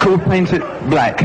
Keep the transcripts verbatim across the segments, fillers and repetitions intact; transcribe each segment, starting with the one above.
cool, paint it black.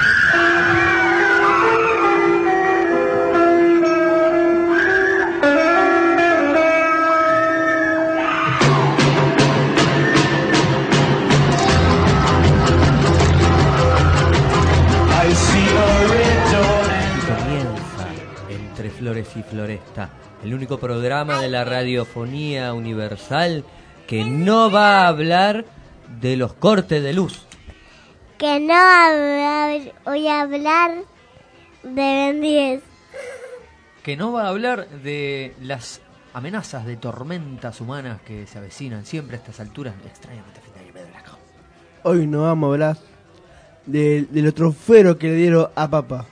Entre Flores y Floresta, el único programa de la radiofonía universal que no va a hablar de los cortes de luz. Que no hablar, voy a hablar de Ben diez. Que no va a hablar de las amenazas de tormentas humanas que se avecinan siempre a estas alturas. Extrañamente, hoy no vamos a hablar de, de los trofeos que le dieron a papá.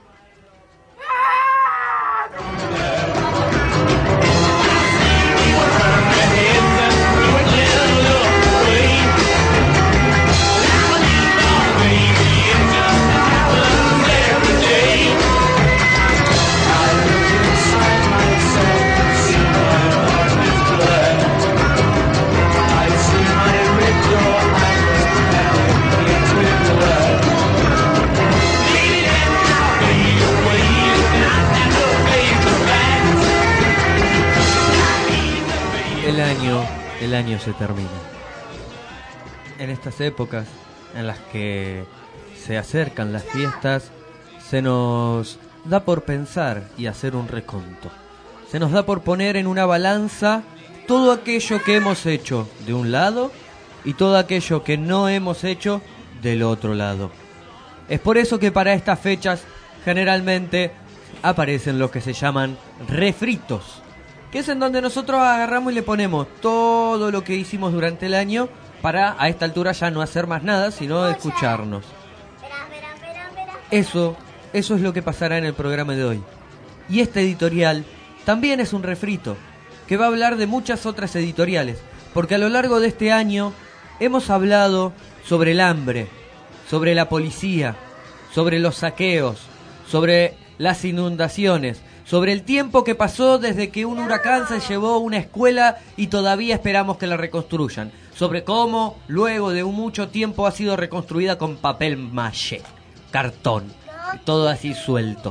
El año, el año se termina. En estas épocas en las que se acercan las fiestas, se nos da por pensar y hacer un reconto. Se nos da por poner en una balanza todo aquello que hemos hecho de un lado y todo aquello que no hemos hecho del otro lado. Es por eso que para estas fechas generalmente aparecen los que se llaman refritos, que es en donde nosotros agarramos y le ponemos todo lo que hicimos durante el año para a esta altura ya no hacer más nada, sino escucharnos. Eso, eso es lo que pasará en el programa de hoy. Y este editorial también es un refrito, que va a hablar de muchas otras editoriales, porque a lo largo de este año hemos hablado sobre el hambre, sobre la policía, sobre los saqueos, sobre las inundaciones, sobre el tiempo que pasó desde que un huracán se llevó una escuela y todavía esperamos que la reconstruyan, sobre cómo luego de mucho tiempo ha sido reconstruida con papel maché, cartón, todo así suelto.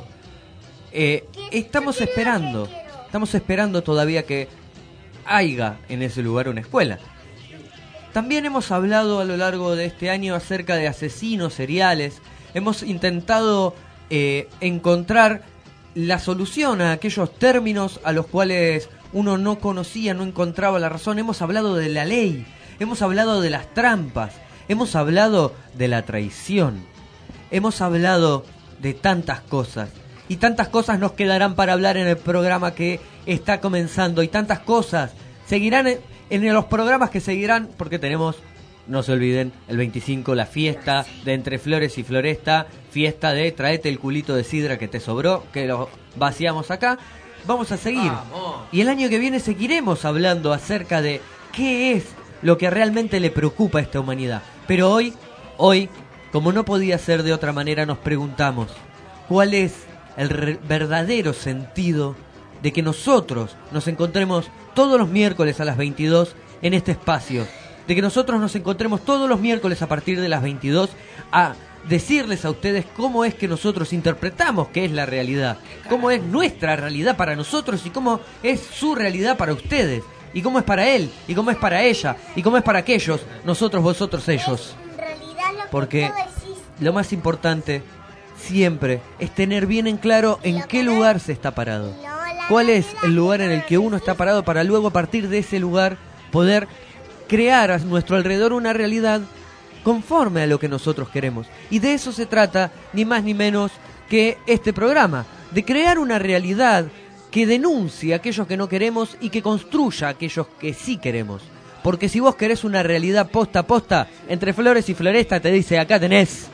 Eh, estamos esperando, estamos esperando todavía que haya en ese lugar una escuela. También hemos hablado a lo largo de este año acerca de asesinos seriales. Hemos intentado eh, encontrar la solución a aquellos términos a los cuales uno no conocía, no encontraba la razón. Hemos hablado de la ley, hemos hablado de las trampas, hemos hablado de la traición, hemos hablado de tantas cosas. Y tantas cosas nos quedarán para hablar en el programa que está comenzando. Y tantas cosas seguirán en, en los programas que seguirán, porque tenemos, no se olviden, el veinticinco la fiesta de Entre Flores y Floresta, fiesta de traete el culito de sidra que te sobró, que lo vaciamos acá. Vamos a seguir. Vamos. Y el año que viene seguiremos hablando acerca de qué es lo que realmente le preocupa a esta humanidad. Pero hoy, hoy, como no podía ser de otra manera, nos preguntamos, ¿cuál es el re- verdadero sentido de que nosotros nos encontremos todos los miércoles a las veintidós en este espacio? De que nosotros nos encontremos todos los miércoles a partir de las veintidós a decirles a ustedes cómo es que nosotros interpretamos qué es la realidad, cómo es nuestra realidad para nosotros y cómo es su realidad para ustedes, y cómo es para él, y cómo es para ella, y cómo es para aquellos, nosotros, vosotros, ellos. Porque lo más importante siempre es tener bien en claro en qué lugar se está parado. ¿Cuál es el lugar en el que uno está parado para luego a partir de ese lugar poder crear a nuestro alrededor una realidad conforme a lo que nosotros queremos? Y de eso se trata, ni más ni menos que este programa, de crear una realidad que denuncie a aquellos que no queremos y que construya a aquellos que sí queremos. Porque si vos querés una realidad posta a posta, Entre Flores y Floresta te dice, acá tenés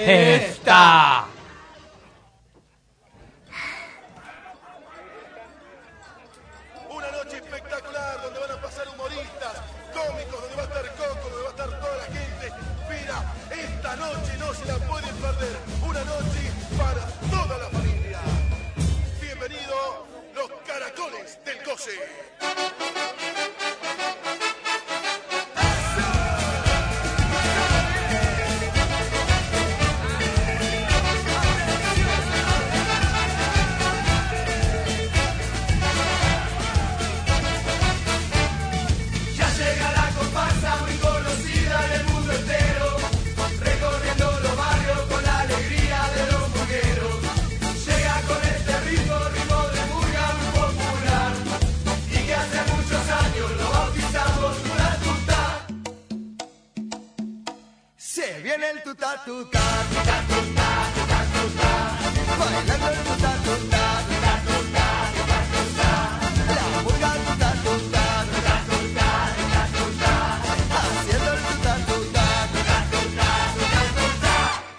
esta. Una noche espectacular donde van a pasar humoristas, cómicos, donde va a estar Coco, donde va a estar toda la gente. Mira, esta noche no se la pueden perder. Una noche para toda la familia. Bienvenido, los caracoles del Goce. Se viene el tuta tuta, tuta tuta, tuta tuta, bailando el tuta tuta, tuta tuta, tuta tuta, la murga tuta tuta, tuta tuta, tuta tuta, haciendo el tuta tuta, tuta tuta, tuta tuta.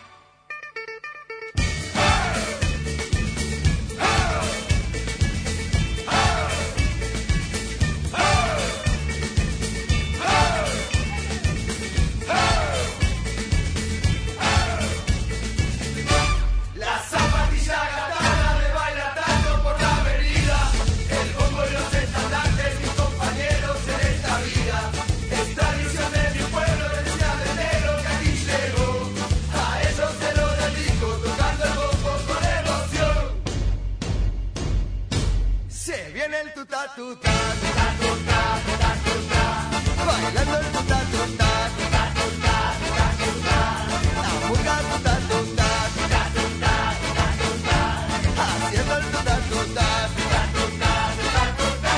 El tuta tuta, tuta tuta, tuta tuta, bailando el tuta tuta, tuta tuta, tuta tuta, la murga tuta tuta, tuta tuta, tuta tuta, haciendo el tuta tuta, tuta tuta, tuta tuta.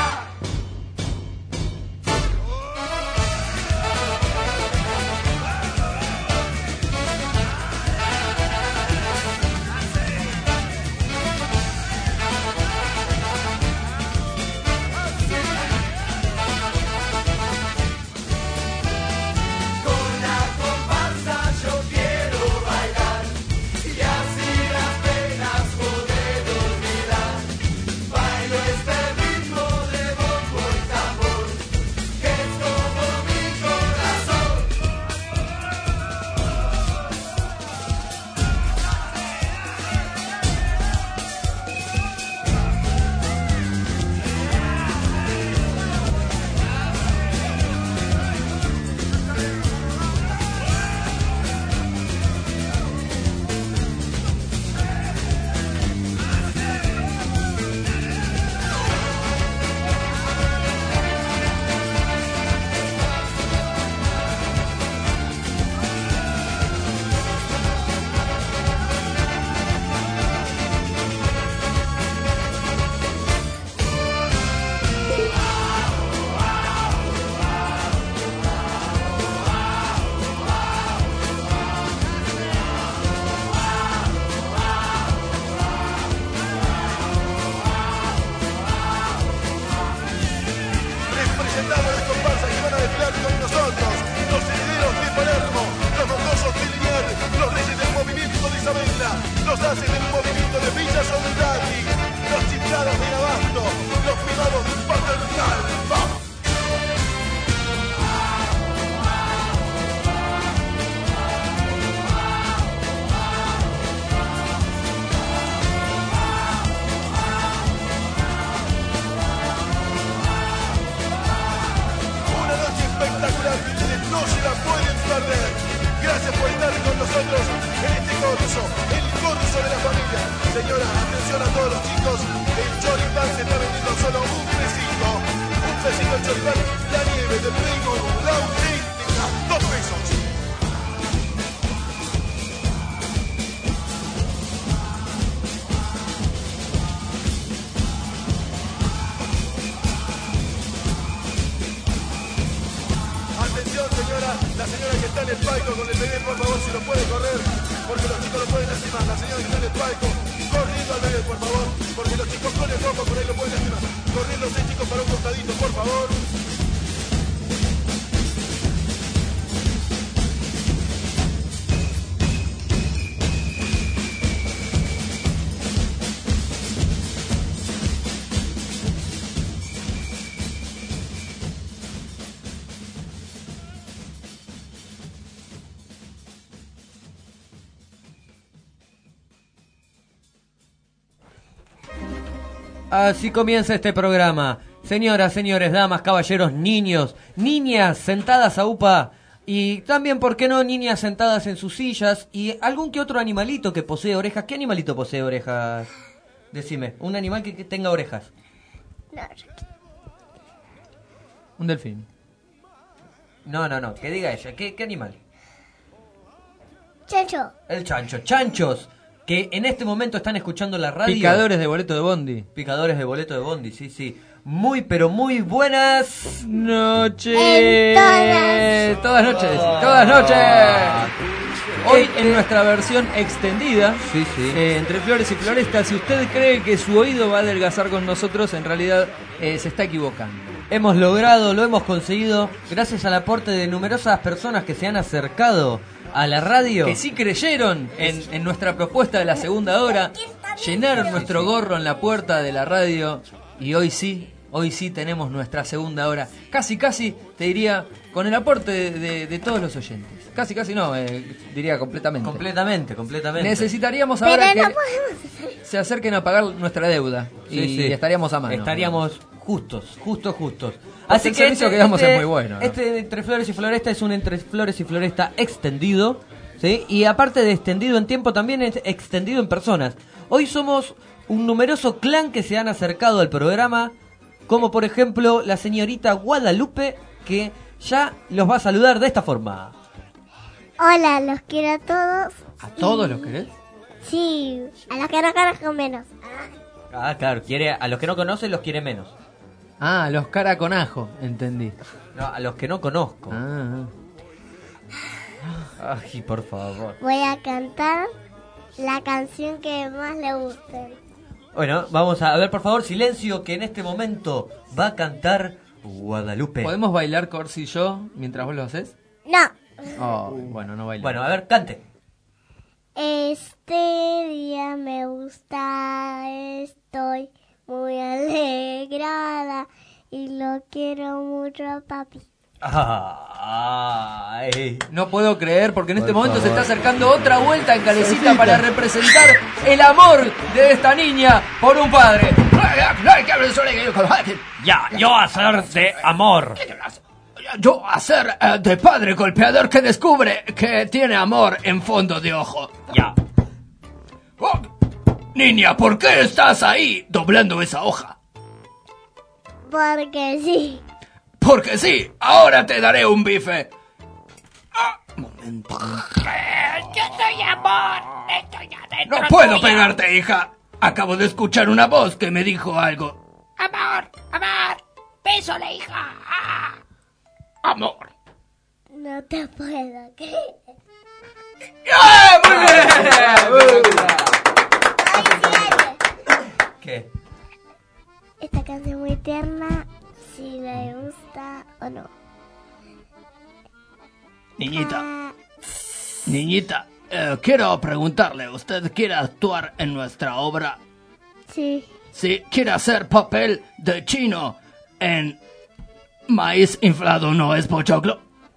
Gracias por estar con nosotros en este corso, el corso de la familia. Señora, atención a todos los chicos, el choripán se está vendiendo solo un pesito. Un pesito el choripán, la nieve del Reino, la auténtica, dos pesos. Atención, señora, la señora que está en el palco con el bebé, por favor, si lo puede correr, porque los chicos lo pueden lastimar. La señora que está en el palco, corriendo al bebé, por favor, porque los chicos con el rojo por ahí lo pueden lastimar. Corriendo seis chicos para un costadito, por favor. Así comienza este programa. Señoras, señores, damas, caballeros, niños, niñas sentadas a upa y también, ¿por qué no, niñas sentadas en sus sillas y algún que otro animalito que posee orejas? ¿Qué animalito posee orejas? Decime, un animal que, que tenga orejas. No. Un delfín. No, no, no, que diga ella. ¿Qué, qué animal? Chancho. El chancho. Chanchos que en este momento están escuchando la radio. Picadores de boleto de bondi. Picadores de boleto de bondi, sí, sí. Muy, pero muy buenas noches. En todas. Todas noches. Todas noches. Hoy Este- en nuestra versión extendida, Sí, sí. eh, entre flores y florestas, si usted cree que su oído va a adelgazar con nosotros, en realidad eh, se está equivocando. Hemos logrado, lo hemos conseguido, gracias al aporte de numerosas personas que se han acercado a la radio. Que sí creyeron en, en nuestra propuesta de la segunda hora, llenaron nuestro gorro en la puerta de la radio y hoy sí, hoy sí tenemos nuestra segunda hora. Casi, casi, te diría, con el aporte de, de- de todos los oyentes. Casi, casi no, eh, diría completamente. Completamente, completamente. Necesitaríamos Pero ahora no que podemos hacer. se acerquen a pagar nuestra deuda y, Sí, sí. y estaríamos a mano. Estaríamos justos, justos, justos. Porque el servicio que damos es muy bueno, ¿no? Este Entre Flores y Floresta es un Entre Flores y Floresta extendido, ¿sí? Y aparte de extendido en tiempo, también es extendido en personas. Hoy somos un numeroso clan que se han acercado al programa, como por ejemplo la señorita Guadalupe, que ya los va a saludar de esta forma. Hola, los quiero a todos. ¿A todos los querés? Sí, a los que no conozco menos. Ah, claro, quiere a los que no conoce los quiere menos. Ah, los cara con ajo, entendí. No, a los que no conozco. Ah, Ay, por favor. Voy a cantar la canción que más le guste. Bueno, vamos a, a ver, por favor, silencio, que en este momento va a cantar Guadalupe. ¿podemos bailar Corsi y yo mientras vos lo haces? No. Oh, bueno, no bailamos. Bueno, a ver, cante. Este día me gusta, estoy muy alegrada y lo quiero mucho, papi. Ay. No puedo creer porque en este Por momento se favor. está acercando otra vuelta en Calecita para representar el amor de esta niña por un padre. Ya, yo a ser de amor. Yo a ser eh, de padre golpeador que descubre que tiene amor en fondo de ojo. Ya. Oh, niña, ¿por qué estás ahí doblando esa hoja? Porque sí. Porque sí, ahora te daré un bife. Ah, momento. Yo soy amor, estoy adentro. No puedo tuyo. pegarte, hija. Acabo de escuchar una voz que me dijo algo. Amor, amor, beso a la hija. Ah. Amor. No te puedo creer. ¡Eh, muy bien! Ay, silencio. ¿Qué? Esta canción muy tierna, si le gusta o no. Niñita, Ah, niñita, eh, quiero preguntarle, ¿usted quiere actuar en nuestra obra? sí. Sí, quiere hacer papel de chino en Maíz Inflado No Es Pochoclo.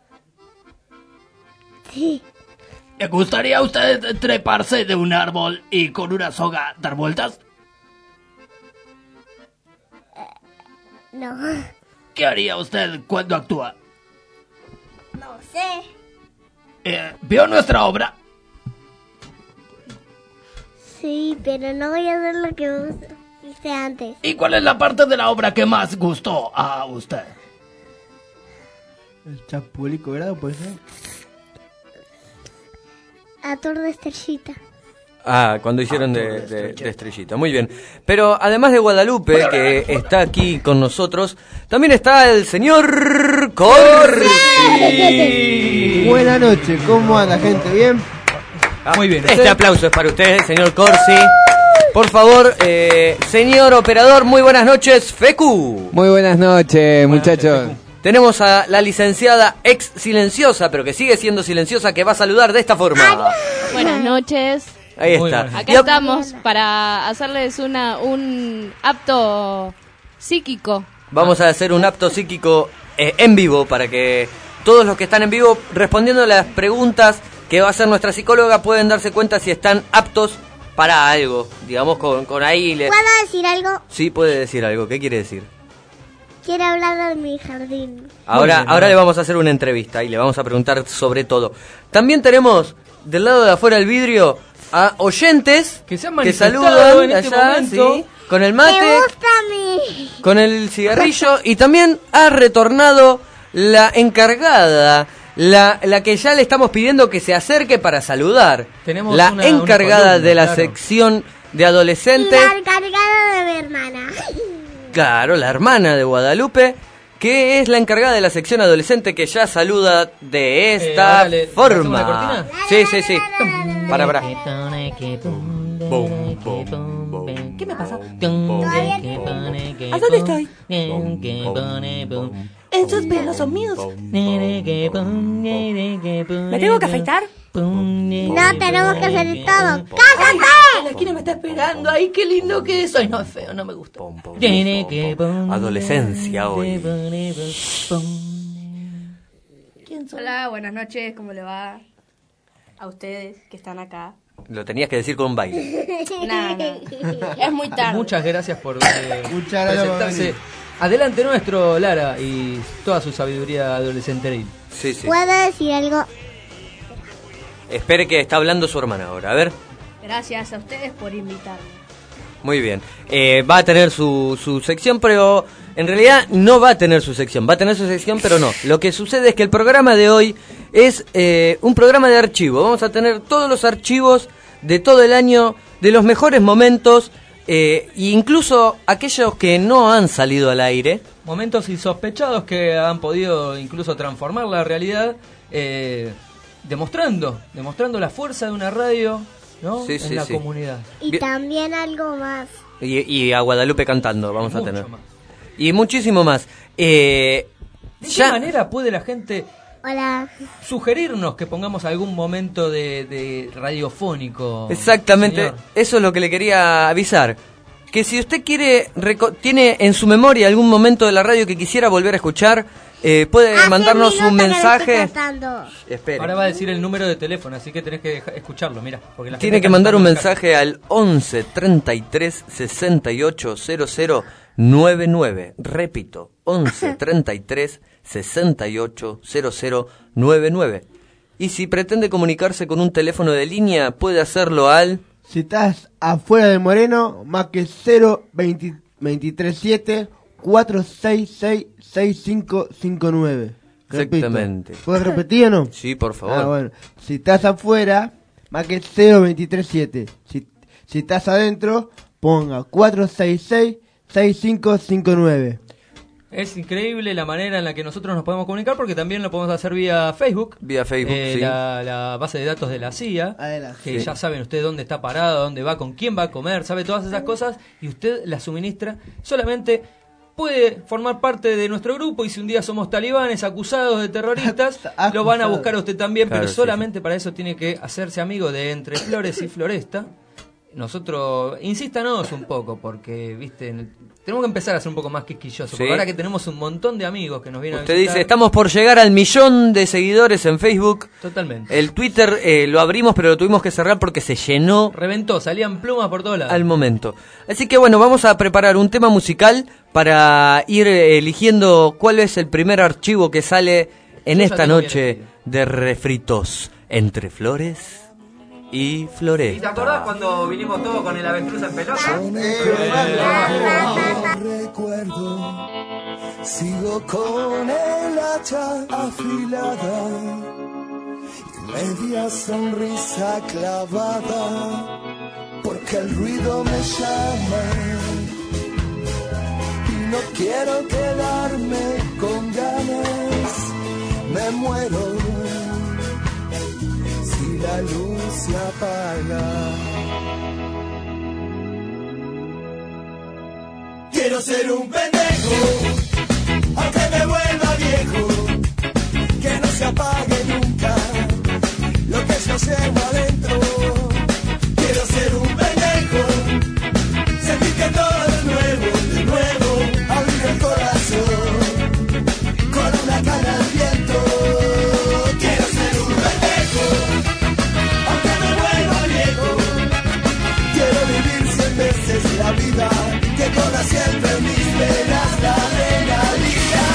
Sí. ¿Le gustaría a usted treparse de un árbol y con una soga dar vueltas? No. ¿Qué haría usted cuando actúa? No sé. Eh, ¿Vio nuestra obra? Sí, pero no voy a hacer lo que vos hice antes. ¿Y cuál es la parte de la obra que más gustó a usted? El Chapulín Colorado, puede ser. Ator de estrellita. Ah, cuando hicieron de, de- de estrellita. Muy bien. Pero además de Guadalupe, que está aquí con nosotros, también está el señor Corsi. Buenas noches, ¿cómo anda, gente? ¿Bien? Muy bien. Este aplauso es para usted, señor Corsi. Por favor, eh, señor operador, muy buenas noches, Fecu. Muy buenas noches, muchachos. Tenemos a la licenciada ex silenciosa, pero que sigue siendo silenciosa, que va a saludar de esta forma. Buenas noches. Ahí Muy está. bueno. Acá Y a- estamos para hacerles una un apto psíquico. Vamos a hacer un apto psíquico eh, en vivo para que todos los que están en vivo respondiendo a las preguntas que va a hacer nuestra psicóloga pueden darse cuenta si están aptos para algo. Digamos, con, con ahí... Le... ¿Puedo decir algo? Sí, puede decir algo. ¿Qué quiere decir? Quiero hablar de mi jardín. Ahora, bien, ahora ¿no? le vamos a hacer una entrevista y le vamos a preguntar sobre todo. También tenemos del lado de afuera del vidrio a oyentes Que se han que manifestado saludan en este allá, momento. sí, con el Me mate, gusta mi... con el cigarrillo y también ha retornado la encargada, la, la que ya le estamos pidiendo que se acerque para saludar. Tenemos la una- encargada una columna, de la claro. sección de adolescentes. La encargada de mi hermana. Claro, la hermana de Guadalupe, que es la encargada de la sección adolescente, que ya saluda de esta Eh, dale, forma. ¿hacemos la cortina? Sí, sí, sí. Para, para. ¿Qué me pasa? ¿A dónde estoy? Esos pelos son míos. ¿Me tengo que afeitar? No tenemos que hacer todo. ¡Cállate! La esquina me está esperando. ¡Ay, qué lindo que es! Ay, no, es feo, no me gusta. Adolescencia hoy. ¿Quién soy? Hola, buenas noches, ¿cómo le va? A ustedes que están acá. Lo tenías que decir con un baile. Nada, nada. Es muy tarde. Muchas gracias por eh, Muchas gracias por presentarse. venir. Adelante nuestro, Lara, y toda su sabiduría adolescenteril. Sí, sí. ¿Puedo decir algo? Espere que está hablando su hermana ahora. A ver. Gracias a ustedes por invitarme. Muy bien. Eh, va a tener su, su sección, pero en realidad no va a tener su sección. Va a tener su sección, pero no. Lo que sucede es que el programa de hoy es eh, un programa de archivo. Vamos a tener todos los archivos de todo el año, de los mejores momentos, eh, e incluso aquellos que no han salido al aire. Momentos insospechados que han podido incluso transformar la realidad, eh, demostrando, demostrando la fuerza de una radio, ¿no? Sí, en sí, la sí. comunidad. Y Bien. también algo más. Y, y a Guadalupe cantando vamos a Mucho tener. más. Y muchísimo más. Eh, ¿De ya- qué manera puede la gente Hola. sugerirnos que pongamos algún momento de, de radiofónico? Exactamente, señor? eso es lo que le quería avisar. Que si usted quiere, reco- tiene en su memoria algún momento de la radio que quisiera volver a escuchar, eh, puede Hace mandarnos un minutos que lo mensaje. estoy cantando. Espere. Ahora va a decir el número de teléfono, así que tenés que deja- escucharlo, mira. Porque la Tiene gente que mandar un está cantando mensaje al once treinta y tres sesenta y ocho cero cero noventa y nueve. Repito, once treinta y tres sesenta y ocho cero cero noventa y nueve. Y si pretende comunicarse con un teléfono de línea, puede hacerlo al... Si estás afuera de Moreno, más que cero veintitrés siete cuatro seis seis seis cinco cinco nueve. Exactamente. ¿Puedes repetir o no? Sí, por favor. Ah, bueno. Si estás afuera, más que cero veintitrés siete. Si, si estás adentro, ponga cuatro seis seis seis cinco cinco nueve. Es increíble la manera en la que nosotros nos podemos comunicar, porque también lo podemos hacer vía Facebook. Vía Facebook, Eh, sí. la, la base de datos de la C I A, Ah, de la que C I A. ya saben usted dónde está parado, dónde va, con quién va a comer, sabe todas esas cosas, y usted las suministra. Solamente puede formar parte de nuestro grupo, y si un día somos talibanes acusados de terroristas, Acusados. lo van a buscar a usted también, Claro, pero sí, solamente para eso tiene que hacerse amigo de Entre Flores y Floresta. Nosotros, insístanos un poco, porque, viste, tenemos que empezar a ser un poco más quisquillosos, Sí. porque ahora que tenemos un montón de amigos que nos vienen Usted a visitar. dice, estamos por llegar al millón de seguidores en Facebook. Totalmente. El Twitter eh, lo abrimos, pero lo tuvimos que cerrar porque se llenó Reventó, salían plumas por todos lados. al momento. Así que bueno, vamos a preparar un tema musical para ir eh, eligiendo cuál es el primer archivo que sale en Yo ya esta tengo bien noche elegido. de refritos entre flores y flores. ¿Y te acordás cuando vinimos todos con el avestruz en pelota? Recuerdo, sigo con el hacha afilada y media sonrisa clavada, porque el ruido me llama y no quiero quedarme con ganas, me muero si la luz se apaga. Quiero ser un pendejo, aunque me vuelva viejo, que no se apague nunca lo que yo llevo adentro. Quiero ser un pendejo, sentir que todo es nuevo, de nuevo, abrir el corazón con una cana al viento. Quiero ser un pendejo, aunque me vuelva viejo, quiero vivir cien veces la vida que corra siempre en mis venas la adrenalina.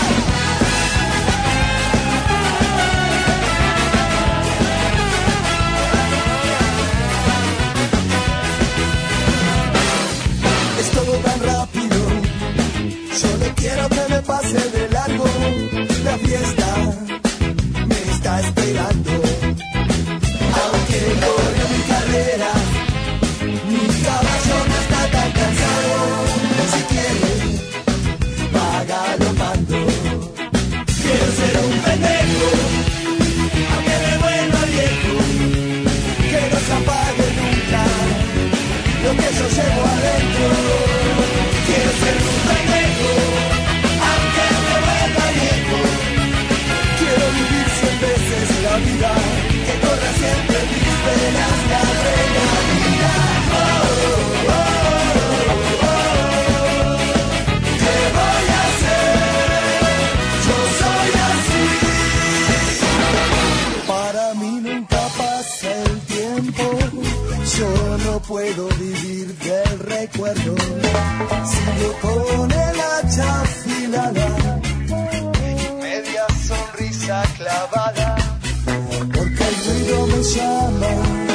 Es todo tan rápido, solo quiero que me pase de largo. La fiesta me está esperando, aunque corra mi carrera, mi caballo no está tan cansado. Si quiere, va galopando. nunca pasa el tiempo, yo no puedo vivir del recuerdo. Sigo con el hacha afilada y media sonrisa clavada, porque el ruido me llama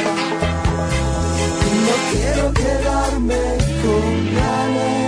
y no quiero quedarme con ganas.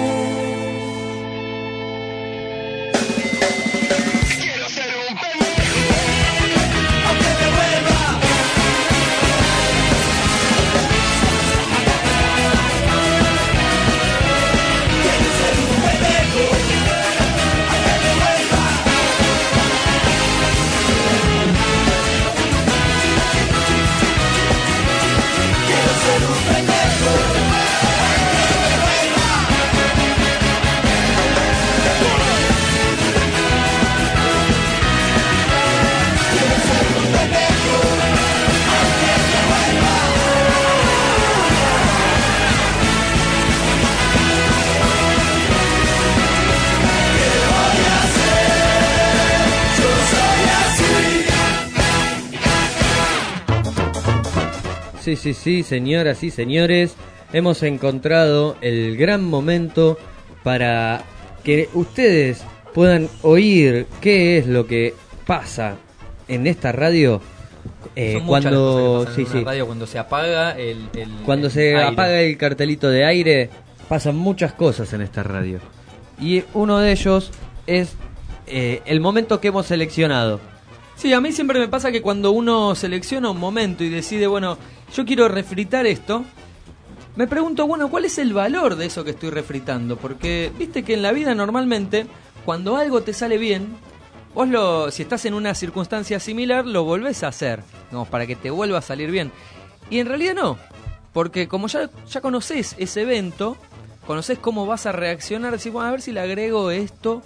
Sí, sí, sí, señoras y señores, hemos encontrado el gran momento para que ustedes puedan oír qué es lo que pasa en esta radio eh, Son muchas las cuando cosas que pasan sí, en una sí. radio, cuando se apaga el, el Cuando el se aire. apaga el cartelito de aire, pasan muchas cosas en esta radio. Y uno de ellos es eh, el momento que hemos seleccionado. Sí, a mí siempre me pasa que cuando uno selecciona un momento y decide, bueno, yo quiero refritar esto, me pregunto, bueno, ¿cuál es el valor de eso que estoy refritando? Porque viste que en la vida normalmente, cuando algo te sale bien, vos lo, si estás en una circunstancia similar, lo volvés a hacer, digamos, para que te vuelva a salir bien. Y en realidad no, porque como ya, ya conocés ese evento, conocés cómo vas a reaccionar, decís, bueno, a ver si le agrego esto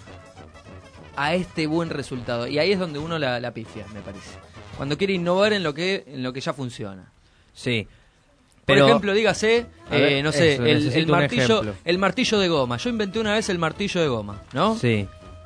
a este buen resultado. Y ahí es donde uno la, la pifia, me parece. Cuando quiere innovar en lo que, en lo que ya funciona. Sí. Por Pero, ejemplo, dígase, a ver, eh, no sé, eso, el, necesito el un martillo, ejemplo. el martillo de goma. Yo inventé una vez el martillo de goma, ¿no? Sí.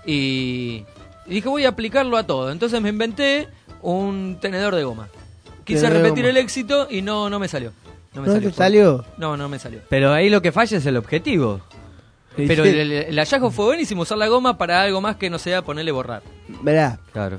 Y, y dije, voy a aplicarlo a todo. Entonces me inventé un tenedor de goma. Quise Tenedor de repetir goma. el éxito y no, no me salió. No me ¿No salió. te salió? No, no me salió. Pero ahí lo que falla es el objetivo. Pero Sí. el, el- el hallazgo fue buenísimo, usar la goma para algo más que no sea ponerle borrar. Verá, Claro.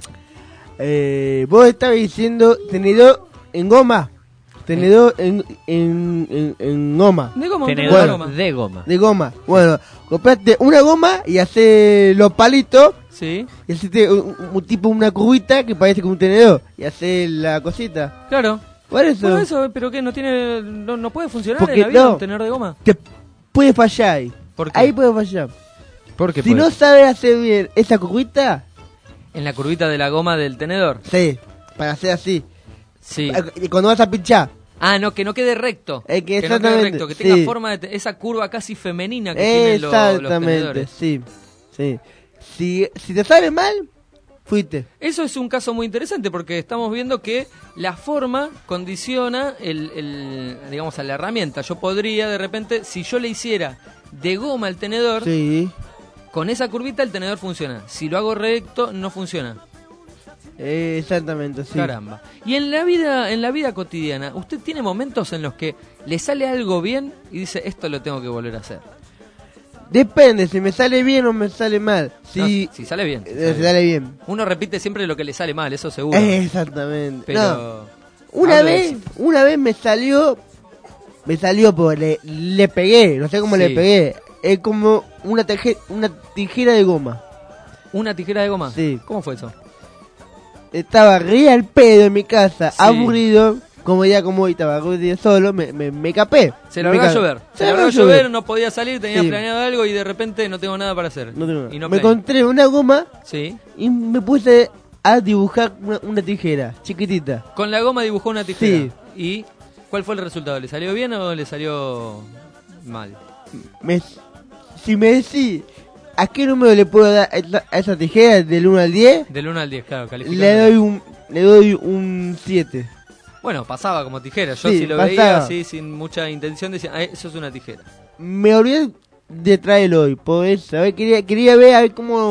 eh, vos estabas diciendo tenedor en goma. Tenedor en, en, en, en goma. De goma, un Tenedor tenedor de goma. de goma. De goma. Bueno, compraste una goma y haces los palitos. Sí, Y hacete un, un tipo una cubita que parece como un tenedor. Y haces la cosita. claro. Por eso, Bueno, eso, pero ¿qué? ¿No tiene, no, no puede funcionar Porque en la vida no. un tenedor de goma? te puede fallar ahí. ¿Por qué? Ahí puede fallar. ¿Por qué Si puede? no sabes hacer bien esa cubita, En la curvita de la goma del tenedor. sí, para hacer así. Sí. Y cuando vas a pinchar, Ah, no, que no quede recto. Es que no quede exactamente, recto, que tenga sí. forma de te- esa curva casi femenina que tienen los, los exactamente, tenedores. sí, sí. Si, si te sale mal, fuiste. Eso es un caso muy interesante porque estamos viendo que la forma condiciona el, el, digamos, a la herramienta. Yo podría, de repente, si yo le hiciera de goma el tenedor, Sí, con esa curvita el tenedor funciona. Si lo hago recto, no funciona. eh, exactamente, sí. Caramba. Y en la vida, en la vida cotidiana, ¿usted tiene momentos en los que le sale algo bien y dice, esto lo tengo que volver a hacer? Depende, si me sale bien o me sale mal. Si, No, si sale bien. si eh, sale bien. sale bien. Uno repite siempre lo que le sale mal, eso seguro. Exactamente. Pero No, una hablo de vez, éxito. una vez me salió, me salió porque le, le pegué, no sé cómo Sí. le pegué. Es como una, teje- una tijera de goma. ¿Una tijera de goma? Sí. ¿Cómo fue eso? Estaba re al pedo en mi casa, Sí. aburrido, como ya como hoy estaba aburrido solo, me, me, me capé. Se Me largó a ca- llover. Se largó largó a llover, no podía salir, tenía Sí. planeado algo y de repente no tengo nada para hacer. No tengo nada. Y no me plane. encontré una goma Sí. y me puse a dibujar una, una tijera chiquitita. Con la goma dibujó una tijera. Sí. ¿Y cuál fue el resultado? ¿Le salió bien o le salió mal? Me, si me decís a qué número le puedo dar a esa, a esa tijera del uno al diez, Del uno al diez, claro, calificando. le doy un le doy un siete. Bueno, pasaba como tijera. Yo Sí, si lo pasaba. veía así, sin mucha intención, decía, ah, eso es una tijera. Me olvidé de traerlo hoy, por eso. A ver, quería, quería ver a ver cómo,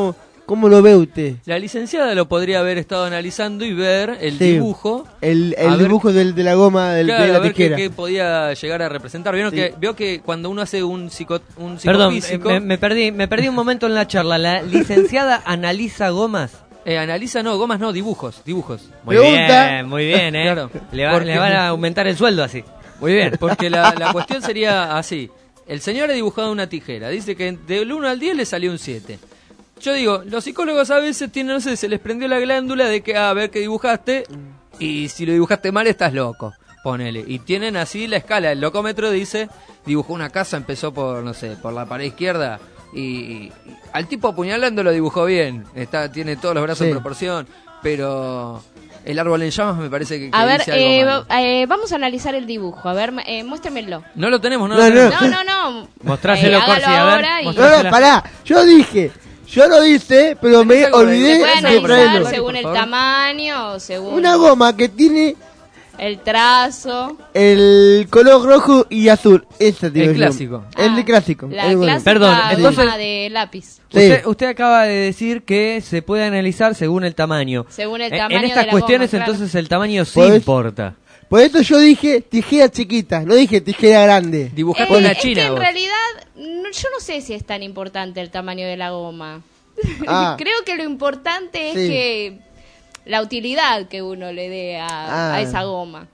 ¿Cómo lo ve usted? La licenciada lo podría haber estado analizando y ver el Sí. dibujo. El, A el ver- dibujo del, de la goma del, Claro, de a la ver qué, tijera. qué podía llegar a representar. ¿Vieron Sí. que, veo que cuando uno hace un, psico, un Perdón, eh, psicofísico, me, me perdí, me perdí un momento en la charla. ¿La licenciada analiza gomas? eh, analiza, no, gomas no, dibujos, dibujos. Muy Pregunta. bien, muy bien, ¿eh? Claro. Le, va- Porque- le van a aumentar el sueldo así. Muy bien. Porque la, la cuestión sería así. El señor ha dibujado una tijera. Dice que del uno al diez le salió un siete. Yo digo, los psicólogos a veces tienen, no sé, se les prendió la glándula de que, ah, a ver qué dibujaste, y si lo dibujaste mal estás loco, ponele. Y tienen así la escala, el locómetro dice, dibujó una casa, empezó por, no sé, por la pared izquierda, y, y al tipo apuñalando lo dibujó bien, está tiene todos los brazos Sí. en proporción, pero el árbol en llamas me parece que, que A ver, dice algo eh, malo. eh, vamos a analizar el dibujo. A ver, eh, muéstremelo. No lo tenemos, no, No, lo no. tenemos. No, no, no. Mostráselo, Eh, hágalo Corsi, a ver. ahora y- mostráselo. No, no, pará. Yo dije, yo lo hice, pero me algo de- olvidé Se puede ¿Puede de analizar analizar traerlo. según- según por el favor? tamaño, según Una goma que tiene el trazo. el color rojo y azul. Esa digo El yo. clásico. El de Ah, clásico. La el bueno. clásica Perdón, goma entonces- de lápiz. Sí. Usted, usted acaba de decir que se puede analizar según el tamaño. Según el Eh, tamaño en estas de la cuestiones, goma, claro. entonces, el tamaño sí Pues- importa. Por eso yo dije tijera chiquita, no dije tijera grande. Dibujaste Eh, una es china que en vos. realidad no- yo no sé si es tan importante el tamaño de la goma. Ah. Creo que lo importante es Sí. que la utilidad que uno le dé a, Ah. a esa goma.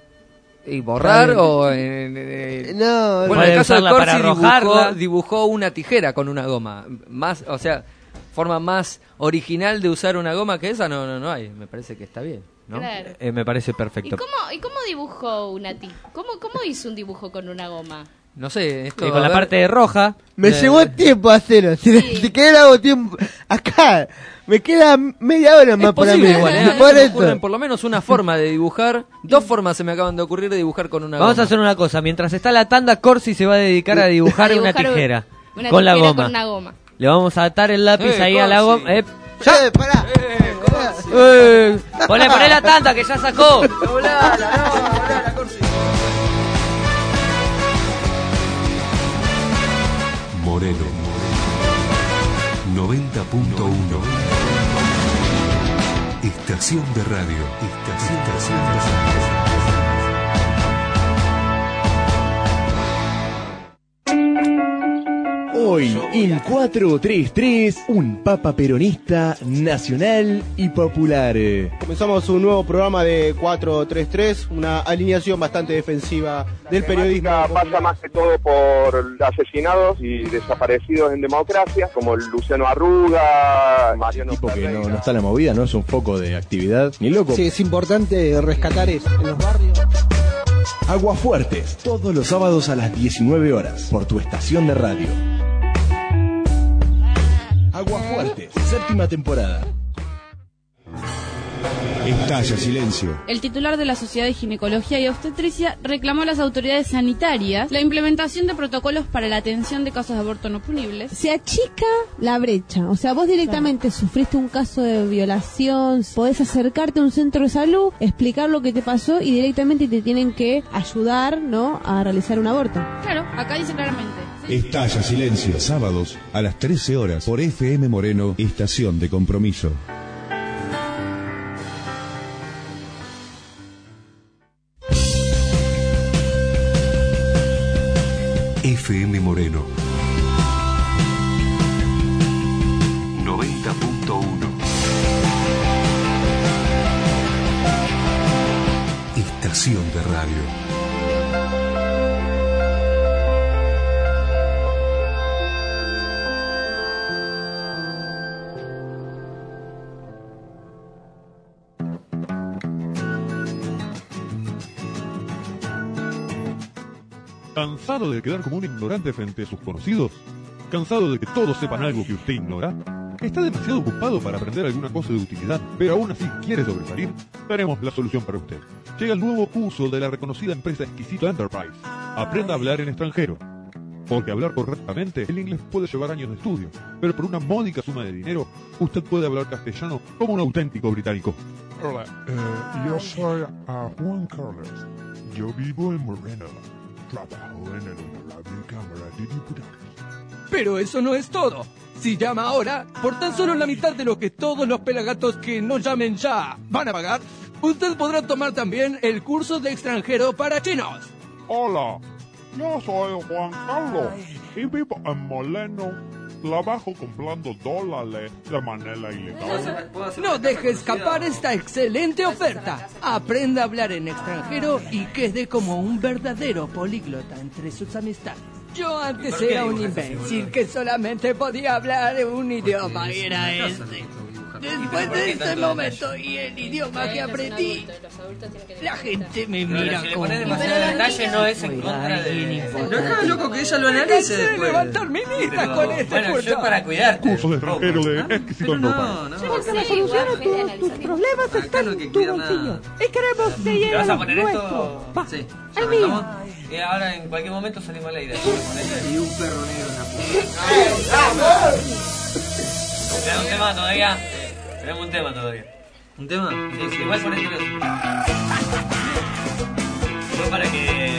¿Y borrar Está bien. o...? en- en- No, Bueno, en Puede el caso de usarla Corsi para dibujó, arrojarla. dibujó una tijera con una goma. Más, o sea, forma más original de usar una goma que esa no, no, no hay. Me parece que está bien, ¿no? Claro. Eh, me parece ¿Y perfecto. cómo, ¿Y cómo dibujó una ti? ¿Cómo, ¿Cómo hizo un dibujo con una goma? No sé, esto... Y a con la ver, parte roja. me Eh, llevó tiempo hacerlo. Si, Sí. si queda hago tiempo acá, me queda media hora más Es para posible mí. igual, ¿eh? A mí Por se me eso. ocurren por lo menos una forma de dibujar. Dos formas se me acaban de ocurrir de dibujar con una Vamos a goma. hacer una cosa. Mientras está la tanda, Corsi se va a dedicar a dibujar, A dibujar una tijera. una con la tijera goma. con una goma. Le vamos a atar el lápiz Eh, ahí a la Corsi. goma. Eh, Eh, pará. Eh, Corsi. eh, poné, poné la tanda que ya sacó. Doblala, no, doblala, Corsi. Moreno noventa punto uno. Estación de radio. Estación de radio. Hoy en cuatro tres tres, un papa peronista nacional y popular. Comenzamos un nuevo programa de cuatro tres tres, una alineación bastante defensiva del periodismo. Pasa más que todo por asesinados y desaparecidos en democracia, como Luciano Arruga, Mariano Tipo que Ferreira. no, no está la movida, no es un foco de actividad, ni loco. Sí, es importante rescatar eso en los barrios. Aguafuertes, todos los sábados a las diecinueve horas, por tu estación de radio. Aguafuertes, séptima temporada. Estalla silencio. El titular de la Sociedad de Ginecología y Obstetricia reclamó a las autoridades sanitarias la implementación de protocolos para la atención de casos de aborto no punibles. Se achica la brecha, o sea, vos directamente sufriste un caso de violación, podés acercarte a un centro de salud, explicar lo que te pasó y directamente te tienen que ayudar, ¿no?, a realizar un aborto. Claro, acá dice claramente. Estalla silencio. Sábados a las trece horas por F M Moreno, estación de compromiso. F M Moreno noventa punto uno. Estación de radio. ¿Cansado de quedar como un ignorante frente a sus conocidos? ¿Cansado de que todos sepan algo que usted ignora? ¿Está demasiado ocupado para aprender alguna cosa de utilidad, pero aún así quiere sobresalir? Tenemos la solución para usted. Llega el nuevo curso de la reconocida empresa Exquisito Enterprise. Aprenda a hablar en extranjero. Porque hablar correctamente, el inglés puede llevar años de estudio, pero por una módica suma de dinero, usted puede hablar castellano como un auténtico británico. Hola, eh, yo soy uh, Juan Carlos. Yo vivo en Moreno. Trabajo en el Honorable Cámara de Diputados. Pero eso no es todo. Si llama ahora, por tan solo la mitad de lo que todos los pelagatos que no llamen ya van a pagar, usted podrá tomar también el curso de extranjero para chinos. Hola, yo soy Juan Carlos y vivo en Moleno. Trabajo comprando dólares de manera ilegal. No deje escapar esta excelente oferta. Aprenda a hablar en extranjero y quede como un verdadero políglota entre sus amistades. Yo antes era un imbécil que solamente podía hablar un idioma y era este. Después de este momento y el idioma que aprendí, la gente me mira si le como... pones demasiado detalle no es en contra de... No, loco, que ella lo analice de después. levantar mi lista Pero, con este bueno, portal. yo para cuidarte. Curso de extranjero de exquisito No, no. Porque la solución a todos tus problemas está en tu bolsillo. Y queremos que ¿Te llegue vas a a los poner nuestros. esto? Va, Sí. el mío. ¿Vamos? Y ahora en cualquier momento salimos al aire. Y un perro negro en la puta. ¿Tenemos un tema todavía? Tenemos un tema todavía. ¿Un tema? Sí, sí, igual ponete eso. Fue para que...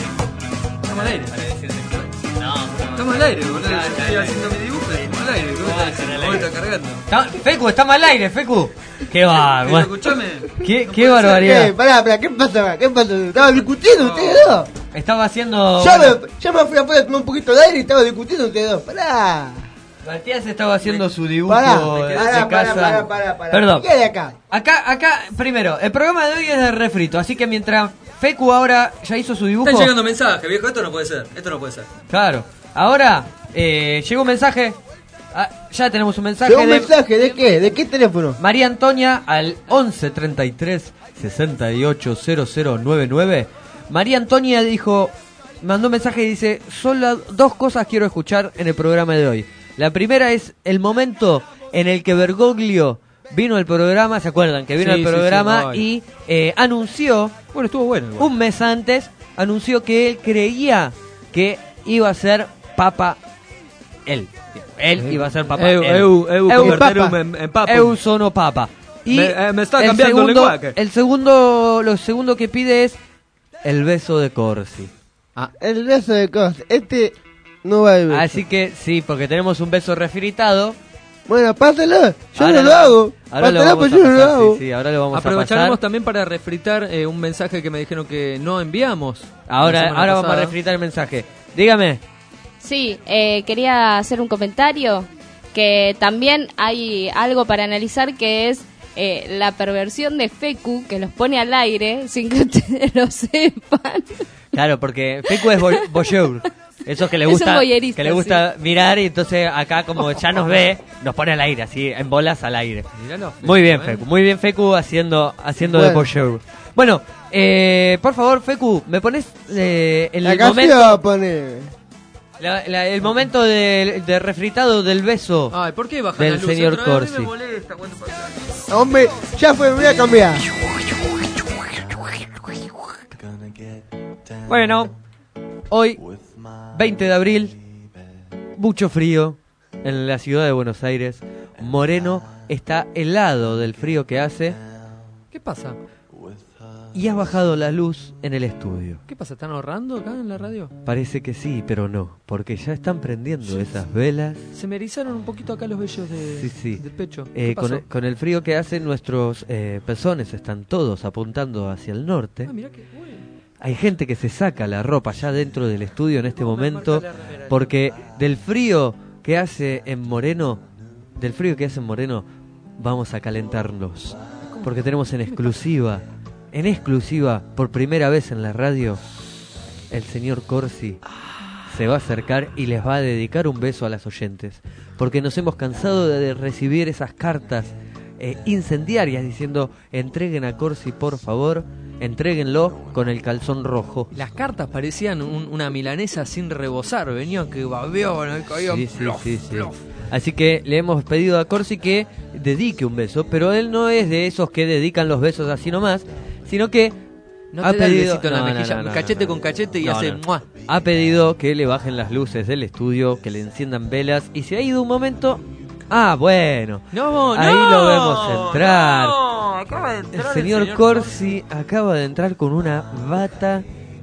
Estamos al aire. Para decirte que... No, Estamos al aire, boludo. Ah, Yo está estoy bien. haciendo mi dibujo y estamos al aire. ¿Cómo Ah, está está al ¿Cómo aire. está cargando? Está- Fecu, estamos al aire, Fecu. Qué va, Pero bueno. escuchame. Qué, No qué puede barbaridad. Eh, pará, pará, ¿qué pasa? ¿Qué pasa? ¿Estaban discutiendo ustedes dos? Estaba haciendo... Ya, bueno, me, ya me fui afuera a tomar un poquito de aire y estaba discutiendo ustedes dos. Pará. Matías estaba haciendo su dibujo Pará, de pará, casa. pará, pará, pará, pará. Perdón. ¿Qué hay acá? Acá, acá, primero, el programa de hoy es de refrito, así que mientras Fecu ahora ya hizo su dibujo... Están llegando mensajes, viejo. Esto no puede ser. Esto no puede ser. Claro. Ahora, eh, llegó un mensaje. Ah, ya tenemos un mensaje ¿Llegó un de mensaje? ¿De qué? ¿De qué teléfono? María Antonia al once treinta y tres sesenta y ocho cero cero nueve nueve. María Antonia dijo, mandó un mensaje y dice, solo dos cosas quiero escuchar en el programa de hoy. La primera es el momento en el que Bergoglio vino al programa, ¿se acuerdan? Que vino Sí, al sí, programa sí, y eh, anunció, Bueno, estuvo bueno igual. un mes antes, anunció que él creía que iba a ser papa él. Él iba a ser papa Eu, él. eu, eu, Eu converterum papa. en- en papa. Eu sono papa. Y Me- eh, me está el cambiando el segundo, lenguaje. el segundo, lo segundo que pide es el beso de Corsi. El beso de cosas. Este no va a beso. Así que sí, porque tenemos un beso refritado. Bueno, pásalo. Yo Ahora no lo lo- hago. ahora lo Pásalo, vamos pues a yo no lo pasar, hago. sí, sí, ahora lo vamos a Aprovecharemos pasar. también para refritar eh, un mensaje que me dijeron que no enviamos. la Ahora, semana ahora vamos a pasada. refritar el mensaje. Dígame. Sí, eh, quería hacer un comentario que también hay algo para analizar que es eh, la perversión de Fecu que los pone al aire sin que ustedes lo sepan. Claro, porque Fecu es vo- voyeur. Eso que le Es un gusta, voyerista, que le gusta mirar y entonces acá como ya nos ve, nos pone al aire, así, en bolas al aire. Míralo, Muy bien, eh. Fecu, muy bien Fecu haciendo, haciendo de Bueno. voyeur. Bueno, eh, por favor, Fecu, ¿me pones eh, el La momento, canción pone. la- la- el momento de, de refritado del beso Ay, ¿por qué bajan del la luz? señor Otra vez a mí Corsi? me molesta cuando pasa. Hombre, ya fue, me voy a cambiar. Bueno, hoy, veinte de abril, mucho frío en la ciudad de Buenos Aires. Moreno está helado del frío que hace ¿Qué pasa? y ha bajado la luz en el estudio. ¿Qué pasa? ¿Están ahorrando acá en la radio? Parece que sí, pero no, porque ya están prendiendo esas velas. Se me erizaron un poquito acá los vellos de, Sí, sí. del pecho. Eh, ¿Qué con, pasó? el, con el frío que hace, nuestros eh, pezones están todos apuntando hacia el norte. Ah, mirá qué bueno. Hay gente que se saca la ropa ya dentro del estudio en este momento porque del frío que hace en Moreno, del frío que hace en Moreno, vamos a calentarnos. Porque tenemos en exclusiva, en exclusiva, por primera vez en la radio, el señor Corsi se va a acercar y les va a dedicar un beso a las oyentes. Porque nos hemos cansado de recibir esas cartas eh, incendiarias diciendo, entreguen a Corsi por favor, entréguenlo con el calzón rojo. Las cartas parecían un- una milanesa sin rebozar. Venía que babeó, ¿no? Caía Sí, sí, plof, sí, sí. plof. Así que le hemos pedido a Corsi que dedique un beso, pero él no es de esos que dedican los besos así nomás, sino que No ha te da el pedido besito en la No, no, mejilla, no, no, cachete no, con cachete y no, hace no. ¡mua! Ha pedido que le bajen las luces del estudio, que le enciendan velas y se ha ido un momento. Ah, bueno. No, Ahí no, lo vemos entrar. no, acaba de entrar El señor, el señor Corsi acaba de entrar con una bata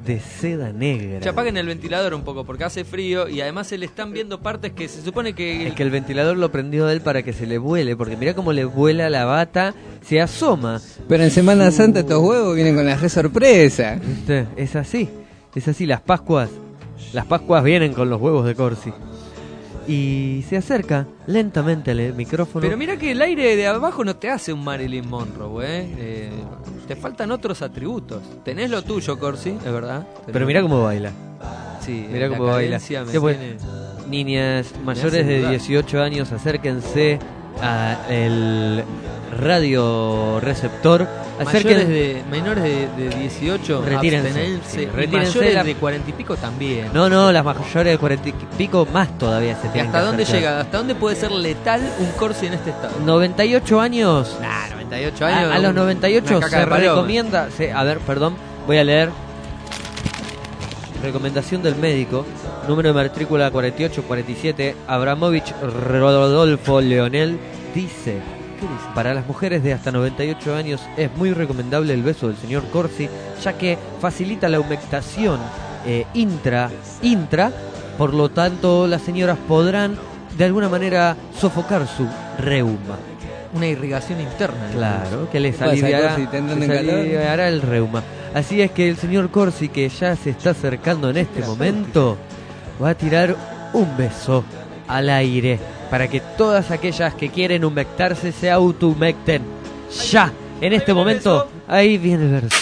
de seda negra. Ya apaguen el ventilador un poco porque hace frío y además se le están viendo partes que se supone que... Es que el ventilador lo prendió él para que se le vuele, porque mirá cómo le vuela la bata, se asoma. Pero en Semana Santa estos huevos vienen con la re sorpresa. ¿Viste? Es así, es así, las Pascuas, las Pascuas vienen con los huevos de Corsi. Y se acerca lentamente al micrófono. Pero mira que el aire de abajo no te hace un Marilyn Monroe, ¿eh? eh te faltan otros atributos. Tenés lo tuyo, Corsi, es verdad. Pero mira cómo baila. Sí, mira cómo baila. Después, tiene... Niñas mayores de dieciocho años, acérquense al radio receptor. Mayores de, menores de, de dieciocho, retírense, abstenerse, sí, y retírense mayores la... de cuarenta y pico también. No, no, las mayores de cuarenta y pico más todavía se ¿Y tienen hasta que dónde acercar. llega? ¿Hasta dónde puede ser letal un Corsi en este estado? noventa y ocho años. Nah, noventa y ocho años. A, a los noventa y ocho se paloma. recomienda, se, a ver, perdón, voy a leer. Recomendación del médico, número de matrícula cuarenta y ocho cuarenta y siete, Abramovich Rodolfo Leonel, dice: para las mujeres de hasta noventa y ocho años es muy recomendable el beso del señor Corsi, ya que facilita la humectación eh, intra, intra, por lo tanto las señoras podrán de alguna manera sofocar su reuma. Una irrigación interna. Claro, que les aliviará, Corsi, les aliviará el reuma. Así es que el señor Corsi, que ya se está acercando en este momento, va a tirar un beso al aire para que todas aquellas que quieren humectarse se auto-humecten. Ya, en este momento, ahí viene el verso.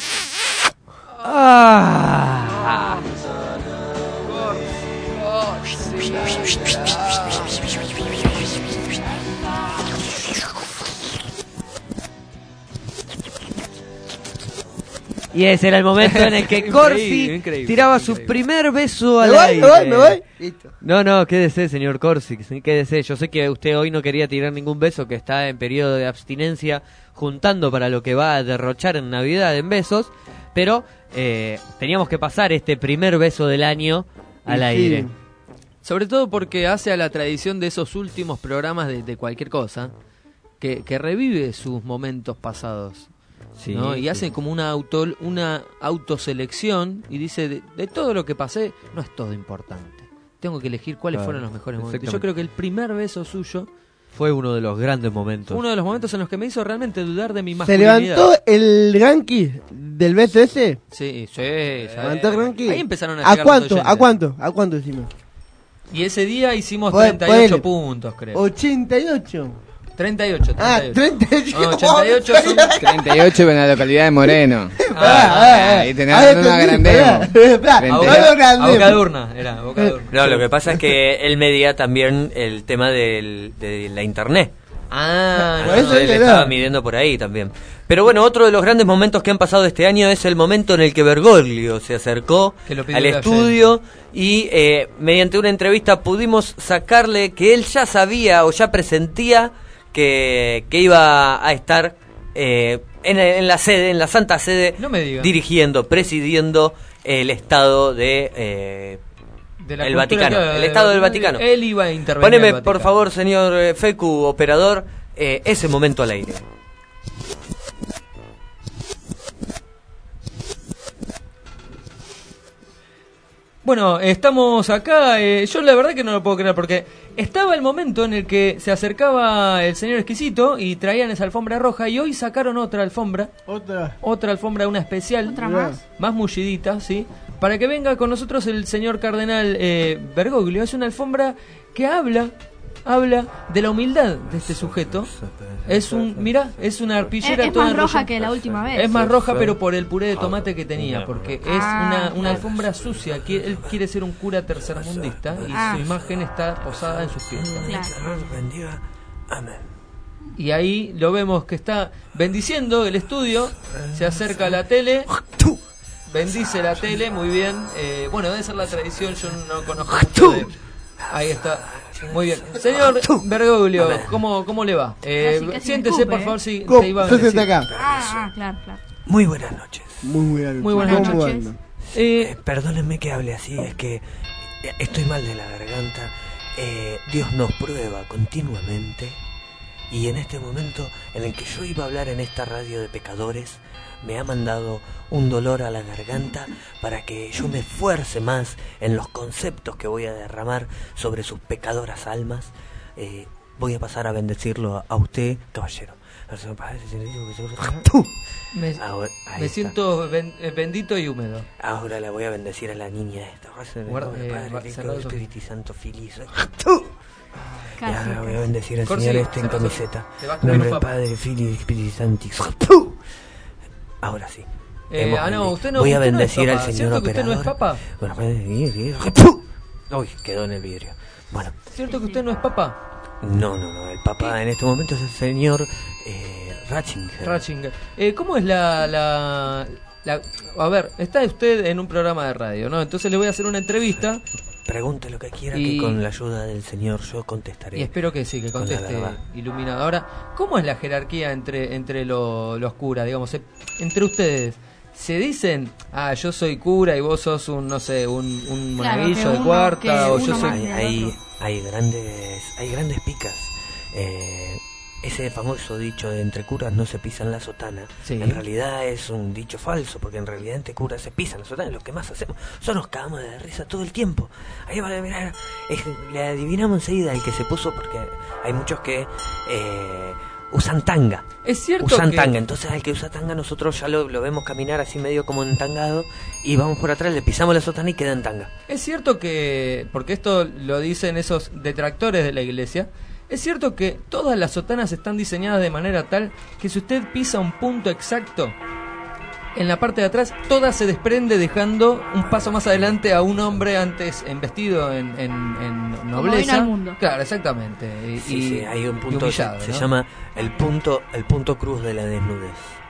¡Ah! Y ese era el momento en el que Corsi Increíble, increíble, tiraba increíble. su primer beso al ¿Me voy? aire. ¿Me voy? ¿Me voy? Listo. No, no, quédese, señor Corsi, quédese. Yo sé que usted hoy no quería tirar ningún beso, que está en periodo de abstinencia, juntando para lo que va a derrochar en Navidad en besos, pero eh, teníamos que pasar este primer beso del año al Y aire. sí. Sobre todo porque hace a la tradición de esos últimos programas de, de cualquier cosa, que, que revive sus momentos pasados. Sí, ¿no? Y sí. hace como una auto una autoselección y dice, de, de todo lo que pasé, no es todo importante. Tengo que elegir cuáles Claro, fueron los mejores momentos. Yo exactamente. creo que el primer beso suyo Fue uno de los grandes momentos. uno de los momentos en los que me hizo realmente dudar de mi ¿Se masculinidad. levantó el ranking del B S S? Sí, sí. ¿Se sí. levantó el ranking? Ahí empezaron a ¿A llegar cuánto? los ¿A cuánto? ¿A cuánto decimos? Y ese día hicimos Pon- treinta y ocho ponele. puntos, creo. ochenta y ocho. treinta y ocho, Ah, treinta y ocho. treinta y ocho. No, ochenta y ocho son... treinta y ocho en la localidad de Moreno. Ah, ahí tenés ah, una entendí, grandemo. pará, pará, Frente- A Abogado boca- grande. a boca de urna, era, a boca de urna. No, lo que pasa es que él medía también el tema del, de la internet. Ah, Ah, no, no, no, él no. estaba midiendo por ahí también. Pero bueno, otro de los grandes momentos que han pasado este año es el momento en el que Bergoglio se acercó Que lo pidió al la estudio y eh, mediante una entrevista pudimos sacarle que él ya sabía o ya presentía que, que iba a estar eh, en, en la sede, en la Santa Sede, No me diga. dirigiendo, presidiendo el Estado de... Eh, De la el cultura Vaticano, que- el Estado del Vaticano. Él iba a intervenir. Poneme, al por Vaticano. favor, señor eh, Fecu, operador, eh, ese momento al aire. Bueno, estamos acá. eh, yo la verdad que no lo puedo creer porque estaba el momento en el que se acercaba el señor exquisito y traían esa alfombra roja y hoy sacaron otra alfombra. Otra. Otra alfombra, una especial. ¿Otra más? Más mullidita, ¿sí? Para que venga con nosotros el señor cardenal eh, Bergoglio. Es una alfombra que habla, habla de la humildad de este sujeto. Es un, mira, es una Es, arpillera es toda más roja enrollada. que la última vez. Es más roja, pero por el puré de tomate que tenía, porque es Ah, una, una alfombra sucia. Qui- Él quiere ser un cura tercermundista y Ah. su imagen está posada en sus pies. Claro. Y ahí lo vemos que está bendiciendo el estudio, se acerca a la tele, bendice la tele, muy bien. Eh, bueno, debe ser la tradición, yo no conozco mucho de... Ahí está. Muy bien. Señor Bergoglio, ¿cómo, cómo le va? Eh, Casi, casi siéntese, me por escupe, favor, ¿eh? si ¿Cómo? te iba a Siéntate bendecir. acá. Ah, ah, claro, claro. Muy buenas noches. Muy buenas Muy buenas ¿Cómo noches. anda? Eh, Eh, perdónenme que hable así, es que eh, estoy mal de la garganta. Eh, Dios nos prueba continuamente Y en este momento en el que yo iba a hablar en esta radio de pecadores, me ha mandado un dolor a la garganta para que yo me esfuerce más en los conceptos que voy a derramar sobre sus pecadoras almas. Eh, voy a pasar a bendecirlo a usted, caballero. Me, Ahora, ahí me está. siento ben- eh, bendito y húmedo. Ahora la voy a bendecir a la niña esta. Guarda, Padre, eh, Padre, va- Hijo, cerrado, Espíritu Santo, Feliz. Y Casi, ahora voy a casi. bendecir al Corsi, señor este en cerrado. camiseta. Te va a En comer nombre un del papa. Padre, Fili y Espíritu Santo. Ahora sí. Eh, Hemos ah, no, bendi- usted no, voy a usted no es bendecir papa, al señor ¿cierto que usted operador. no es papa? Bueno, uy, quedó en el vidrio. Bueno, ¿Cierto que usted no es papa? no, no, no. El papa en este momento es el señor eh, Ratzinger. Ratzinger. Eh, ¿Cómo es la, la, la... A ver, está usted en un programa de radio, ¿no? Entonces le voy a hacer una entrevista. Pregunte lo que quiera, Y- que con la ayuda del señor yo contestaré. Y espero que sí, que con la conteste verdad. iluminado. Ahora, ¿cómo es la jerarquía entre entre lo- los curas, digamos, eh, entre ustedes? ¿Se dicen, ah, yo soy cura y vos sos un, no sé, un, un Claro, monaguillo que de uno- cuarta, que o yo uno soy... más Hay, que hay, hay grandes hay grandes picas. Eh, ese famoso dicho de entre curas no se pisan la sotana, Sí. en realidad es un dicho falso, porque en realidad entre curas se pisan la sotana. Lo que más hacemos, nosotros nos cagamos de risa todo el tiempo. Ahí van a mirar, es- le adivinamos enseguida el que se puso, porque hay muchos que eh, usan tanga. Es cierto Usan que... tanga, entonces al que usa tanga nosotros ya lo, lo vemos caminar así medio como entangado y vamos por atrás, le pisamos la sotana y queda en tanga. Es cierto que, porque esto lo dicen esos detractores de la iglesia, es cierto que todas las sotanas están diseñadas de manera tal que si usted pisa un punto exacto en la parte de atrás, toda se desprende dejando un paso más adelante a un hombre antes en vestido en, en, en nobleza. vino al mundo. Claro, exactamente. Y, Sí, y- sí, hay un y punto, humillado, se ¿no? llama el punto el punto cruz de la desnudez.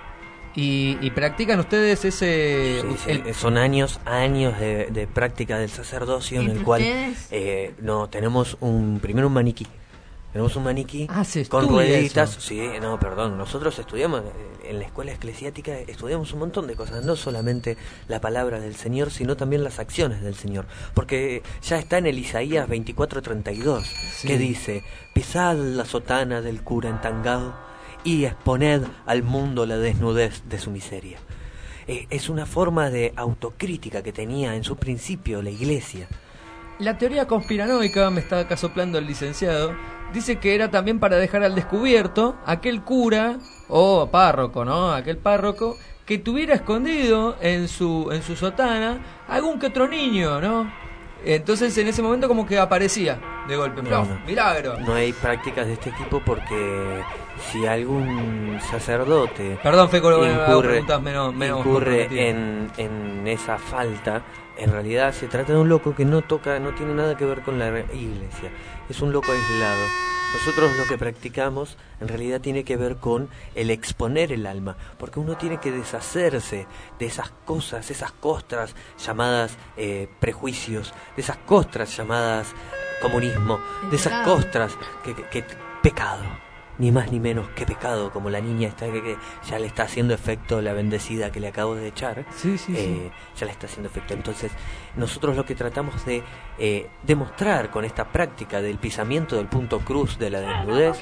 Y, y practican ustedes ese... Sí, sí, el- son años, años de, de práctica del sacerdocio en el ¿Entre cual ustedes? eh, no tenemos un primero un maniquí. Tenemos un maniquí Ah, se con estudia rueditas. eso. Sí, no, perdón. Nosotros estudiamos eh, en la escuela eclesiástica, estudiamos un montón de cosas, no solamente la palabra del Señor, sino también las acciones del Señor. Porque ya está en el Isaías veinticuatro treinta y dos, Sí. que dice: pisad la sotana del cura entangado y exponed al mundo la desnudez de su miseria. Eh, es una forma de autocrítica que tenía en su principio la Iglesia. La teoría conspiranoica, me está acá soplando el licenciado, dice que era también para dejar al descubierto aquel cura o párroco, ¿no? Aquel párroco que tuviera escondido en su en su sotana algún que otro niño, ¿no? Entonces en ese momento como que aparecía de golpe, No, ¡plaf! no. milagro. No hay prácticas de este tipo porque si algún sacerdote Perdón, Feco, hago incurre, preguntas menos- menos incurre comprometidas. en, en esa falta, en realidad se trata de un loco que no toca, no tiene nada que ver con la iglesia, es un loco aislado. Nosotros lo que practicamos en realidad tiene que ver con el exponer el alma, porque uno tiene que deshacerse de esas cosas, esas costras llamadas eh, prejuicios, de esas costras llamadas comunismo, de esas pecado. costras que, que- que- pecado, ni más ni menos que pecado, como la niña esta que, que ya le está haciendo efecto la bendecida que le acabo de echar. Sí, sí, eh, ya le está haciendo efecto. Entonces nosotros lo que tratamos de eh, demostrar con esta práctica del pisamiento del punto cruz de la desnudez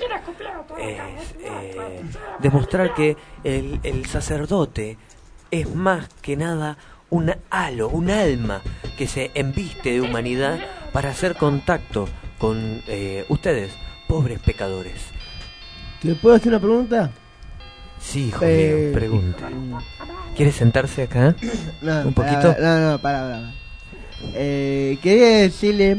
es eh, demostrar que el, el sacerdote es más que nada un halo, un alma que se embiste de humanidad para hacer contacto con eh, ustedes, pobres pecadores. ¿Te puedo hacer una pregunta? Sí, hijo Eh, mío, pregunta. ¿Quiere sentarse acá? No, ¿Un pará, poquito? No, no, para, para. Eh, quería decirle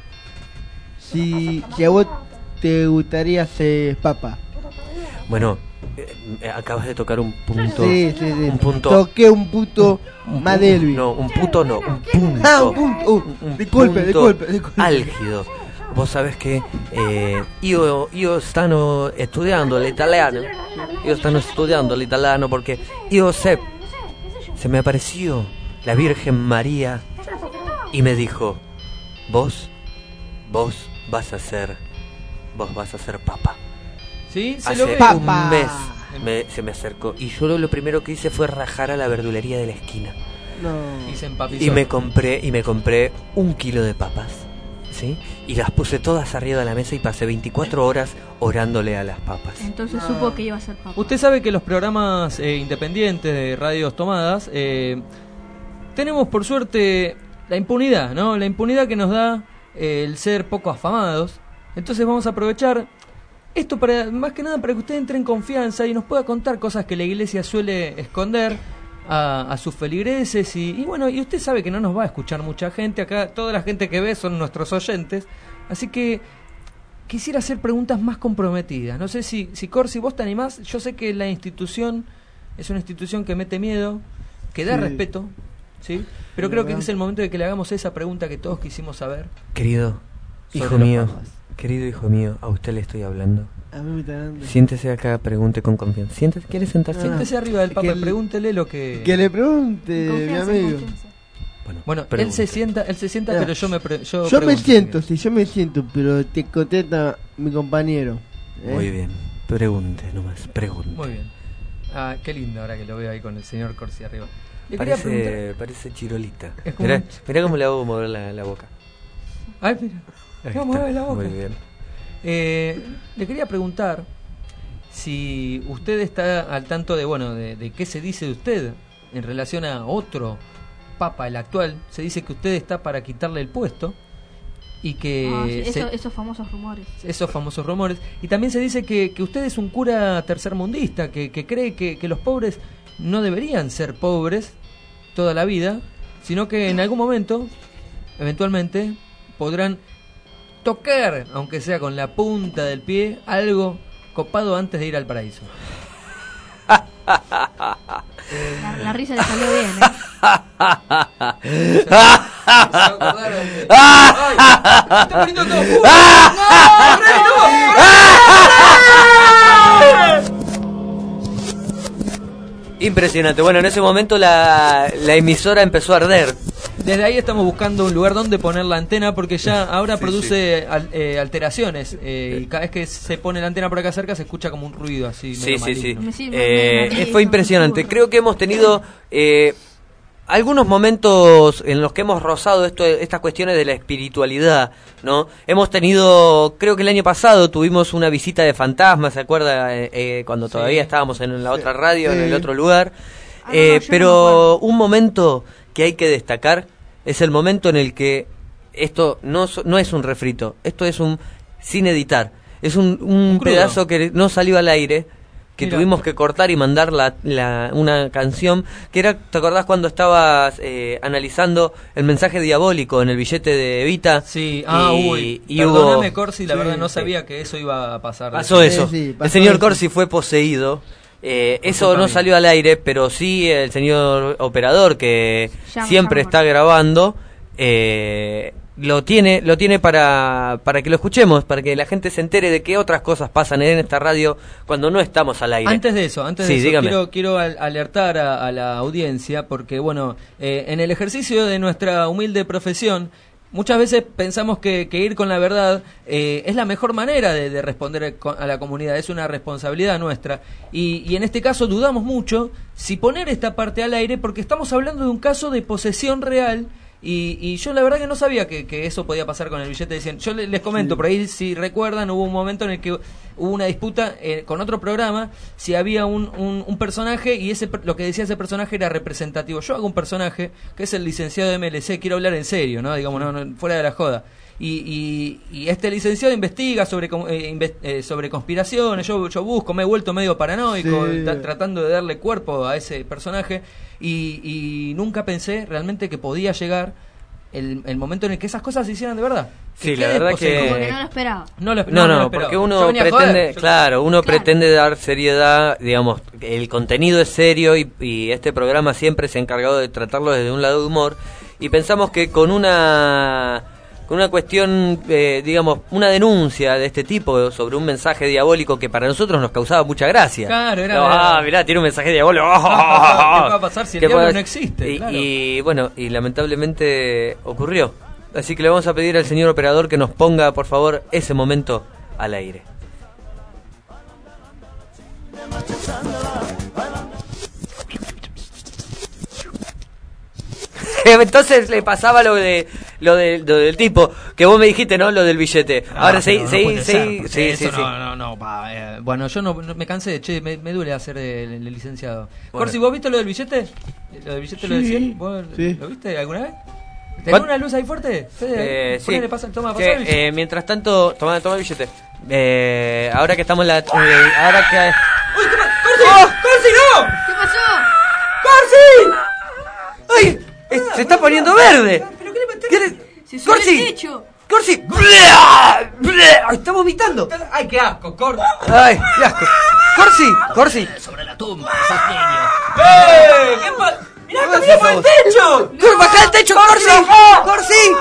si, si a vos te gustaría ser papa. Bueno, eh, acabas de tocar un punto. Sí, sí, sí. Un punto. Toqué un punto un más punto- débil. No, un puto no, un punto. Ah, un punto. Uh, un disculpe, punto disculpe, disculpe. álgido. Vos sabés que eh, io, io stanno studiando l'italiano. Io stanno studiando l'italiano porque io sé, se me apareció la Virgen María y me dijo: vos, vos vas a ser, vos vas a ser papa. ¿Sí? Se Hace lo ve. un mes me- se me acercó y yo lo, lo primero que hice fue rajar a la verdulería de la esquina No. Y se empapizó. y me compré y me compré un kilo de papas ¿sí? Y las puse todas arriba de la mesa y pasé veinticuatro horas orándole a las papas. Entonces supo que iba a ser papa. Usted sabe que los programas eh, independientes de radios tomadas, eh, tenemos por suerte la impunidad, ¿no? La impunidad que nos da eh, el ser poco afamados. Entonces vamos a aprovechar esto para, más que nada, para que usted entre en confianza y nos pueda contar cosas que la iglesia suele esconder a, a sus feligreses. Y, y bueno, y usted sabe que no nos va a escuchar mucha gente. Acá toda la gente que ve son nuestros oyentes. Así que quisiera hacer preguntas más comprometidas. No sé si, si Corsi, vos te animás. Yo sé que la institución es una institución que mete miedo, que da Sí. respeto, ¿sí? Pero Sí, creo que ¿verdad? es el momento de que le hagamos esa pregunta que todos quisimos saber. Querido Sobre hijo los mío, papas. querido hijo mío, a usted le estoy hablando. A mí me está dando. Siéntese acá, pregunte con confianza. Siéntese, ¿quiere sentarse? Siéntese arriba del Papa que y el- pregúntele lo que... Que le pregunte, mi Confianza, amigo. confianza. Bueno, Bueno, él pregunte. se sienta, él se sienta, Ya. pero yo me pre- yo, Yo me pregunto. siento, sí, yo me siento, pero te contesta mi compañero. ¿eh? Muy bien, pregunte nomás, pregunte. Muy bien. Ah, qué lindo ahora que lo veo ahí con el señor Corsi arriba. Le quería preguntar... Parece, parece chirolita. Es como Mirá, un- mirá cómo le hago mover la, la boca. Ay, mira. Ahí Vamos a está, ver la boca. muy bien. Eh, le quería preguntar si usted está al tanto de, bueno, de, de qué se dice de usted en relación a otro papa, el actual. Se dice que usted está para quitarle el puesto y que Ah, sí, se- eso- esos famosos rumores. esos famosos rumores. Y también se dice que, que usted es un cura tercermundista, que, que cree que, que los pobres no deberían ser pobres toda la vida, sino que en algún momento, eventualmente, podrán tocar, aunque sea con la punta del pie, algo copado antes de ir al paraíso. La, la risa le salió bien, ¿eh? ¡Está poniendo todo puro! ¡No, Rey, Impresionante. Bueno, en ese momento la, la emisora empezó a arder. Desde ahí estamos buscando un lugar donde poner la antena porque ya ahora Sí, produce al- eh, alteraciones eh, y cada vez que se pone la antena por acá cerca se escucha como un ruido así. Sí, medio sí, sí. maligno. Eh, fue impresionante. Creo que hemos tenido eh, algunos momentos en los que hemos rozado esto, estas cuestiones de la espiritualidad, ¿no? Hemos tenido, creo que el año pasado tuvimos una visita de fantasmas, ¿se acuerda? Eh, eh, cuando todavía estábamos en la otra radio, en el otro lugar. Ah, Eh, no, yo no pero un momento que hay que destacar es el momento en el que esto no, so- no es un refrito, esto es un sin editar, es un, un crudo. pedazo que no salió al aire, que Mira. tuvimos que cortar y mandar la, la- una canción, que era, ¿te acordás cuando estabas eh, analizando el mensaje diabólico en el billete de Evita? Sí, ah, y, uy, y perdóname hubo... Corsi, la Sí, verdad no sí. sabía que eso iba a pasar. Pasó eso, Sí, sí, el pasó señor eso. Corsi fue poseído. Eh, eso culpa no mía. salió al aire, pero sí el señor operador que Llama, siempre llama, está grabando eh, lo tiene lo tiene para para que lo escuchemos, para que la gente se entere de qué otras cosas pasan en esta radio cuando no estamos al aire. Antes de eso, antes Sí, de eso, dígame. quiero, quiero al- alertar a, a la audiencia porque, bueno, eh, en el ejercicio de nuestra humilde profesión, muchas veces pensamos que, que ir con la verdad eh, es la mejor manera de, de responder co- a la comunidad, es una responsabilidad nuestra. Y, y en este caso dudamos mucho si poner esta parte al aire porque estamos hablando de un caso de posesión real. Y, y yo la verdad que no sabía que, que eso podía pasar con el billete de cien. Yo le- les comento, por ahí si recuerdan hubo un momento en el que hubo una disputa eh, con otro programa si había un, un, un personaje y ese per- lo que decía ese personaje era representativo. Yo hago un personaje que es el licenciado de M L C, quiero hablar en serio, ¿no? Digamos, no, no, fuera de la joda. Y, y, y este licenciado investiga sobre com- eh, inves- eh, sobre conspiraciones, yo, yo busco, me he vuelto medio paranoico, Sí. ta- tratando de darle cuerpo a ese personaje y, y nunca pensé realmente que podía llegar el, el momento en el que esas cosas se hicieran de verdad. Que Sí, la quede verdad poseído. que- Como que no lo esperaba. No, lo- No, no, no, lo esperaba. porque Yo uno venía a pretende, joder. Yo- claro, uno Claro. pretende dar seriedad, digamos, el contenido es serio y, y este programa siempre se ha encargado de tratarlo desde un lado de humor y pensamos que con una con una cuestión, eh, digamos, una denuncia de este tipo sobre un mensaje diabólico que para nosotros nos causaba mucha gracia. Claro, era- No, ah, mirá, tiene un mensaje diabólico. ¿Qué va a pasar si el ¿Qué diablo puede- no existe? Y, Claro. y, bueno, y lamentablemente ocurrió. Así que le vamos a pedir al señor operador que nos ponga, por favor, ese momento al aire. Entonces le pasaba lo de lo, de, lo del tipo, que vos me dijiste, ¿no? Lo del billete. Ah, Ahora, sí, no, no sí, puede sí, ser, sí, eso sí, sí. No, no, no, pa, eh, bueno, yo no, no- me cansé, che, me, me duele hacer el, el licenciado. Bueno. Corsi, ¿vos viste lo del billete? ¿Lo del billete lo Sí, de cien? ¿Vos sí. ¿Lo viste alguna vez? ¿Tenés ¿Cuál? una luz ahí fuerte? Fede, Eh, sí. ponele, pasa, toma, Que, pasa el billete. eh, mientras tanto, toma, toma el billete. Eh, ahora que estamos en la... eh, ahora que... ¡Uy, qué pa- ¡Corsi! ¡Corsi, no! ¿Qué pasó? ¡Corsi! ¡Ay! eh, se está poniendo verde. ¿Qué le- Se subió ¡Corsi! el techo. ¡Corsi! ¡Blea! ¡Blea! ¡Está vomitando! ¡Ay, qué asco, Corsi! ¡Ay, qué asco! ¡Corsi! ¡Corsi! Sobre la tumba, sos niño. ¡Eh! ¿Qué pa- ¡Mirá, camina por el techo! ¡Cor- ¡Baja el techo, Corsi! ¡Corsi!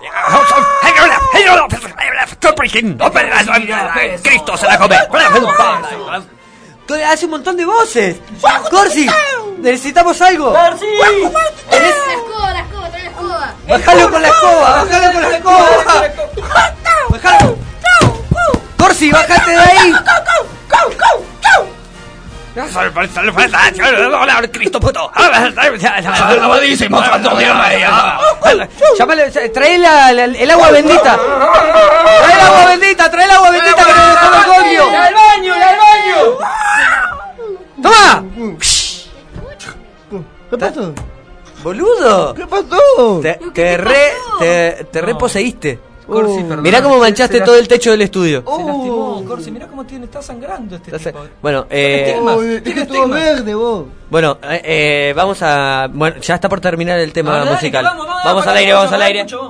Cristo se la come. Hace un montón de voces. ¡Corsi! ¿Necesitamos algo? ¡Corsi! La escoba, la escoba, trae la escoba. ¡Bájalo con la escoba! ¡Bájalo con la escoba! ¡Bájalo! ¡Corsi, bájate de ahí! ¡Cristo puto! Lavadísimo, santo Dios. Llámale, trae la, la- el agua bendita. Trae el agua bendita, trae el agua bendita que nos dejó el coño. ¡Y al baño, y al baño! ¡Toma! ¿Qué pasó? ¡Boludo! ¿Qué pasó? Te, te re, te, te reposeíste. Corsi, perdón. Mirá cómo Se- manchaste se todo el techo del estudio. Se lastimó, Corsi, mirá cómo tiene, está sangrando este Entonces, tipo. bueno, eh, Estigmas, Uy, tiene es que todo estigmas. verde, vos. bueno, eh, eh, vamos a, bueno, ya está por terminar el tema Ah, dale, musical. vamos, vamos, Vamos pará, al aire, mucho, vamos al pará, aire. mucho.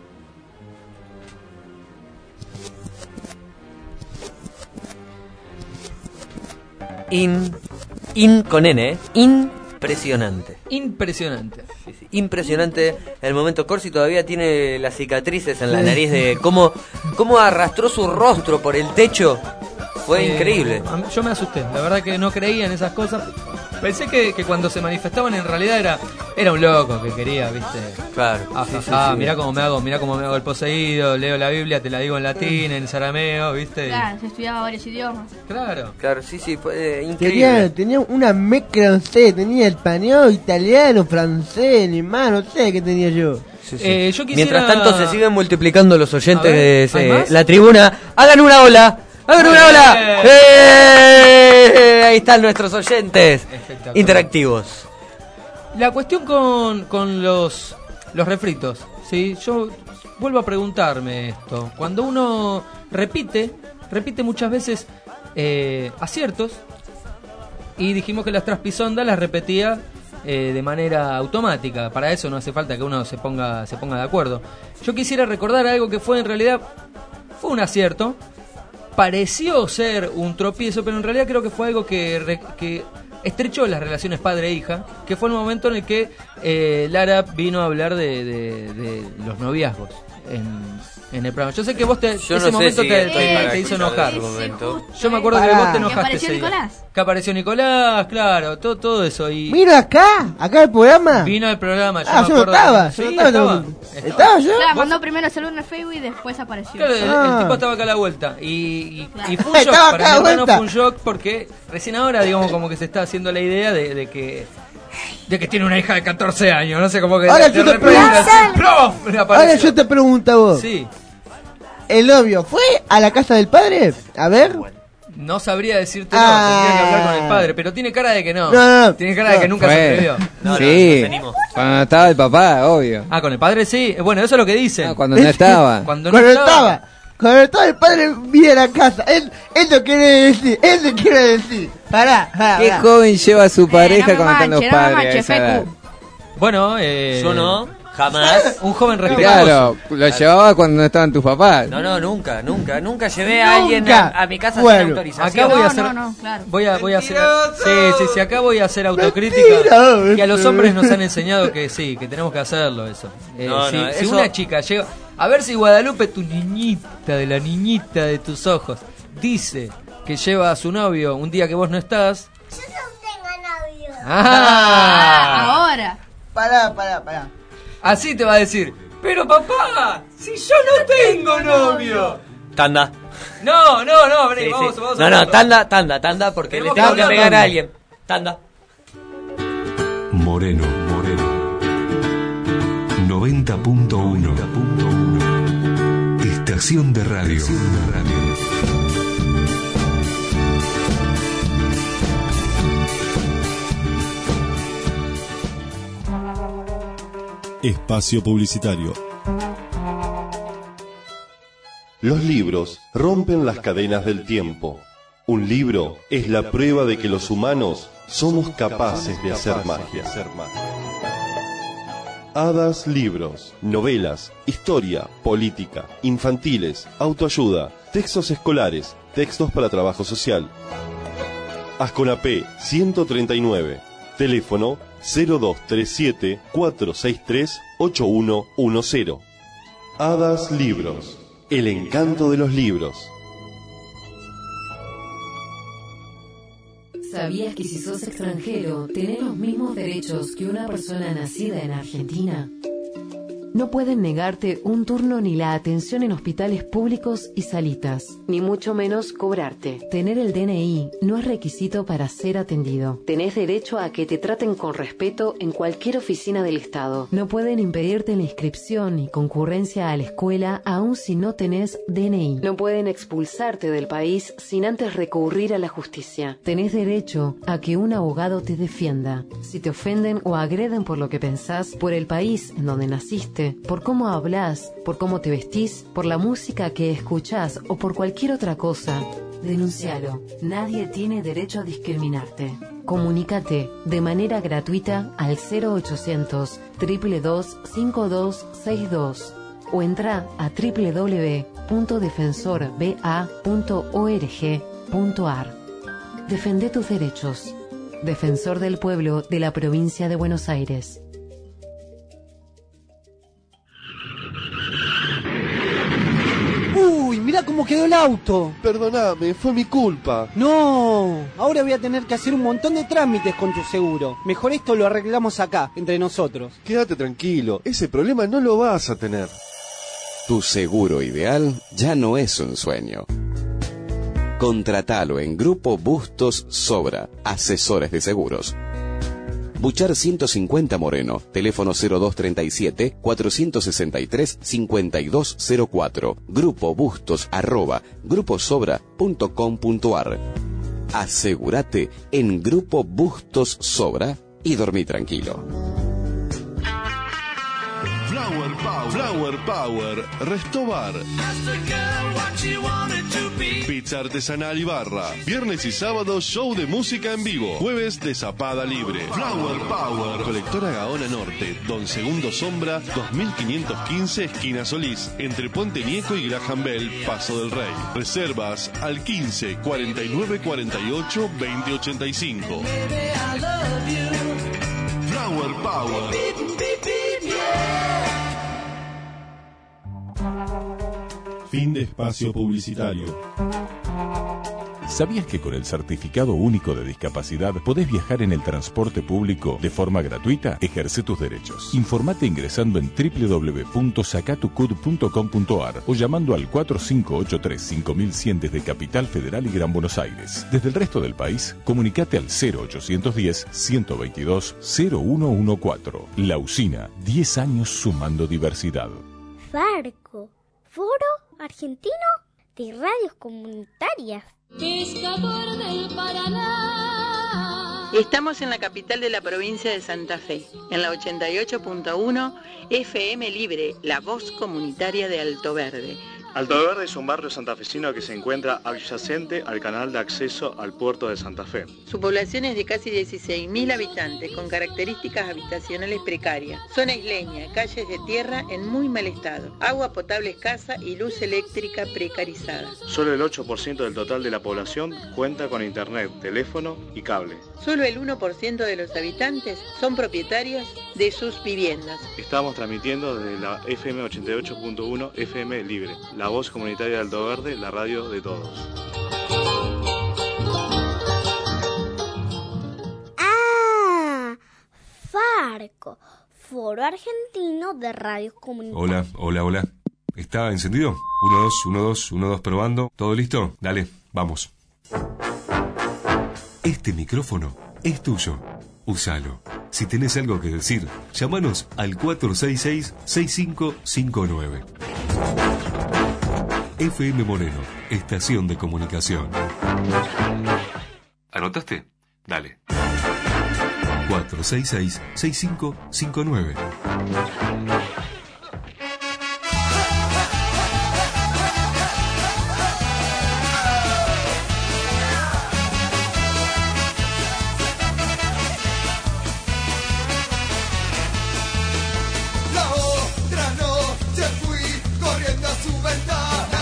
In, in con N, ¿eh? Impresionante. Impresionante. Sí, sí, impresionante el momento. Corsi todavía tiene las cicatrices en la nariz de cómo, cómo arrastró su rostro por el techo. Fue Eh, increíble. a mí- Yo me asusté, la verdad que no creía en esas cosas. Pensé que, que cuando se manifestaban en realidad era era un loco que quería, ¿viste? Claro. Ah, sí, sí, ah, sí. mirá cómo me hago, mirá cómo me hago el poseído, leo la Biblia, te la digo en latín, en sarameo, ¿viste? Y- Claro, se estudiaba varios idiomas. Claro. Claro, sí, sí, fue eh, Tenía, increíble. tenía una mezcla, no sé, tenía español, italiano, francés, alemán, no sé qué tenía yo. Sí, sí. Eh, yo quisiera- Mientras tanto se siguen multiplicando los oyentes A ver, de ¿hay eh, más? la tribuna. ¡Hagan una ola! ¡Hagan una ola! ¡Eh! Ahí están nuestros oyentes Espectacular. interactivos. La cuestión con, con los, los refritos, ¿sí? Yo vuelvo a preguntarme esto. Cuando uno repite, repite muchas veces eh, aciertos, y dijimos que las traspisondas las repetía eh, de manera automática. Para eso no hace falta que uno se ponga, se ponga de acuerdo. Yo quisiera recordar algo que fue en realidad, fue un acierto, pareció ser un tropiezo, pero en realidad creo que fue algo que, re- que estrechó las relaciones padre-hija, que fue el momento en el que eh, Lara vino a hablar de, de- de los noviazgos en, en el programa. Yo sé que vos te, Yo ese no sé momento si te, estoy te- para te hizo escuchar enojar. ese momento. Yo me acuerdo que Pará. vos te Que enojaste. apareció ese día. Nicolás. Que apareció Nicolás, claro, todo, todo eso. Y Mira acá, acá el programa. vino al programa. Yo Ah, me yo no acuerdo estaba, que- yo no Sí, estaba, estaba. no- ¿Estaba yo? Claro, mandó primero saludo en el Facebook y después apareció. Claro, el, el Ah. tipo estaba acá a la vuelta. Y, y, Claro. y fue un shock. Estaba Para acá a mi la hermano vuelta. fue un shock porque recién ahora, digamos, como que se está haciendo la idea de, de que. De que tiene una hija de catorce años, no sé, como que. Ahora de yo te repente pregunto. así, ¡plof! le apareció. Ahora yo te pregunto a vos. Sí, ¿El novio fue a la casa del padre? A ver. no sabría decirte, Ah. no, tendría que hablar con el padre, pero tiene cara de que no. No, no, no. Tiene cara de que No. nunca se Fue. atrevió. sí, cuando estaba el papá, obvio. Ah, con el padre sí. Bueno, eso es lo que dicen. Ah, cuando no estaba. Cuando no Cuando estaba. estaba. Cuando estaba el padre viene a la casa. Él, él lo quiere decir. Él lo quiere decir. Pará, pará. ¿Qué pará. joven lleva a su pareja no me cuando están los manches, no me padres a manches, esa edad? Fecu. Bueno, eh. Yo no, jamás. Un joven respetuoso. Claro, lo llevaba cuando no estaban tus papás. No, no, nunca, nunca, nunca llevé a alguien Nunca. a, a mi casa Bueno, sin autorización. Acá voy a No, hacer. no, no, claro. Voy a, voy a hacer. ¡Mentiroso! Sí, sí, sí, acá voy a hacer autocrítica. Mentiroso. Y a los hombres nos han enseñado que sí, que tenemos que hacerlo eso. Eh, No, si no, si eso- una chica llega. A ver si Guadalupe, tu niñita, de la niñita de tus ojos, dice que lleva a su novio un día que vos no estás. Yo no tengo novio. ¡Ah! Ahora. Pará, pará, pará. Así te va a decir. Pero papá, si yo no tengo novio. Tanda. No, no, no, vení, Sí, vamos, sí. vamos. No, no, tanda, tanda, tanda, porque Tenemos le tengo que que hablar, pegar tanda. a alguien. Tanda. Moreno, Moreno. noventa punto uno. Estación de radio. Estación de radio. Espacio publicitario. Los libros rompen las cadenas del tiempo. Un libro es la prueba de que los humanos somos capaces de hacer magia. Hadas Libros, novelas, historia, política, infantiles, autoayuda, textos escolares, textos para trabajo social. Asconapé ciento treinta y nueve, teléfono cero dos tres siete, cuatro seis tres, ocho uno uno cero. Hadas Libros, el encanto de los libros. ¿Sabías que si sos extranjero, tenés los mismos derechos que una persona nacida en Argentina? No pueden negarte un turno ni la atención en hospitales públicos y salitas, ni mucho menos cobrarte. Tener el D N I no es requisito para ser atendido. Tenés derecho a que te traten con respeto en cualquier oficina del Estado. No pueden impedirte la inscripción y concurrencia a la escuela aun si no tenés D N I. No pueden expulsarte del país sin antes recurrir a la justicia. Tenés derecho a que un abogado te defienda. Si te ofenden o agreden por lo que pensás, por el país en donde naciste, por cómo hablas, por cómo te vestís, por la música que escuchás o por cualquier otra cosa, denuncialo. Nadie tiene derecho a discriminarte. Comunícate de manera gratuita al cero ochocientos, dos dos dos, cinco dos seis dos o entra a doble u doble u doble u punto defensor b a punto org punto a r. Defende tus derechos. Defensor del Pueblo de la Provincia de Buenos Aires. Uy, mirá cómo quedó el auto. Perdóname, fue mi culpa. No, ahora voy a tener que hacer un montón de trámites con tu seguro. Mejor esto lo arreglamos acá, entre nosotros. Quédate tranquilo, ese problema no lo vas a tener. Tu seguro ideal ya no es un sueño. Contratalo en Grupo Bustos Sobra, asesores de seguros. Buchar ciento cincuenta Moreno, teléfono cero dos treinta y siete, cuatrocientos sesenta y tres, cincuenta y dos cero cuatro, Grupo Bustos arroba gruposobra punto com punto a r. Asegúrate en Grupo Bustos Sobra y dormí tranquilo. Flower Power, Flower Power, Restobar. Pizza artesanal y barra. Viernes y sábado show de música en vivo. Jueves de zapada libre. Flower Power. Colectora Gaona Norte, Don Segundo Sombra, dos mil quinientos quince, esquina Solís. Entre Puente Nieco y Graham Bell, Paso del Rey. Reservas al quince, cuarenta y nueve, cuarenta y ocho, veinte ochenta y cinco. Flower Power. Fin de espacio publicitario. ¿Sabías que con el Certificado Único de Discapacidad podés viajar en el transporte público de forma gratuita? Ejerce tus derechos. Informate ingresando en doble u doble u doble u punto sacatucud punto com punto a r o llamando al cuatro cinco ocho tres, cinco mil cien desde Capital Federal y Gran Buenos Aires. Desde el resto del país, comunicate al cero ochocientos diez, ciento veintidós, cero uno catorce. La Usina, diez años sumando diversidad. Farco, Foro Argentino de Radios Comunitarias. Pescador del Paraná. Estamos en la capital de la provincia de Santa Fe, en la ochenta y ocho punto uno F M Libre, la voz comunitaria de Alto Verde. Alto Verde es un barrio santafesino que se encuentra adyacente al canal de acceso al puerto de Santa Fe. Su población es de casi dieciséis mil habitantes, con características habitacionales precarias. Zona isleña, calles de tierra en muy mal estado, agua potable escasa y luz eléctrica precarizada. Solo el ocho por ciento del total de la población cuenta con internet, teléfono y cable. Solo el uno por ciento de los habitantes son propietarios de sus viviendas. Estamos transmitiendo desde la F M ochenta y ocho punto uno F M Libre, la voz comunitaria de Alto Verde, la radio de todos. Ah, Farco, Foro Argentino de Radios Comunitarias. Hola, hola, hola. ¿Está encendido? uno, dos, uno, dos, uno, dos, probando. ¿Todo listo? Dale, vamos. Este micrófono es tuyo. Úsalo. Si tenés algo que decir, llámanos al cuatro seis seis, seis cinco cinco nueve. F M Moreno, estación de comunicación. ¿Anotaste? Dale. cuatro seis seis, seis cinco cinco nueve. La otra noche fui corriendo a su ventana.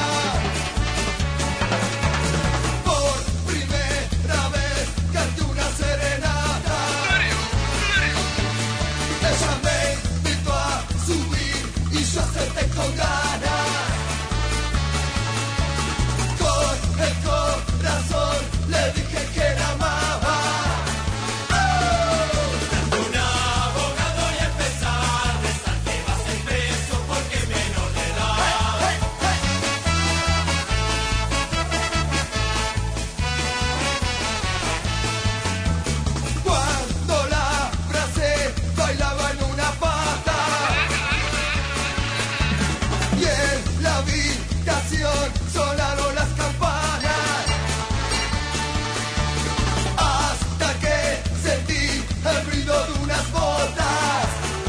Por primera vez canté una serenata. Ella me invitó a subir y yo acepté con ganas. Con el corazón le dije que la amaba. Un abogado y empezar a rezar que va a ser preso porque es menor de edad. Cuando la abracé bailaba en una pata y en la habitación sonaron las campanas hasta que sentí el ruido de unas botas.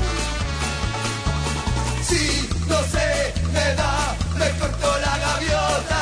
Si no se me da, me cortó la gaviota.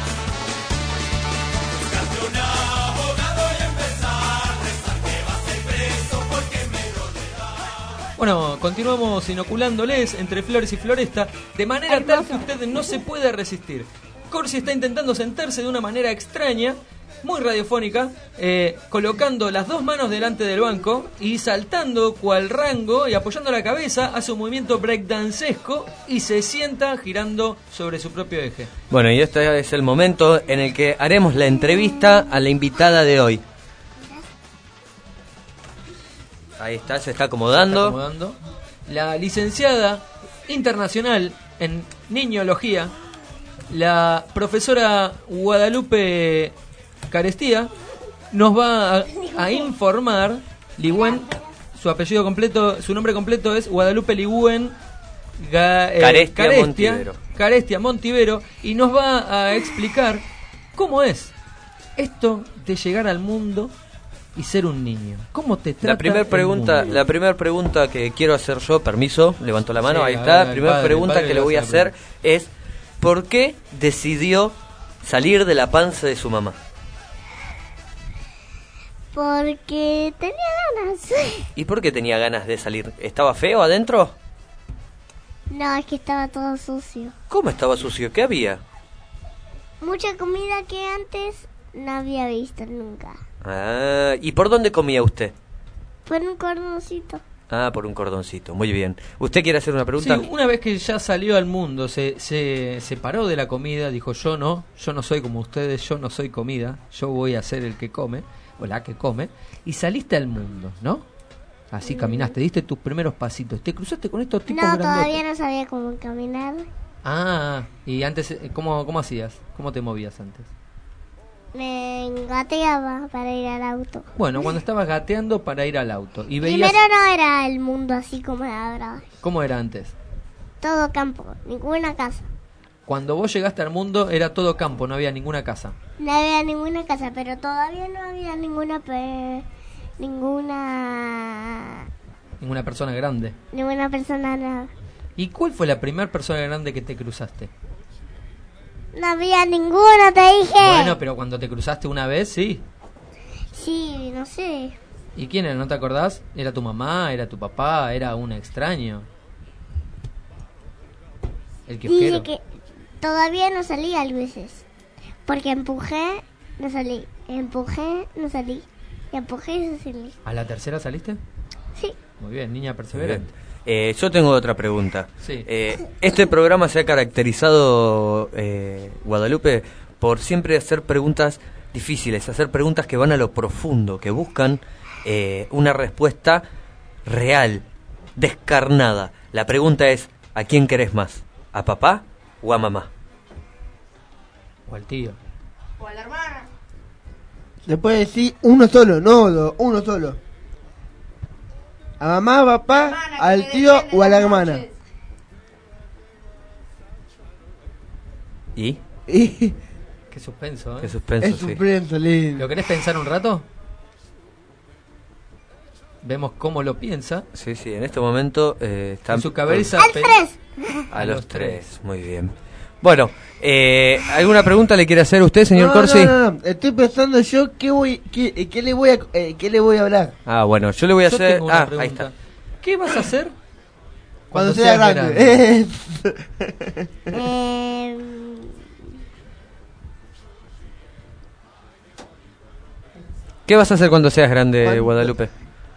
Buscaste un abogado y empezar a rezar que va a ser preso porque es menor de edad. Bueno, continuamos inoculándoles entre flores y floresta, de manera tal que usted no se puede resistir. Corsi está intentando sentarse de una manera extraña, muy radiofónica, eh, colocando las dos manos delante del banco y saltando cual rango y apoyando la cabeza, hace un movimiento breakdancesco y se sienta girando sobre su propio eje. Bueno, y este es el momento en el que haremos la entrevista a la invitada de hoy. Ahí está, se está acomodando. Está acomodando. La licenciada internacional en niñología, la profesora Guadalupe Carestía, nos va a, a informar. Ligüen, su apellido completo, su nombre completo es Guadalupe Ligüen Ga- eh, Carestia Carestia, Montivero. Carestia Montivero, y nos va a explicar cómo es esto de llegar al mundo y ser un niño. ¿Cómo te trata La primera el pregunta, mundo? la primera pregunta que quiero hacer yo, permiso, levanto la mano, Sí, ahí a está. ver, La el primera padre, el pregunta padre que le le voy va a a hacer hacer es ¿por qué decidió salir de la panza de su mamá? Porque tenía ganas. ¿Y por qué tenía ganas de salir? ¿Estaba feo adentro? No, es que estaba todo sucio. ¿Cómo estaba sucio? ¿Qué había? Mucha comida que antes no había visto nunca. Ah, ¿y por dónde comía usted? Por un cordoncito. Ah, por un cordoncito. Muy bien. ¿Usted quiere hacer una pregunta? Sí, una vez que ya salió al mundo, se, se separó de la comida, dijo yo no, yo no soy como ustedes, yo no soy comida, yo voy a ser el que come, o la que come, y saliste al mundo, ¿no? Así caminaste, diste tus primeros pasitos, te cruzaste con estos tipos No, grandotes. todavía no sabía cómo caminar. Ah, y antes, eh, ¿cómo, cómo hacías? ¿Cómo te movías antes? Me engateaba para ir al auto. Bueno, cuando estabas gateando para ir al auto y veías... Primero no era el mundo así como era ahora. ¿Cómo era antes? Todo campo, ninguna casa. Cuando vos llegaste al mundo era todo campo, no había ninguna casa. No había ninguna casa, pero todavía no había ninguna pe- ninguna Ninguna persona grande. ninguna persona, nada. ¿Y cuál fue la primera persona grande que te cruzaste? No había ninguna, te dije. Bueno, pero cuando te cruzaste una vez, sí. Sí, no sé. ¿Y quién era? ¿No te acordás? ¿Era tu mamá? ¿Era tu papá? ¿Era un extraño? ¿El Dije kiosquero? que todavía no salí a veces. Porque empujé, no salí. Empujé, no salí. Empujé, no salí. ¿A la tercera saliste? Sí. Muy bien, niña perseverante. Eh, yo tengo otra pregunta. Sí. Eh, este programa se ha caracterizado, eh, Guadalupe, por siempre hacer preguntas difíciles, hacer preguntas que van a lo profundo, que buscan eh, una respuesta real, descarnada. La pregunta es, ¿a quién querés más? ¿A papá o a mamá? O al tío. O a la hermana. Le puede decir uno solo, no dos, uno solo. A mamá, papá, al tío o a la hermana. ¿Y? Y Qué suspenso, ¿eh? Qué suspenso, es sí. suspenso, lindo. ¿Lo querés pensar un rato? Vemos cómo lo piensa. Sí, sí, en este momento eh, está... En su cabeza... ¡Al pe- tres! A los tres, muy bien. Bueno, eh, ¿alguna pregunta le quiere hacer usted, señor no, Corsi? No, no, no, estoy pensando yo qué voy, qué, qué le voy a, eh, qué le voy a hablar. Ah, bueno, yo le voy a Yo hacer... tengo una Ah, pregunta. ahí está. ¿Qué vas a hacer Cuando, cuando sea seas grande. Eh, ¿Qué vas a hacer cuando seas grande, ¿Cuándo? Guadalupe?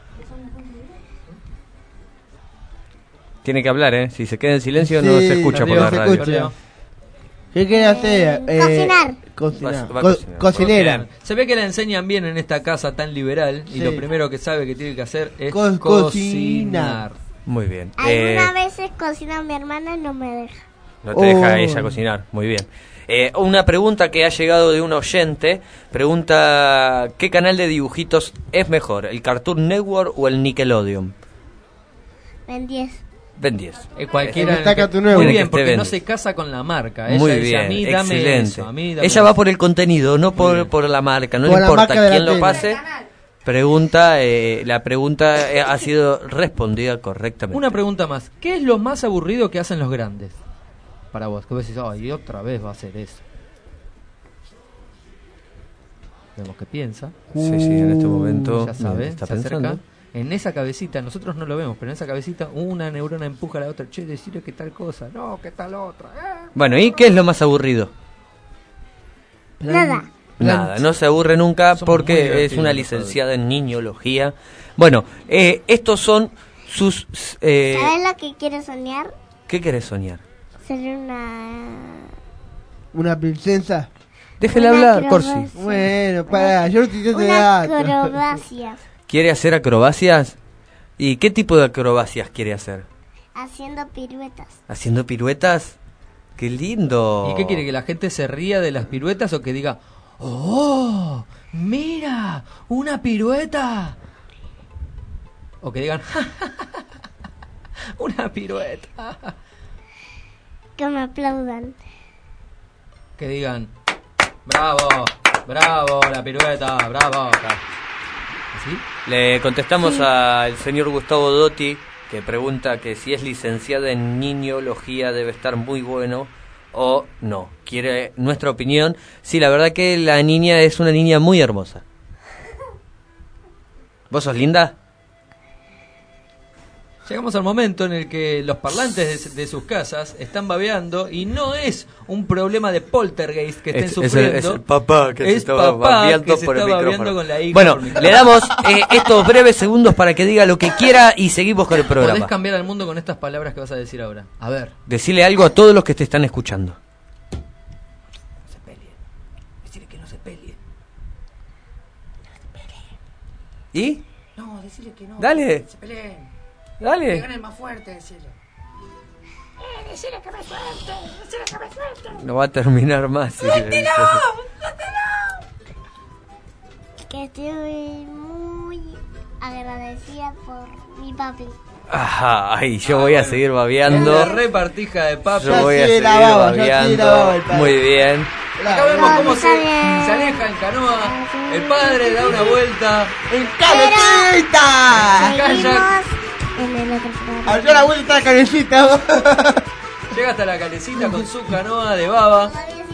Tiene que hablar, ¿eh? Si se queda en silencio no Sí, se escucha por no la se radio. escucha. ¿Qué quiere hacer? Eh, cocinar. Cocinar. Va- va a Co- cocinar. cocinera. Se ve que la enseñan bien en esta casa tan liberal y Sí. lo primero que sabe que tiene que hacer es Co- cocinar. Muy bien. Algunas Eh, veces cocina mi hermana y no me deja. no te deja Oh. ella cocinar, muy bien. Eh, una pregunta que ha llegado de un oyente, pregunta, ¿qué canal de dibujitos es mejor, el Cartoon Network o el Nickelodeon? Ben diez. Ben diez. Eh, cualquiera. Está en el que- Cartoon Network. Muy Tiene que bien, esté porque Ben no diez. se casa con la marca. Ella Muy dice, bien, a mí dame excelente. eso, a mí dame Ella va por el contenido, no por, bien. por la marca, no Por le la importa marca de la quién lo tele. pase. Pregunta, eh, la pregunta eh, ha sido respondida correctamente. Una pregunta más. ¿Qué es lo más aburrido que hacen los grandes? Para vos, que vos decís, ay, otra vez va a hacer eso. Vemos que piensa. Sí, sí, en este momento Ya sabe, está se acerca. pensando. En esa cabecita, nosotros no lo vemos, pero en esa cabecita una neurona empuja a la otra. Che, decirle que tal cosa. No, que tal otra. eh. Bueno, ¿y qué es lo más aburrido? Nada. Nada, no se aburre nunca Son muy porque es divertidos una los licenciada en niñología. Bueno, eh, estos son sus... Eh, ¿Sabes lo que quiero soñar? ¿Qué querés soñar? Ser una... Una princesa. Déjela Una hablar, Corsi. acrobacia. Bueno, para, yo no te entiendo de Una datos. acrobacia. ¿Quiere hacer acrobacias? ¿Y qué tipo de acrobacias quiere hacer? Haciendo piruetas. ¿Haciendo piruetas? ¡Qué lindo! ¿Y qué quiere? ¿Que la gente se ría de las piruetas o que diga, ¡oh! ¡Mira! ¡Una pirueta! O que digan, ¡ja, ja, ja, ja, una pirueta! Que me aplaudan. Que digan, ¡bravo! ¡Bravo! ¡La pirueta! ¡Bravo! ¿Así? Le contestamos al señor Gustavo Dotti, que pregunta que si es licenciada en niñología debe estar muy bueno o no. Quiere nuestra opinión. Sí, la verdad que la niña es una niña muy hermosa. ¿Vos sos linda? Llegamos al momento en el que los parlantes de, de sus casas están babeando y no es un problema de poltergeist que estén Es, es el, sufriendo. es el papá que Es se estaba papá babeando que se por el está babeando micrófono. con la hija Bueno, por el le micrófono. damos eh, estos breves segundos para que diga lo que quiera y seguimos con el Podés programa. cambiar al mundo con estas palabras que vas a decir ahora. A ver. Decirle algo a todos los que te están escuchando. No se peleen. Decirle que no se peleen. ¿Y? No, decirle que no. Dale. Se peleen. Dale. Que ganen más fuerte, decirle. Eh, decirle que me suelte. Decirle que me suelte. No va a terminar más. si- ¡Suéltelo! Que estoy muy agradecida por mi papi. Ajá, ay, yo voy a seguir babeando. La repartija de papas. Yo voy a seguir babeando. Muy bien. Acá vemos cómo se, está bien. se aleja en canoa. El padre da una vuelta. ¡En cabecita! Kayak. En el otro programa. Al yo la vuelta a la cabecita. Llega hasta la calecita con su canoa de baba.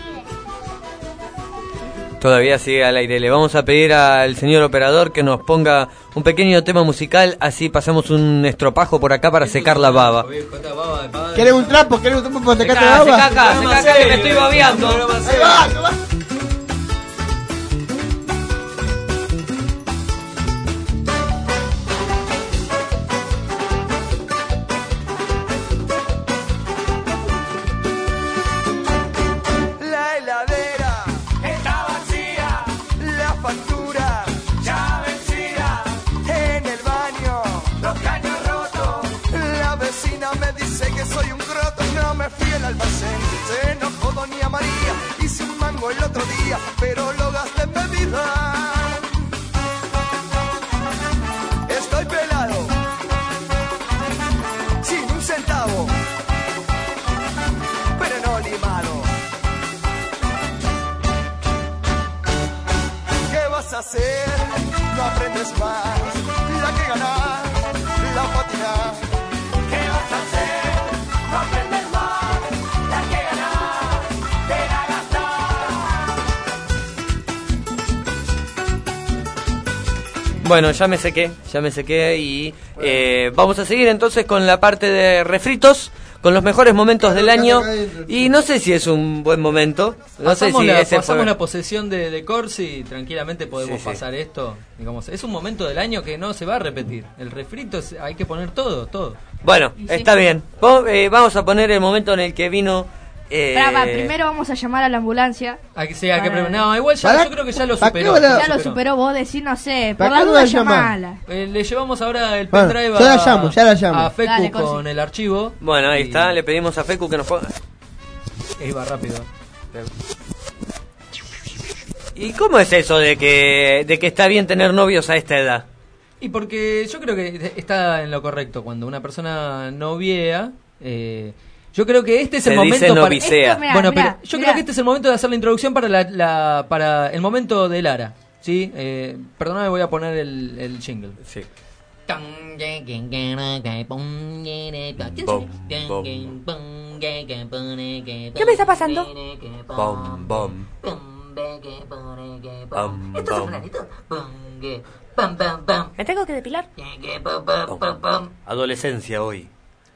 Todavía sigue al aire. Le vamos a pedir al señor operador que nos ponga un pequeño tema musical. Así pasamos un estropajo por acá para secar la baba. ¿Querés un trapo? ¿Querés un trapo para secarte la Se baba? caca, se caca que me estoy babeando. Ahí va, ahí va. La heladera está vacía, la factura ya vencida, en el baño los caños rotos, la vecina me dice que soy un croto, no me fui al almacén, se enojó doña María, hice un mango el otro día, pero lo gasté en bebida. Estoy pelado, sin un centavo, pero no limado. Bueno, ya me sequé, ya me sequé y eh, vamos a seguir entonces con la parte de refritos, con los mejores momentos del año. Y no sé si es un buen momento. No sé pasamos si la, ese pasamos fue... la posesión de, de Corsi y tranquilamente podemos Sí, sí. pasar esto. Digamos, es un momento del año que no se va a repetir. El refrito es- hay que poner todo, todo. Bueno, está bien. Vos, eh, vamos a poner el momento en el que vino... Eh, Pará, pará, primero vamos a llamar a la ambulancia. Hay que, sí, hay que Para- pre- no, igual ya, ¿Para- yo creo que ya lo ¿para qué superó. bola- lo Ya lo superó vos, decís, no sé, por ¿Para la qué lo duda vas a llamar? llamala. Eh, le llevamos ahora el Bueno, pendrive ya la a, llamo, ya la llamo. a Fecu Dale, con Corsi. el archivo. Bueno, ahí Y- está, le pedimos a Fecu que nos ponga... Ahí va rápido. ¿Y cómo es eso de que, de que está bien tener novios a esta edad? Y porque yo creo que está en lo correcto. Cuando una persona noviea, eh, yo creo que este es Se el momento dice para... novicea. Esto, mirá, bueno, mirá, pero yo mirá. creo que este es el momento de hacer la introducción para la, la- para el momento de Lara. ¿Sí? Eh, perdóname, voy a poner el, el jingle. Sí. ¿Qué me está pasando? Bom, bom. Bom, ¿Esto es bom. un anito? ¿Me tengo que depilar? Adolescencia hoy.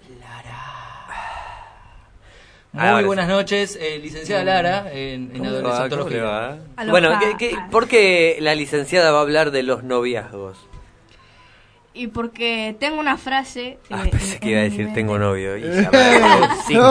Muy Ahora buenas sí. noches, eh, licenciada Lara, en, en ¿Cómo le va? adolescentología. ¿Cómo le va? Aloha. Bueno, ¿qué, qué, ¿por qué la licenciada va a hablar de los noviazgos? Y porque tengo una frase... Ah, eh, pensé en- que iba a en mi decir mente. tengo novio. Y ya me- cinco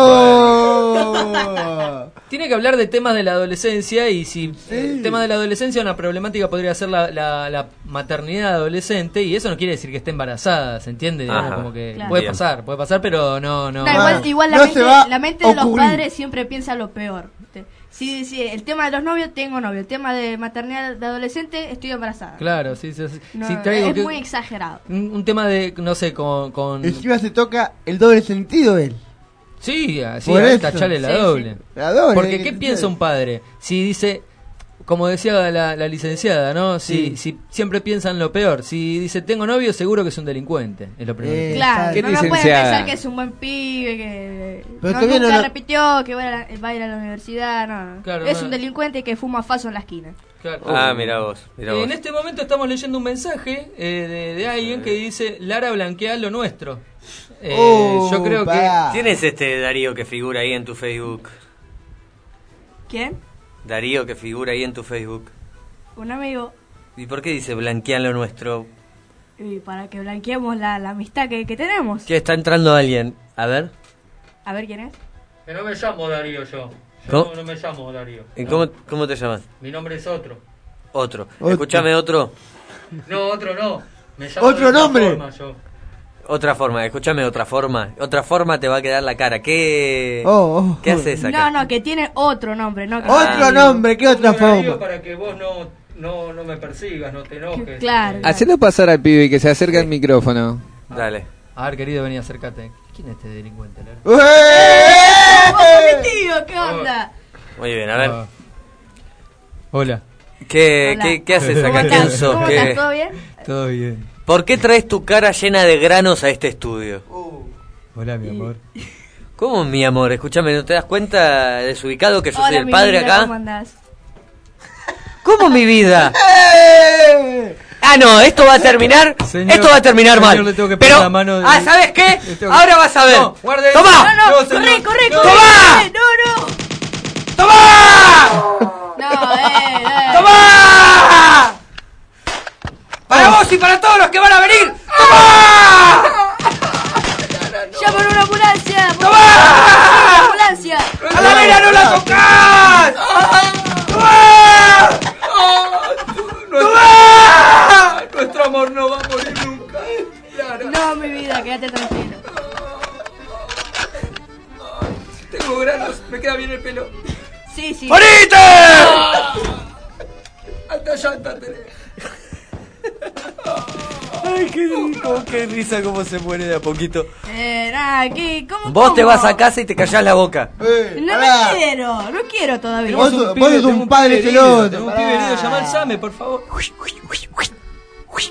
No. Tiene que hablar de temas de la adolescencia y si el tema de la adolescencia, una problemática podría ser la, la, la maternidad adolescente y eso no quiere decir que esté embarazada, ¿se entiende? Digamos, Ajá. como que Claro. puede Bien. pasar, puede pasar, pero no, no. No, igual, igual la, no mente, se va la mente a de los ocurrir. padres siempre piensa lo peor. ¿viste? Sí, sí, el tema de los novios, tengo novio. El tema de maternidad de adolescente, estoy embarazada. Claro, sí, sí, sí. No, Sí, traigo es que- muy exagerado. un, un tema de, no sé, con... con... Encima se toca el doble sentido él. Sí, así, Por ahí eso. tachale la Sí, doble. sí. La doble, Porque, que ¿qué se piensa sabe. un padre? Si dice, como decía la, la licenciada, ¿no? Si, Sí. si siempre piensa en lo peor. Si dice, tengo novio, seguro que es un delincuente. Es lo primero. Eh, Claro, ¿Qué no, no pueden licenciada? pensar que es un buen pibe, que Pero no, todavía nunca no lo- repitió, que va a, la- va a ir a la universidad, no. no. Claro, es no. un delincuente que fuma faso en la esquina. Claro. Ah, mira vos, mira vos. En este momento estamos leyendo un mensaje eh, de, de alguien que dice, Lara, blanquea lo nuestro. Eh, Oh, yo creo pará. ¿Quién es este Darío que figura ahí en tu Facebook? ¿Quién? Darío que figura ahí en tu Facebook. Un amigo. ¿Y por qué dice blanquean lo nuestro? Y para que blanqueemos la, la amistad que, que tenemos. ¿Qué está entrando alguien? A ver. A ver quién es. que... Que no me llamo Darío yo. Yo ¿Cómo? no, no me llamo Darío. ¿Y cómo, cómo te llamas? Mi nombre es otro. Otro. Otro. Escúchame otro. No, otro no. Me llamo Otro de otra nombre. forma yo. Otra forma, escúchame otra forma. Otra forma te va a quedar la cara. ¿Qué, Oh, oh, ¿qué oh. haces acá? No, no, que tiene otro nombre, no que Otro nombre, ¿qué otra Pongo Darío forma? para que vos no, no, no me persigas, no te enojes. Claro. Hacelo pasar al pibe y que se acerque al micrófono. Dale. A ver, querido, vení, acércate. ¿Quién es este delincuente, Lara? ¡Eh! ¡Vos sos mi tío! ¿Qué onda? Muy bien, a ver. Ah. Hola. ¿Qué, Hola. qué, qué haces ¿Cómo acá? estás? ¿Quién sos? ¿Cómo ¿Qué- estás? ¿Todo bien? Todo bien. ¿Por qué traes tu cara llena de granos a este estudio? Hola, mi amor. ¿Cómo, mi amor? Escúchame, ¿no te das cuenta desubicado que yo soy Hola, el mi padre vida, acá? ¿cómo andás? ¿Cómo mi vida? Ah, no, esto va a terminar. Señor, esto va a terminar señor, mal. le tengo que pedir Pero, la mano de- ah, ¿sabes qué? Le tengo que- Ahora vas a ver. No, guarde. ¡Toma! No, no, No, señor. corre, corre, No. corre. ¡Toma! Eh, No, no. ¡Toma! No, eh, eh. ¡Toma! ¡Para vos y para todos los que van a venir! ¡Toma! ¡Llaman una ambulancia! por ¡Toma! favor! ¡Una ambulancia! ¡A la nena no la tocás! ¡Toma! ¡Toma! Nuestro amor no va a morir nunca. Lara. No, mi vida, quédate tranquilo. Tengo granos, me queda bien el pelo. Sí, sí. ¡Morite! Alta llanta tenés. Ay, qué rico, qué risa cómo se muere de a poquito. Eh, nada, ¿qué? ¿Cómo? Vos te cómo? vas a casa y te callás la boca. Eh, No pará. me quiero, no quiero todavía. Vos sos- vos sos un padre pibe celoso, herido, tengo un pará. pibe herido, llama al SAME, por favor.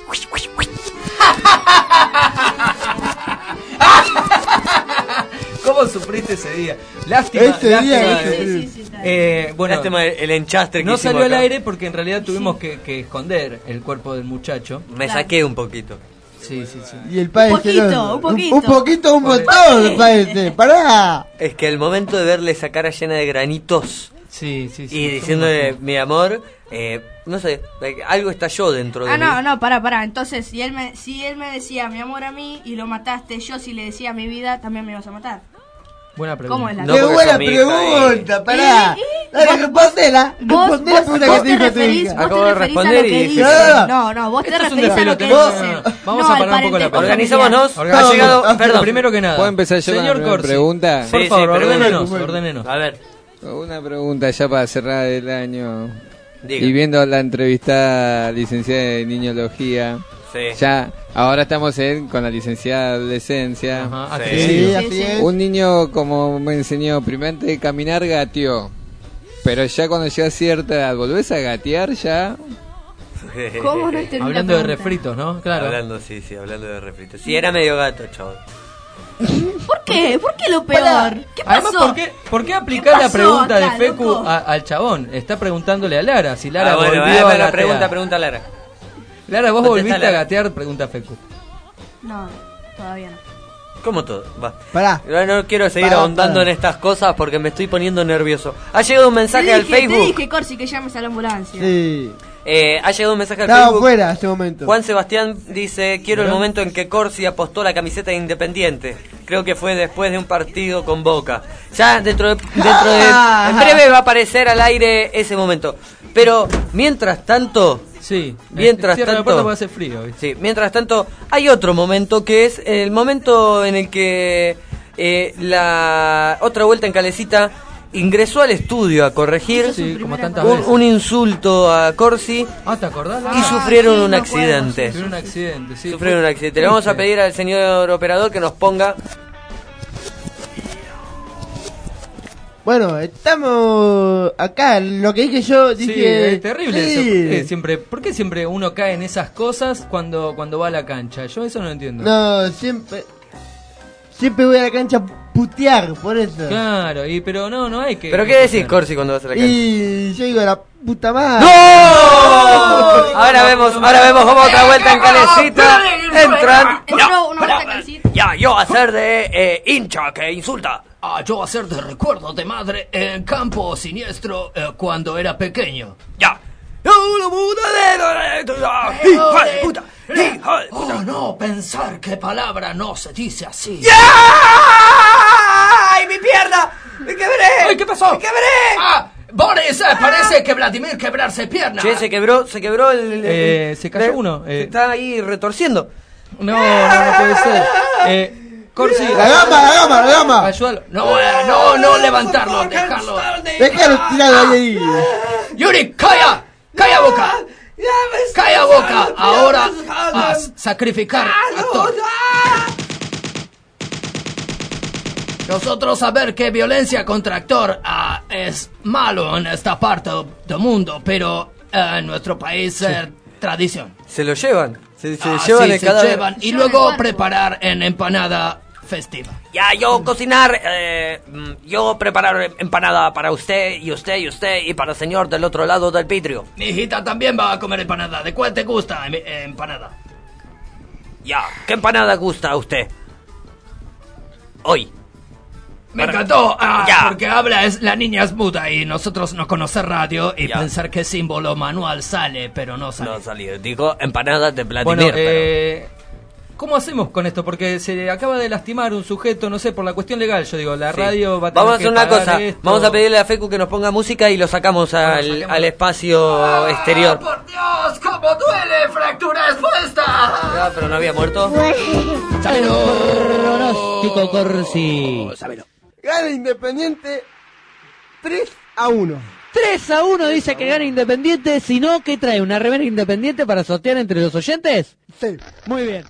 ¿Cómo ¿Cómo sufriste ese día? Lástima. Ese lástima, día, eh, sí, sí, sí, eh, bueno, Lástima el, el enchastre que no hicimos salió al acá. aire porque en realidad tuvimos que, que esconder el cuerpo del muchacho. Me saqué un poquito. Sí, sí, sí. Y el padre Un poquito, celoso. un poquito. Un, un poquito, un montón, el padre. Pará. Es que el momento de verle esa cara llena de granitos Sí, sí, sí. y diciéndole mi amor, eh, no sé, eh, algo estalló dentro de Ah, mí. no, no, pará, pará. Entonces, si él me si él me decía mi amor a mí y lo mataste, yo si le decía mi vida, también me ibas a matar. Buena pregunta. ¿Cómo es la No, Qué porque buena sos mi hija pregunta, pará. ¿Y? ¿Y? Dale, Vos- respondela. Vos, Respondé la vos, pregunta vos que te te hizo tu referís, hija. vos Acabo te de referís a responder lo y que dije- dice. No, No, no, vos te Esto es un referís a lo que despelote. dice. No, no, no. Vamos No, a al parar un poco la parentesco Organizámonos. familiar. Ha llegado, Ah, perdón. primero que nada. ¿Puedo empezar yo con la Señor primera Corsi, pregunta? Por Sí, sí, favor, pero ordénenos, bueno. ordénenos. A ver, Una pregunta ya para cerrar el año. diga. Y viendo la entrevista licenciada de Niñología, Sí. ya ahora estamos en, con la licenciada de Adolescencia. Ajá, Sí. acceso. Sí, Sí, así sí. es. Un niño, como me enseñó, primero antes de caminar gateó. Pero ya cuando llega a cierta edad, ¿volvés a gatear ya? ¿Cómo no entendí la Hablando de pregunta? refritos, ¿no? Claro. Hablando, sí, sí, hablando de refritos. Sí, era medio gato, chaval. ¿Por qué? ¿Por qué lo peor? Pará. ¿Qué pasó? Además, ¿por qué, ¿por qué aplicar ¿Qué la pasó pregunta de acá, Fecu loco? a- al chabón? Está preguntándole a Lara si Lara Ah, bueno, volvió eh, a la gatear. pregunta, pregunta Lara. Lara, ¿vos Contesta, volviste a Lara. gatear? Pregunta Fecu. No, todavía no. ¿Cómo todo? Va. Pará. No, no quiero seguir Pará, ahondando pará. en estas cosas porque me estoy poniendo nervioso. Ha llegado un mensaje Te al dije, te Facebook. dije, Corsi, que llames a la ambulancia. Sí. Eh, ha llegado un mensaje al Estaba Facebook. fuera ese momento. Juan Sebastián dice, quiero el ¿Verdad? momento en que Corsi apostó la camiseta de Independiente. Creo que fue después de un partido con Boca. Ya dentro de, dentro de en breve va a aparecer al aire ese momento. Pero mientras tanto, Sí. Mientras Cierra la tanto- puerta porque hace frío. ¿viste? sí, mientras tanto hay otro momento que es el momento en el que eh, la otra vuelta en Calecita ingresó al estudio a corregir Sí, como tantas un, veces. un insulto a Corsi Ah, ¿te acordás? y Ah, sufrieron sí, un me acuerdo, accidente. Tuvieron un accidente, sí. Sufrieron un accidente. Le vamos a pedir al señor operador que nos ponga. Bueno, estamos acá. Lo que dije yo, Sí, dije. es terrible Sí. eso. ¿Por qué siempre, por qué siempre uno cae en esas cosas cuando, cuando va a la cancha? Yo eso no lo entiendo. No, siempre. Siempre voy a la cancha a putear, por eso. Claro, y pero no, no hay que... ¿Pero qué decís, Corsi, cuando vas a la cancha? Y yo digo, la puta madre. ¡No! Ahora vemos, ahora vemos cómo otra vuelta en Calecita entran. Entró una vuelta en Calecita. Ya, yo a ser de eh, hincha que insulta. Ah, yo hacer de recuerdo de madre en campo siniestro eh, cuando era pequeño. Ya. ¡No, la puta de... ¡Hija de puta! ¡Hija de puta! Oh, no, pensar qué palabra no se dice así. ¡Ay, mi pierna! ¡Me quebré! ¡Ay, qué pasó! ¡Me quebré! ¡Ah! Boris, eh, parece que Vladimir quebrarse pierna. Che, se quebró, se quebró el... el- Eh, se cayó el- uno, Se eh. está ahí retorciendo. No, no, no puede ser. Eh, Corsi, La gama, la gama, la gama. ayúdalo. No, eh, no, no levantarlo, dejarlo. Déjalo tirado ahí. Yuri, calla, calla boca. Calla boca. Ahora a sacrificar actor. Nosotros saber que violencia contra actor ah, es malo en esta parte del mundo, pero eh, en nuestro país es tradición. Se lo llevan. Se, se Ah, llevan sí, el se cadáver. llevan y Llevan el luego cuerpo. preparar en empanada festiva. Ya, yo cocinar, eh, mm, yo preparar empanada para usted y usted y usted y para el señor del otro lado del vidrio. Mi hijita también va a comer empanada. ¿De cuál te gusta em- eh, empanada? Ya, ¿qué empanada gusta a usted? Hoy. Me Para- encantó, ah, Ya. porque habla, es la niña es muda y nosotros no conocemos radio y Ya. pensar qué símbolo manual sale, pero no sale. No salió, dijo empanadas de Vladimir, bueno, pero... eh, ¿cómo hacemos con esto? Porque se acaba de lastimar un sujeto, no sé, por la cuestión legal. Yo digo, la Sí. radio va a tener Vamos a que hacer una pagar cosa, esto. vamos a pedirle a Fecu que nos ponga música y lo sacamos al, saquemos. al espacio exterior. ¡Por Dios, cómo duele! ¡Fractura expuesta! Ah, pero no había muerto. Pronóstico Corsi. Gana Independiente tres a uno. tres a uno dice que gana Independiente, sino que trae una remera Independiente para sortear entre los oyentes. Sí. Muy bien.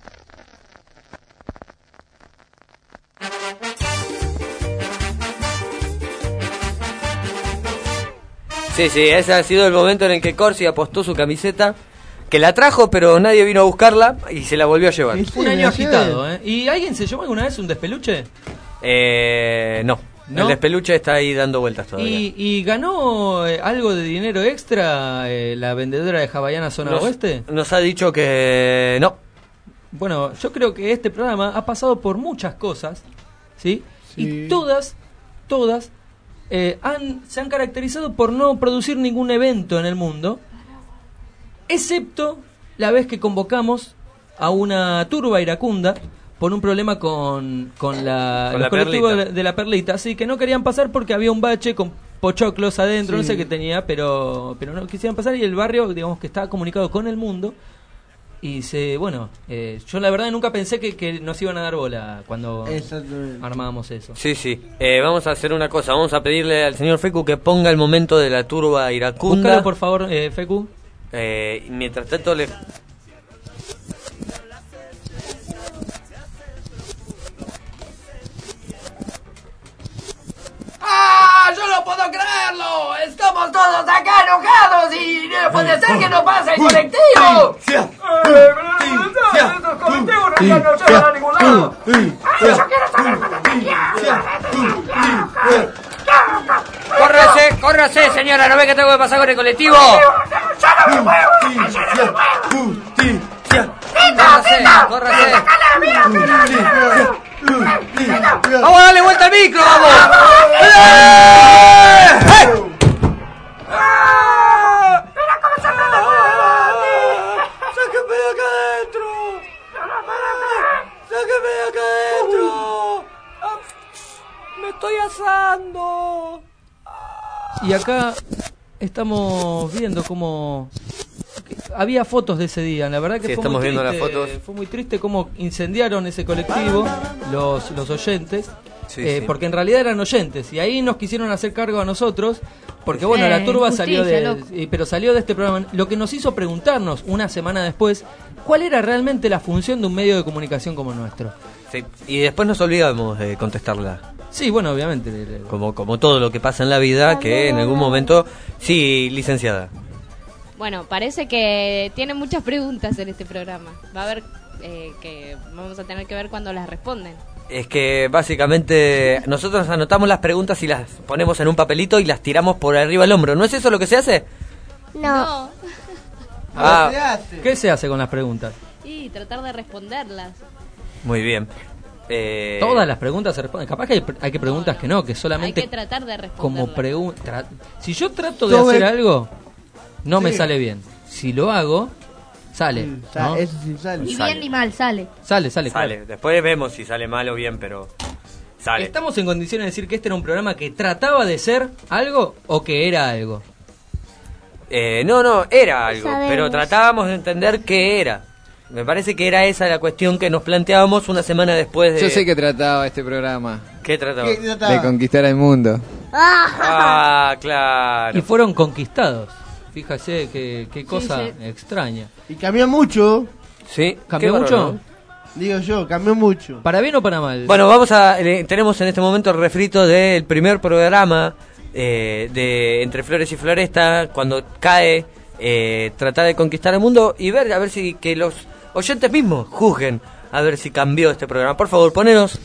Sí, sí, ese ha sido el momento en el que Corsi apostó su camiseta, que la trajo pero nadie vino a buscarla y se la volvió a llevar. Sí, sí, Un me año la llevé. agitado, ¿eh? ¿Y alguien se llevó alguna vez un despeluche? Eh... Eh, no. ¿No? El despeluche está ahí dando vueltas todavía. ¿Y, y ganó eh, algo de dinero extra eh, la vendedora de Havaiana Zona Nos- Oeste? Nos ha dicho que no. Bueno, yo creo que este programa ha pasado por muchas cosas, ¿sí? Sí. Y todas, todas, eh, han, se han caracterizado por no producir ningún evento en el mundo, excepto la vez que convocamos a una turba iracunda por un problema con, con la, Con los la colectivos de Perlita. la, de la Perlita, así que no querían pasar porque había un bache con pochoclos adentro, Sí. no sé qué tenía, pero, pero no quisieran pasar y el barrio, digamos que estaba comunicado con el mundo. Y se, bueno, eh, yo la verdad nunca pensé que, que nos iban a dar bola cuando Exactamente. armábamos eso. Sí, sí. Eh, vamos a hacer una cosa. Vamos a pedirle al señor Fecu que ponga el momento de la turba iracunda. Búscalo por favor, eh, Fecu. Eh, y mientras tanto le... ¡Ah! ¡Yo no puedo creerlo! ¡Estamos todos acá enojados y no puede ser que no pase el colectivo! ¡Eh, pero estos colectivos no llegan a ningún lado! ¡Ah, yo quiero saber cuándo ¡Córrase, córrase, señora! ¿No ve que tengo que pasar con el colectivo? ¡Ya no me muevo! ¡Ya no me muevo! ¡Tita, Tita! córrase. ¡Mira, mira, mira, mira! ¡Vamos a darle vuelta al micro, vamos! ¡Mira cómo se me mueve! ¡Sáquenme de acá adentro! ¡Sáquenme de acá adentro! ¡Me estoy asando! Y acá estamos viendo cómo había fotos de ese día, la verdad que Sí, fue estamos muy viendo triste, las fotos. fue muy triste cómo incendiaron ese colectivo los, los oyentes, Sí, eh, sí. porque en realidad eran oyentes y ahí nos quisieron hacer cargo a nosotros, porque bueno, Eh, la turba injusticia, salió de, loco. eh, pero salió de este programa, lo que nos hizo preguntarnos una semana después cuál era realmente la función de un medio de comunicación como el nuestro. Sí, y después nos olvidamos de contestarla. Sí, bueno, obviamente. le- le- Como, como todo lo que pasa en la vida, que en algún momento... Sí, licenciada. Bueno, parece que tiene muchas preguntas en este programa. Va a haber eh, que vamos a tener que ver cuando las responden. Es que básicamente nosotros anotamos las preguntas y las ponemos en un papelito y las tiramos por arriba del hombro. ¿No es eso lo que se hace? No. Ah, ¿Qué se hace con las preguntas? Y tratar de responderlas. muy bien. Eh, Todas las preguntas se responden. Capaz que hay, hay que preguntas que no, que Hay solamente que tratar de como responderlas. pregunta. Si yo trato de Todo hacer el- algo, no me Sí. sale bien. Si lo hago, sale. Sí, sa- ¿no? Eso sí sale. Ni Sale. bien ni mal, sale. Sale, sale, Sale. claro. Después vemos si sale mal o bien, pero sale. ¿Estamos en condiciones de decir que este era un programa que trataba de ser algo o que era algo? Eh, no, no, era algo, Sabemos. pero tratábamos de entender qué era. Me parece que era esa la cuestión que nos planteábamos una semana después de... Yo sé que trataba este programa ¿Qué trataba? ¿Qué trataba? de conquistar el mundo. Ah, claro. Y fueron conquistados. Fíjese qué, qué cosa sí. extraña. Y cambió mucho. Sí, ¿Cambió qué mucho? bárbaro. Digo yo, cambió mucho. ¿Para bien o para mal? Bueno, vamos a... eh, tenemos en este momento el refrito del primer programa eh, de Entre Flores y Floresta, cuando cae, eh, tratar de conquistar el mundo y ver, a ver si que los oyentes mismos juzguen, a ver si cambió este programa. Por favor, ponenos.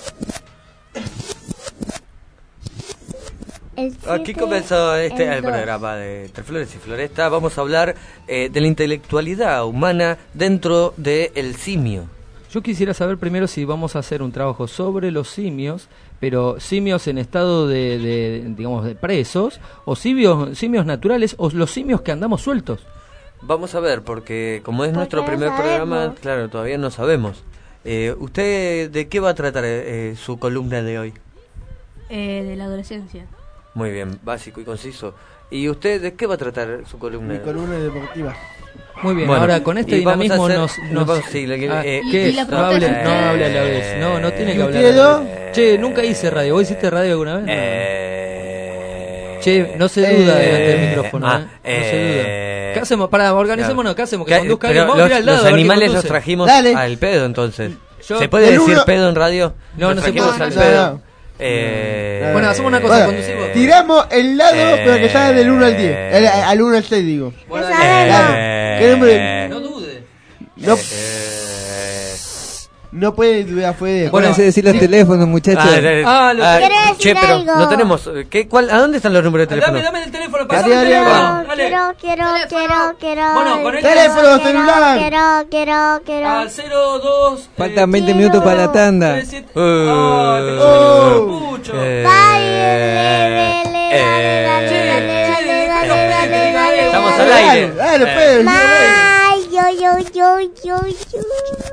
El Aquí siete, comenzó este el el dos. programa de Entre Flores y Floresta. Vamos a hablar eh, de la intelectualidad humana dentro del simio. Yo quisiera saber primero si vamos a hacer un trabajo sobre los simios, pero simios en estado de, de, digamos, de presos, o simios, simios naturales, o los simios que andamos sueltos. Vamos a ver, porque como es Porque nuestro no primer sabemos. programa, claro, todavía no sabemos. Eh, ¿Usted de qué va a tratar eh, su columna de hoy? Eh, de la adolescencia. Muy bien, básico y conciso. ¿Y usted de qué va a tratar su columna? Mi columna deportiva. Muy bien, Bueno, ahora con este y vamos a dinamismo hacer- nos... nos nos vamos- sí, le- ah, eh, ¿qué? y la no, hable, pregunta- no hable a la vez, no, no tiene ¿Y que hablar. ustedes a la dos? vez. Che, nunca hice radio, ¿vos hiciste radio alguna vez? No. Eh... Che, no se duda Eh, delante del micrófono, ah, ¿eh? No se eh, duda. ¿Qué hacemos? Pará, organicémonos, ¿qué hacemos? Que ¿Qué? conduzca Pero alguien, vamos a los, ir al lado. los a ver quién animales los conduce. trajimos Dale. al pedo, entonces. Yo- ¿Se puede del decir uno- pedo en radio? No, Los no se trajimos puede. al No, pedo. no. Eh, Bueno, hacemos una cosa, Bueno, conducimos. tiramos el lado, Eh, pero que salga del uno al diez. El- al uno al seis, digo. Bueno, Ya sabemos. Claro. ¿Qué número? no dude. No, Eh, no puede dudar, fue de... Bueno, sé decir los teléfonos, muchachos. Ah, de- Ah, lo- ah, ¿Quieres che, decir pero algo? no tenemos. ¿Qué, cuál, ¿A dónde están los números de teléfono? Dame, dame el teléfono, Dale, pasame el dale, teléfono. dale. Dale. Quiero, quiero, quiero, quiero. Bueno, con el Teléfono quiero, celular. Quiero, quiero, quiero. Al cero dos. Faltan veinte minutos para la tanda. tres, siete. Uh, Ay, pero oh. yo no escucho. Eh, Dale, dale, eh, dale, dale, dale, dale, Pero dale, que diga dale, él. Estamos dale. al aire. Dale, Eh, Pedro. Ay, yo, yo, yo, yo, yo.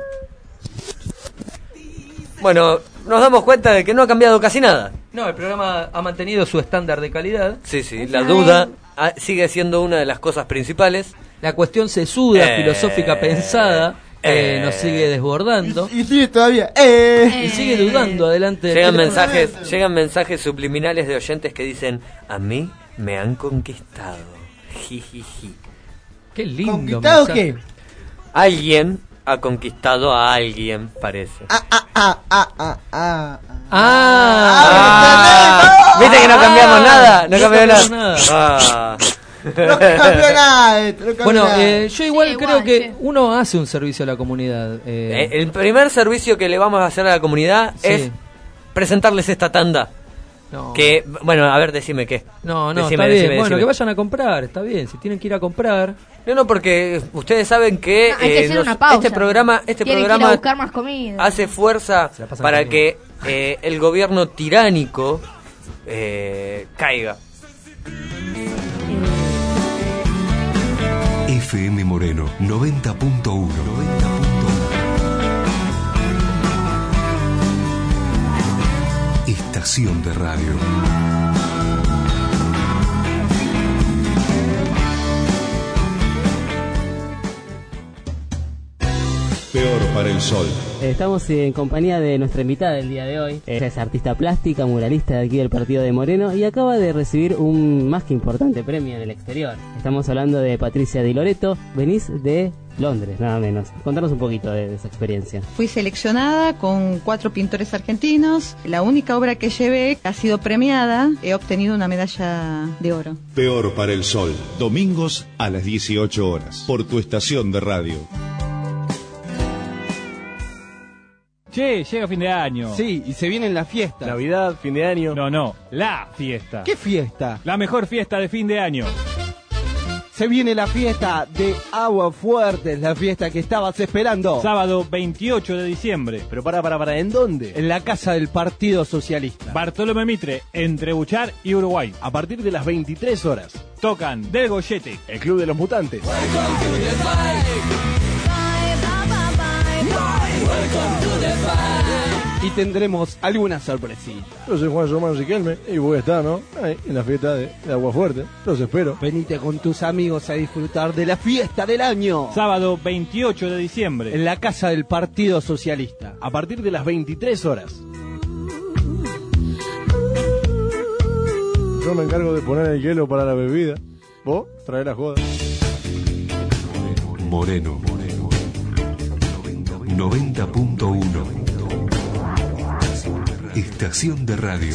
Bueno, nos damos cuenta de que no ha cambiado casi nada. No, el programa ha mantenido su estándar de calidad. Sí, sí, la duda ah, sigue siendo una de las cosas principales. La cuestión sesuda, Eh, filosófica pensada, eh, eh. nos sigue desbordando. Y sigue todavía. Eh. Y sigue dudando adelante. del Llegan teléfono. mensajes, llegan mensajes subliminales de oyentes que dicen: a mí me han conquistado. Jijiji. Qué lindo. ¿Conquistado mensaje. qué? Alguien ha conquistado a alguien, parece. Ah, ah, ah, ah, ah, ah. Ah, ¿viste que no cambiamos nada? No No cambió cambiamos nada. nada. Ah. No cambió nada esto, no cambió Bueno, nada. eh, yo igual Sí, creo igual, que sí. uno hace un servicio a la comunidad. eh. Eh, El primer servicio que le vamos a hacer a la comunidad Sí. es presentarles esta tanda. No. Que, bueno, a ver, decime qué. No, no, Decime, está bien. decime, Bueno, decime. que vayan a comprar, está bien. Si tienen que ir a comprar. No, no, porque ustedes saben que, No, hay que eh, hacer nos- una pausa. este programa, este Tienen que ir a programa buscar más comida. hace fuerza Se la pasan para comiendo. que eh, el gobierno tiránico eh, caiga. F M Moreno noventa punto uno. noventa punto uno. Estación de radio. Peor para el sol. Estamos en compañía de nuestra invitada del día de hoy. Ella es artista plástica, muralista de aquí del partido de Moreno y acaba de recibir un más que importante premio en el exterior. Estamos hablando de Patricia Di Loreto. Venís de Londres, nada menos. Contanos un poquito de, de esa experiencia. Fui seleccionada con cuatro pintores argentinos. La única obra que llevé ha sido premiada. He obtenido una medalla de oro. Peor para el sol. Domingos a las dieciocho horas. Por tu estación de radio. Che, llega fin de año. Sí, y se vienen las fiestas. Navidad, fin de año. No, no, la fiesta. ¿Qué fiesta? La mejor fiesta de fin de año. Se viene la fiesta de Agua Fuerte, la fiesta que estabas esperando. Sábado veintiocho de diciembre. Pero para, para, para, ¿en dónde? En la casa del Partido Socialista. Bartolomé Mitre, entre Buchar y Uruguay. A partir de las veintitrés horas. Tocan Del Goyete, El Club de los Mutantes. Y tendremos alguna sorpresita. Yo soy Juan Román Riquelme y voy a estar, ¿no? Ahí, en la fiesta de, de Agua Fuerte. Los espero. Venite con tus amigos a disfrutar de la fiesta del año. Sábado veintiocho de diciembre. En la casa del Partido Socialista. A partir de las veintitrés horas. Yo me encargo de poner el hielo para la bebida. Vos trae la joda. Moreno. noventa punto uno. Estación de radio.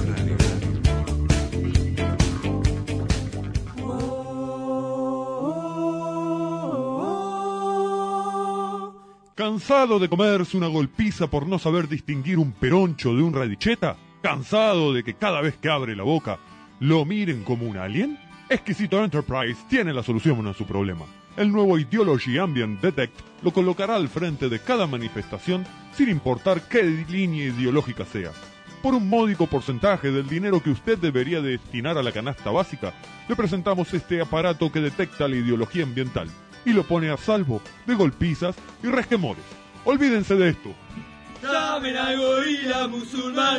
¿Cansado de comerse una golpiza por no saber distinguir un peroncho de un radicheta? ¿Cansado de que cada vez que abre la boca lo miren como un alien? Exquisito Enterprise tiene la solución a su problema. El nuevo Ideology Ambient Detect lo colocará al frente de cada manifestación sin importar qué línea ideológica sea. Por un módico porcentaje del dinero que usted debería destinar a la canasta básica, le presentamos este aparato que detecta la ideología ambiental y lo pone a salvo de golpizas y resquemores. Olvídense de esto. Llamen al gorila musulmán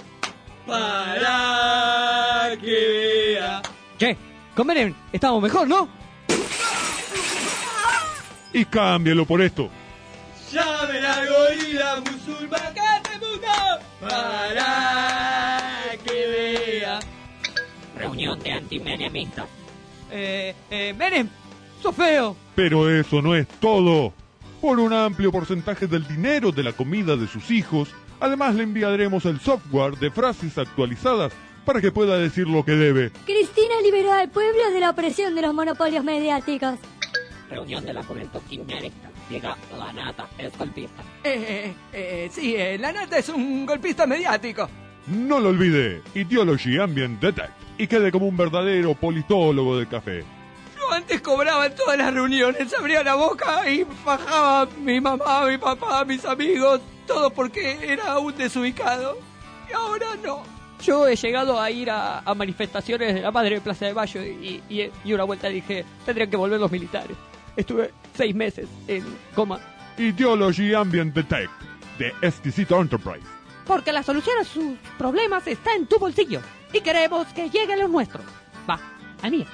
para que vea. Che, con Menem estamos mejor, ¿no? Y cámbialo por esto. Llamen al gorila musulmán para que vea. Reunión de antimenemistas. Eh, eh, Menem, sos feo. Pero eso no es todo. Por un amplio porcentaje del dinero de la comida de sus hijos, además le enviaremos el software de frases actualizadas para que pueda decir lo que debe. Cristina liberó al pueblo de la opresión de los monopolios mediáticos. Reunión de la juventud kirchnerista. Diga, la Nata es golpista. Eh, eh, sí, eh, la Nata es un golpista mediático. No lo olvide, Ideology Ambient Detect, y quede como un verdadero politólogo del café. Yo antes cobraba en todas las reuniones, abría la boca y bajaba a mi mamá, mi papá, mis amigos, todo porque era un desubicado. Y ahora no. Yo he llegado a ir a, a manifestaciones de la Madre de Plaza de Mayo y, y, y una vuelta dije, tendrían que volver los militares. Estuve seis meses en coma. Ideology Ambient Detect, de Exquisito Enterprise. Porque la solución a sus problemas está en tu bolsillo. Y queremos que lleguen los nuestros. Va, al mío.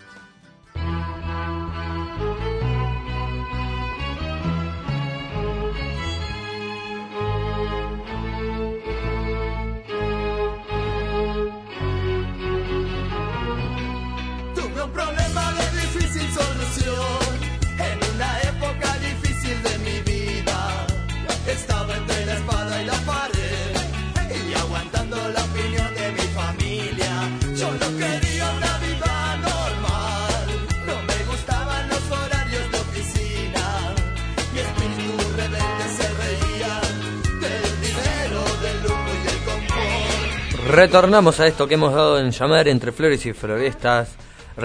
Tuve un problema de difícil solución en una época difícil de mi vida. Estaba entre la espada y la pared y aguantando la opinión de mi familia. Yo no quería una vida normal, no me gustaban los horarios de oficina. Mi espíritu rebelde se reía del dinero, del lujo y del confort. Retornamos a esto que hemos dado en llamar Entre Flores y Florestas,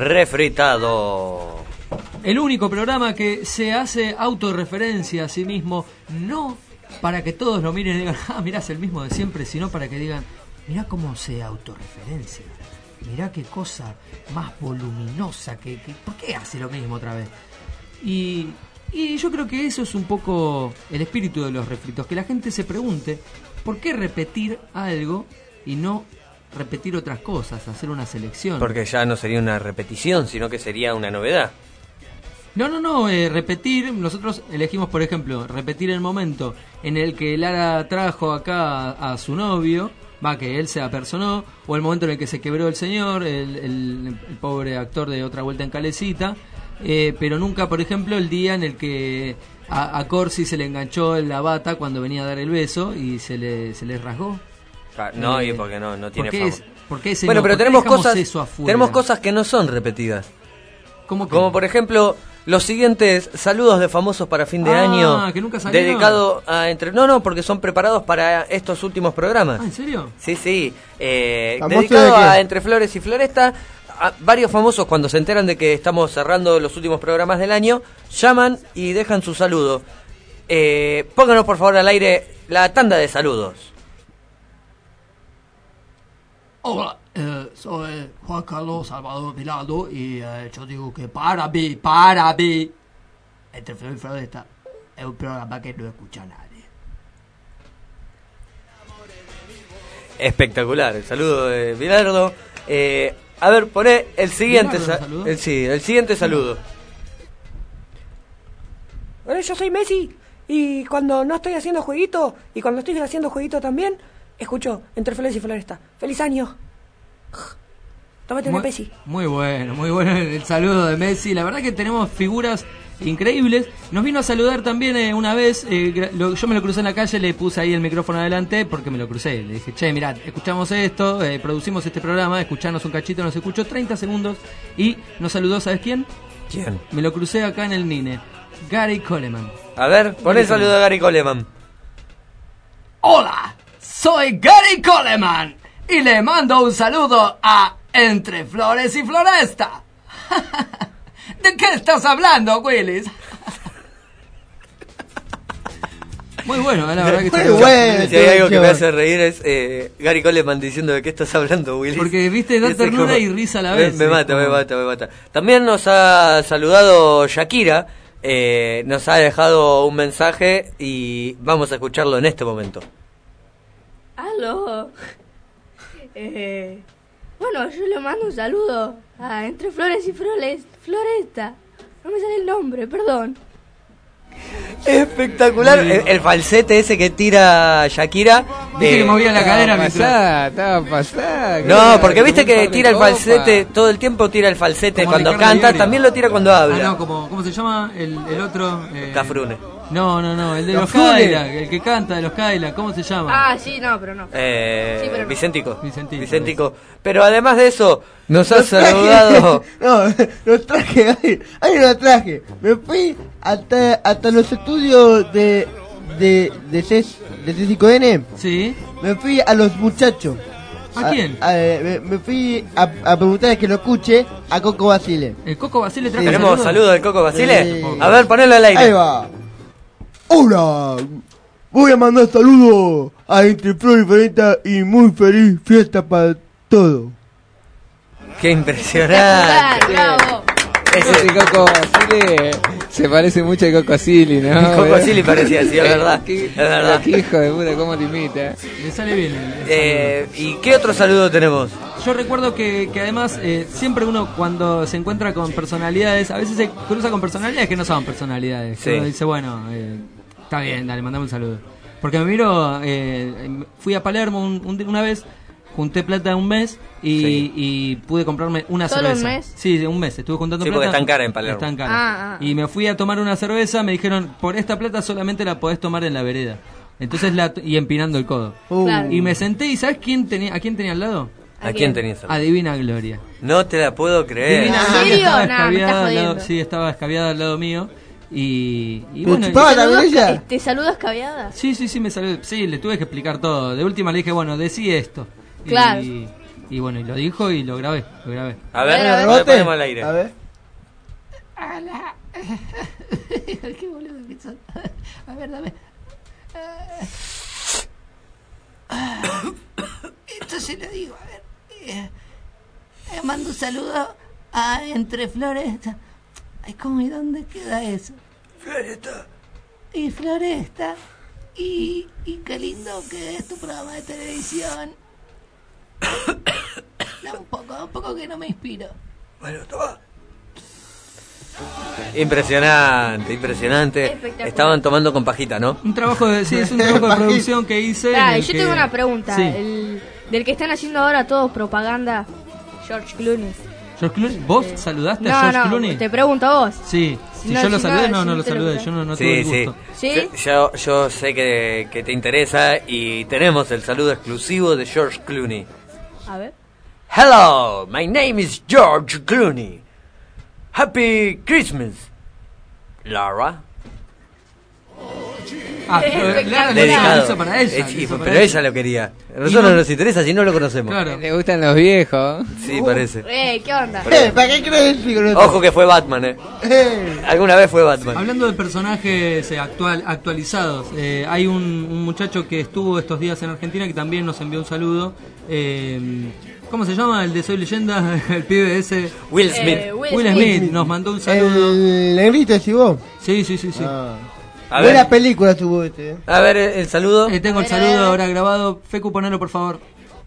refritado. El único programa que se hace autorreferencia a sí mismo, no para que todos lo miren y digan, ah, mirá, es el mismo de siempre, sino para que digan, mirá cómo se autorreferencia, mirá qué cosa más voluminosa, que, que, ¿por qué hace lo mismo otra vez? Y, y yo creo que eso es un poco el espíritu de los refritos, que la gente se pregunte, ¿por qué repetir algo y no repetir otras cosas, hacer una selección? Porque ya no sería una repetición, sino que sería una novedad. No, no, no, eh, repetir, nosotros elegimos, por ejemplo, repetir el momento en el que Lara trajo acá a, a su novio, va, que él se apersonó, o el momento en el que se quebró el señor, el, el, el pobre actor de Otra Vuelta en Calecita, eh, pero nunca, por ejemplo, el día en el que a, a Corsi se le enganchó en la bata cuando venía a dar el beso y se le, se le rasgó. No, Eh, y porque no, no tiene ¿por qué fama. es- por qué ese bueno, no? pero ¿Por qué tenemos dejamos cosas, eso afuera? tenemos cosas que no son repetidas. ¿Cómo que? Como por ejemplo, los siguientes saludos de famosos para fin de Ah, año. que nunca salieron. Dedicado a entre. No, no, porque son preparados para estos últimos programas. Ah, ¿en serio? Sí, sí. Eh, ¿Famoso dedicado de qué? a Entre Flores y Floresta. A varios famosos, cuando se enteran de que estamos cerrando los últimos programas del año, llaman y dejan su saludo. Eh, pónganos por favor al aire la tanda de saludos. Hola, eh, soy Juan Carlos Salvador Vilado y eh, yo digo que para mí, para mí, Entre Flor y Floresta es un programa que no escucha nadie. Espectacular, el saludo de Bilardo. Eh, a ver, poné el siguiente ¿Bilardo sa- saludó? el, sí, el siguiente saludo. Bueno, yo soy Messi y cuando no estoy haciendo jueguito y cuando estoy haciendo jueguito también, escucho Entre Flores y Floresta. ¡Feliz año! Tómate una Muy, Pepsi. muy bueno, muy bueno el saludo de Messi. La verdad que tenemos figuras increíbles. Nos vino a saludar también eh, una vez. Eh, gra- lo- yo me lo crucé en la calle, le puse ahí el micrófono adelante porque me lo crucé. Le dije, che, mirá, escuchamos esto, eh, producimos este programa, escuchanos un cachito. Nos escuchó treinta segundos y nos saludó, ¿sabes quién? ¿Quién? Me lo crucé acá en el Nine. Gary Coleman. A ver, pon el saludo de Gary Coleman. Hola, soy Gary Coleman y le mando un saludo a Entre Flores y Floresta. ¿De qué estás hablando, Willis? Muy bueno, eh, la verdad que está Muy bueno. Si hay algo que me hace reír es eh, Gary Coleman diciendo de qué estás hablando, Willy. Porque, viste, da Ese ternura como- y risa a la me- vez. Me, es mata, me como- mata, me mata. También nos ha saludado Shakira, eh, nos ha dejado un mensaje y vamos a escucharlo en este momento. Aló. Eh, bueno, yo le mando un saludo a Entre Flores y Flores, Floresta. No me sale el nombre, perdón. Espectacular, el, el falsete ese que tira Shakira. Viste que movía la cadera Estaba mientras- pasada, estaba pasada. No, porque viste Con un que par de tira el copas. falsete, todo el tiempo tira el falsete Como cuando Ricardo canta, Iorio. también lo tira cuando habla. Ah, no, como, ¿cómo se llama el, el otro? Eh, Cafrune. No, no, no, el de los, Los Funes. Cadillac, el que canta de los Cadillac, ¿cómo se llama? Ah, sí, no, pero no. Eh, Sí, pero no. Vicentico. Vicentico. Vicentico. Pero además de eso, nos has Los traje- saludado. No, los traje, ahí, ahí los traje. Me fui hasta, hasta los estudios de de de C de C cinco N. Sí. Me fui a los muchachos. ¿A quién? a- me, me fui a, a preguntarle que lo escuche a Coco Basile. ¿El Coco Basile trajo ¿Tenemos saludos? saludos del Coco Basile? Sí. A ver, ponelo al aire. Ahí va. Hola. Voy a mandar saludos a Entre Flor y Floresta y muy feliz fiesta para todos. Qué impresionante. Bravo. Ese Coco Basile se parece mucho a Coco Basile, ¿no? El Coco Basile parecía así, es verdad. Qué, Es verdad. qué hijo de puta, cómo te imita. Le sale bien. el- el Eh, ¿Y qué otro saludo tenemos? Yo recuerdo que, que además eh, siempre uno cuando se encuentra con personalidades, a veces se cruza con personalidades que no son personalidades. Sí. Uno dice, bueno, eh, está bien, dale, mandame un saludo. Porque me miro, eh, fui a Palermo un- un- una vez, junté plata un mes y, Sí. y pude comprarme una ¿Solo un cerveza. mes? Sí, un mes, estuve juntando Sí, plata. porque están caras en Palermo. Están caras. Ah, ah. Y me fui a tomar una cerveza, me dijeron, por esta plata solamente la podés tomar en la vereda. Entonces la t- y empinando el codo. Uh. Claro. Y me senté y ¿sabes quién tenía, a quién tenía al lado? ¿A quién tenías? A Divina Gloria. No te la puedo creer. Divina ¿En Gloria serio? estaba No, me estás escabiada al lado, jodiendo. sí, estaba escabiada al lado mío. Y, y ¿Pero bueno, chupaba y- la ¿Saludas bella? ca- ¿Te saludas caviada? sí, sí, sí, me salió, sí, le tuve que explicar todo. De última le dije, bueno, decí esto. Y- Claro. Y, bueno, y lo dijo y lo grabé, lo grabé. A ver, A ver, a ver. lo ponemos al aire. A ver. Qué boludo que sos. A ver, dame. Esto se lo digo, a ver. Eh, eh, mando un saludo a Entre Floresta. Ay, ¿cómo y dónde queda eso? Floresta. Y Floresta. Y, y qué lindo que es tu programa de televisión. No, un poco, un poco que no me inspiro. Bueno, toma. Impresionante, impresionante. Espectacular. Estaban tomando con pajita, ¿no? Un trabajo de, sí, es un trabajo de producción que hice. en Ah, el yo que- tengo una pregunta. Sí. El, del que están haciendo ahora todos propaganda, George Clooney. George Clooney, ¿vos saludaste a No, George no, Clooney? te pregunto a vos. Sí, si No, yo lo si saludé, no, no, si no no lo te lo saludé, pregunté. yo no, no tuve Sí, el sí. gusto. ¿Sí? Yo, yo sé que, que te interesa y tenemos el saludo exclusivo de George Clooney. A ver. Hello, my name is George Clooney. Happy Christmas, Laura. Ah, pero Lara lo Dedicado. hizo para ella. Eh, lo sí, hizo para pero ella lo quería. A nosotros no- no nos interesa si no lo conocemos. Claro. Le gustan los viejos. Sí, parece. Eh, ¿qué onda? Eh, ¿para qué crees que Ojo que fue Batman, eh. Eh, Alguna vez fue Batman. Hablando de personajes eh, actual, actualizados, eh, hay un, un muchacho que estuvo estos días en Argentina que también nos envió un saludo. Eh, ¿Cómo se llama? El de Soy Leyenda, el pibe ese. Will Smith. Eh, Will, Will Smith. Smith. nos mandó un saludo. el negrito decís vos. Sí, sí, sí, sí. Ah. A Buena ver, película tuvo este. eh. a ver el, el saludo. Eh, tengo el A ver, a ver, saludo a ver. ahora grabado. Fecu, ponelo por favor.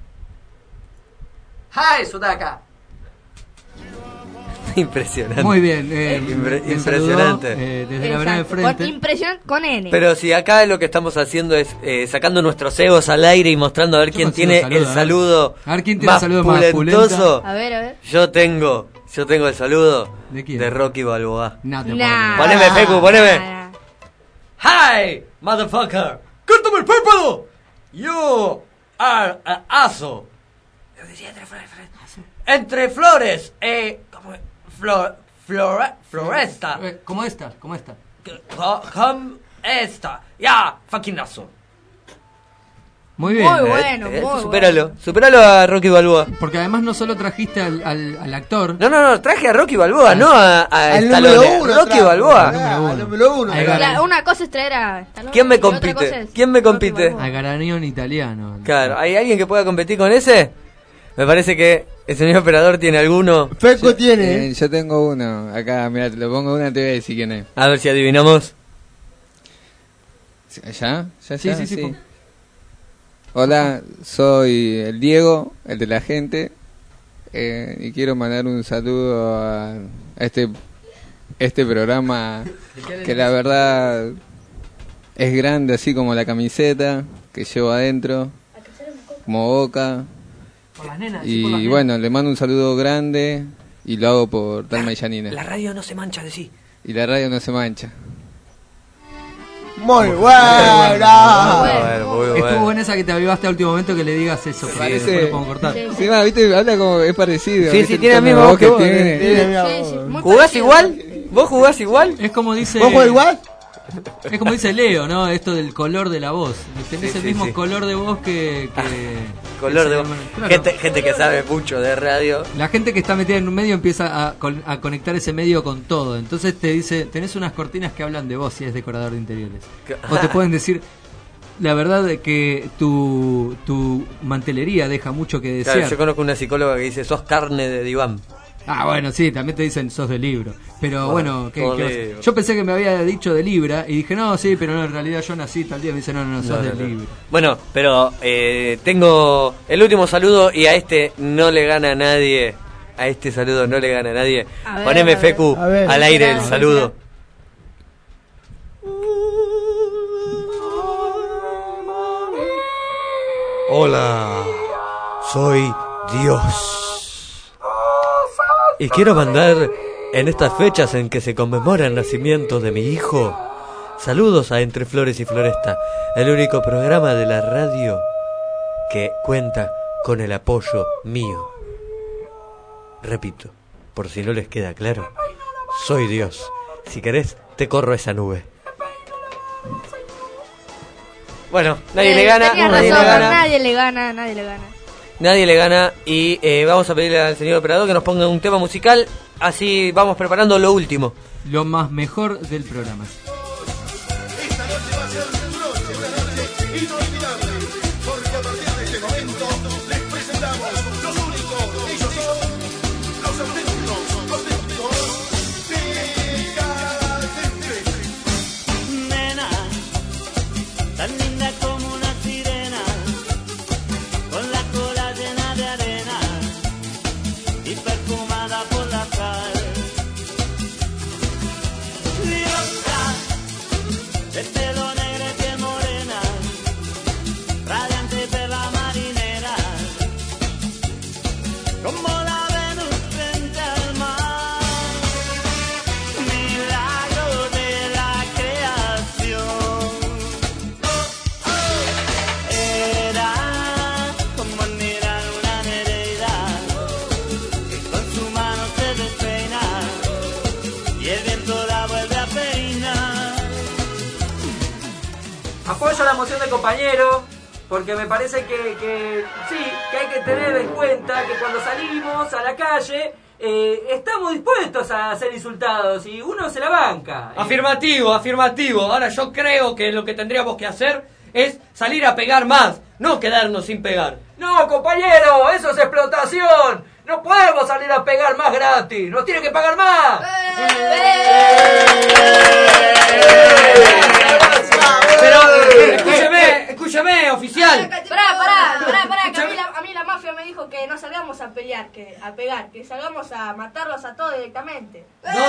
Hi, Sudaka. Impresionante. Muy bien. Eh, Impre- me impresionante. saludó, eh, desde la vereda de Exacto. frente. Con, impresionante con N. Pero si acá lo que estamos haciendo es eh, sacando nuestros egos al aire y mostrando a ver Yo quién consigo tiene saludo, el a ver. saludo A ver quién tiene el más saludo más pulentoso. A ver, a ver. Yo tengo, yo tengo el saludo ¿De quién? de Rocky Balboa. No te Nah. puedo creer. Poneme, Fecu, poneme. Nah. Hi, motherfucker. Córtame el párpado. You are an asshole. Lo decía entre flores, entre flores, eh, como flor, flore- floresta. Eh, como esta, como esta. Co- Come esta. Ya, fucking asshole. Muy bien. Muy bueno, Eh, muy supéralo, supéralo a Rocky Balboa. Porque además no solo trajiste al, al, al actor. No, no, no, traje a Rocky Balboa, no a, a Al Stallone. número uno. Rocky trajo. Balboa. Ah, al número uno. Ahí trajo. va. La- una cosa es traer a Stallone ¿Quién me y otra compite? cosa es ¿Quién me Rocky compite? Balboa. A Garanión italiano. Claro, ¿hay alguien que pueda competir con ese? Me parece que el señor operador tiene alguno. Feco tiene. Eh, yo tengo uno. Acá, mira, te lo pongo una, te voy a decir quién es. A ver si adivinamos. ¿Ya? ¿Ya Sí, está? sí, sí, po. Hola, soy el Diego, el de la gente. eh, y quiero mandar un saludo a, a este, este programa que la verdad es grande, así como la camiseta que llevo adentro, como Boca. Por las nenas. sí, por las Y nenas. bueno, le mando un saludo grande y lo hago por Talma y Janina. La radio no se mancha de sí. Y la radio no se mancha. Muy Muy buena. Bueno, muy Estuvo bueno. buena esa que te avivaste a último momento que le digas eso, porque Parece- después lo podemos cortar. Sí. Sí, va, viste, habla como es parecido. Sí, ¿viste? sí, tiene la El misma tono de voz que vos. tiene. Tiene mi Sí, sí, voz. muy ¿Jugás parecido. igual? ¿Vos jugás igual? Es como dice. ¿Vos jugás igual? Es como dice Leo, ¿no? Esto del color de la voz. Tenés Sí, el sí, mismo sí. color de voz que. que Color que de se- claro. gente, gente que sabe mucho de radio. La gente que está metida en un medio empieza a, con- a conectar ese medio con todo. Entonces te dice, tenés unas cortinas que hablan de vos si eres decorador de interiores. O te pueden decir, la verdad es que tu, tu mantelería deja mucho que desear. Claro, yo conozco una psicóloga que dice, sos carne de diván. Ah, bueno, sí, también te dicen sos de libro. Pero Bueno, bueno, ¿qué- sos qué de- vas- yo pensé que me había dicho de Libra y dije, no, sí, pero no, en realidad yo nací tal día. Me dice, no, no, no, sos No, de no, no. Libra. Bueno, pero eh, tengo el último saludo y a este no le gana a nadie. A este saludo no le gana a nadie. A ver, Poneme a ver. Fecu A ver. al aire el Será, saludo. Hola, soy Dios. Y quiero mandar en estas fechas en que se conmemora el nacimiento de mi hijo, saludos a Entre Flores y Floresta, el único programa de la radio que cuenta con el apoyo mío. Repito, por si no les queda claro, soy Dios. Si querés, te corro esa nube. Bueno, nadie Eh, le gana, tenía nadie razón, le gana. nadie le gana, nadie le gana. Nadie le gana y eh, vamos a pedirle al señor operador que nos ponga un tema musical, así vamos preparando lo último. Lo más mejor del programa. Esta noche va a ser broche, una noche inolvidable, porque a partir de este momento les presentamos los únicos, ellos son los auténticos, auténticos Decadentes. Nena, tan linda como una sirena, con la cola llena de arena y perfumada por la sal. Diosa, de pelo negro y piel morena, radiante perla marinera, como la Venus frente al mar. Milagro de la creación. Era como admirar una nereida que con su mano se despeina y el viento la vuelve a peinar. Apoyo la moción del compañero, porque me parece que, que sí, que hay que tener en cuenta que cuando salimos a la calle eh, estamos dispuestos a ser insultados y uno se la banca. Afirmativo, afirmativo. Ahora yo creo que lo que tendríamos que hacer es salir a pegar más, no quedarnos sin pegar. No, compañero, eso es explotación. No podemos salir a pegar más gratis, nos tienen que pagar más. Pero, escúcheme, escúcheme, oficial. Pará, pará, pará, pará, que a mí, la, a mí la mafia me dijo que no salgamos a pelear, que a pegar, que salgamos a matarlos a todos directamente.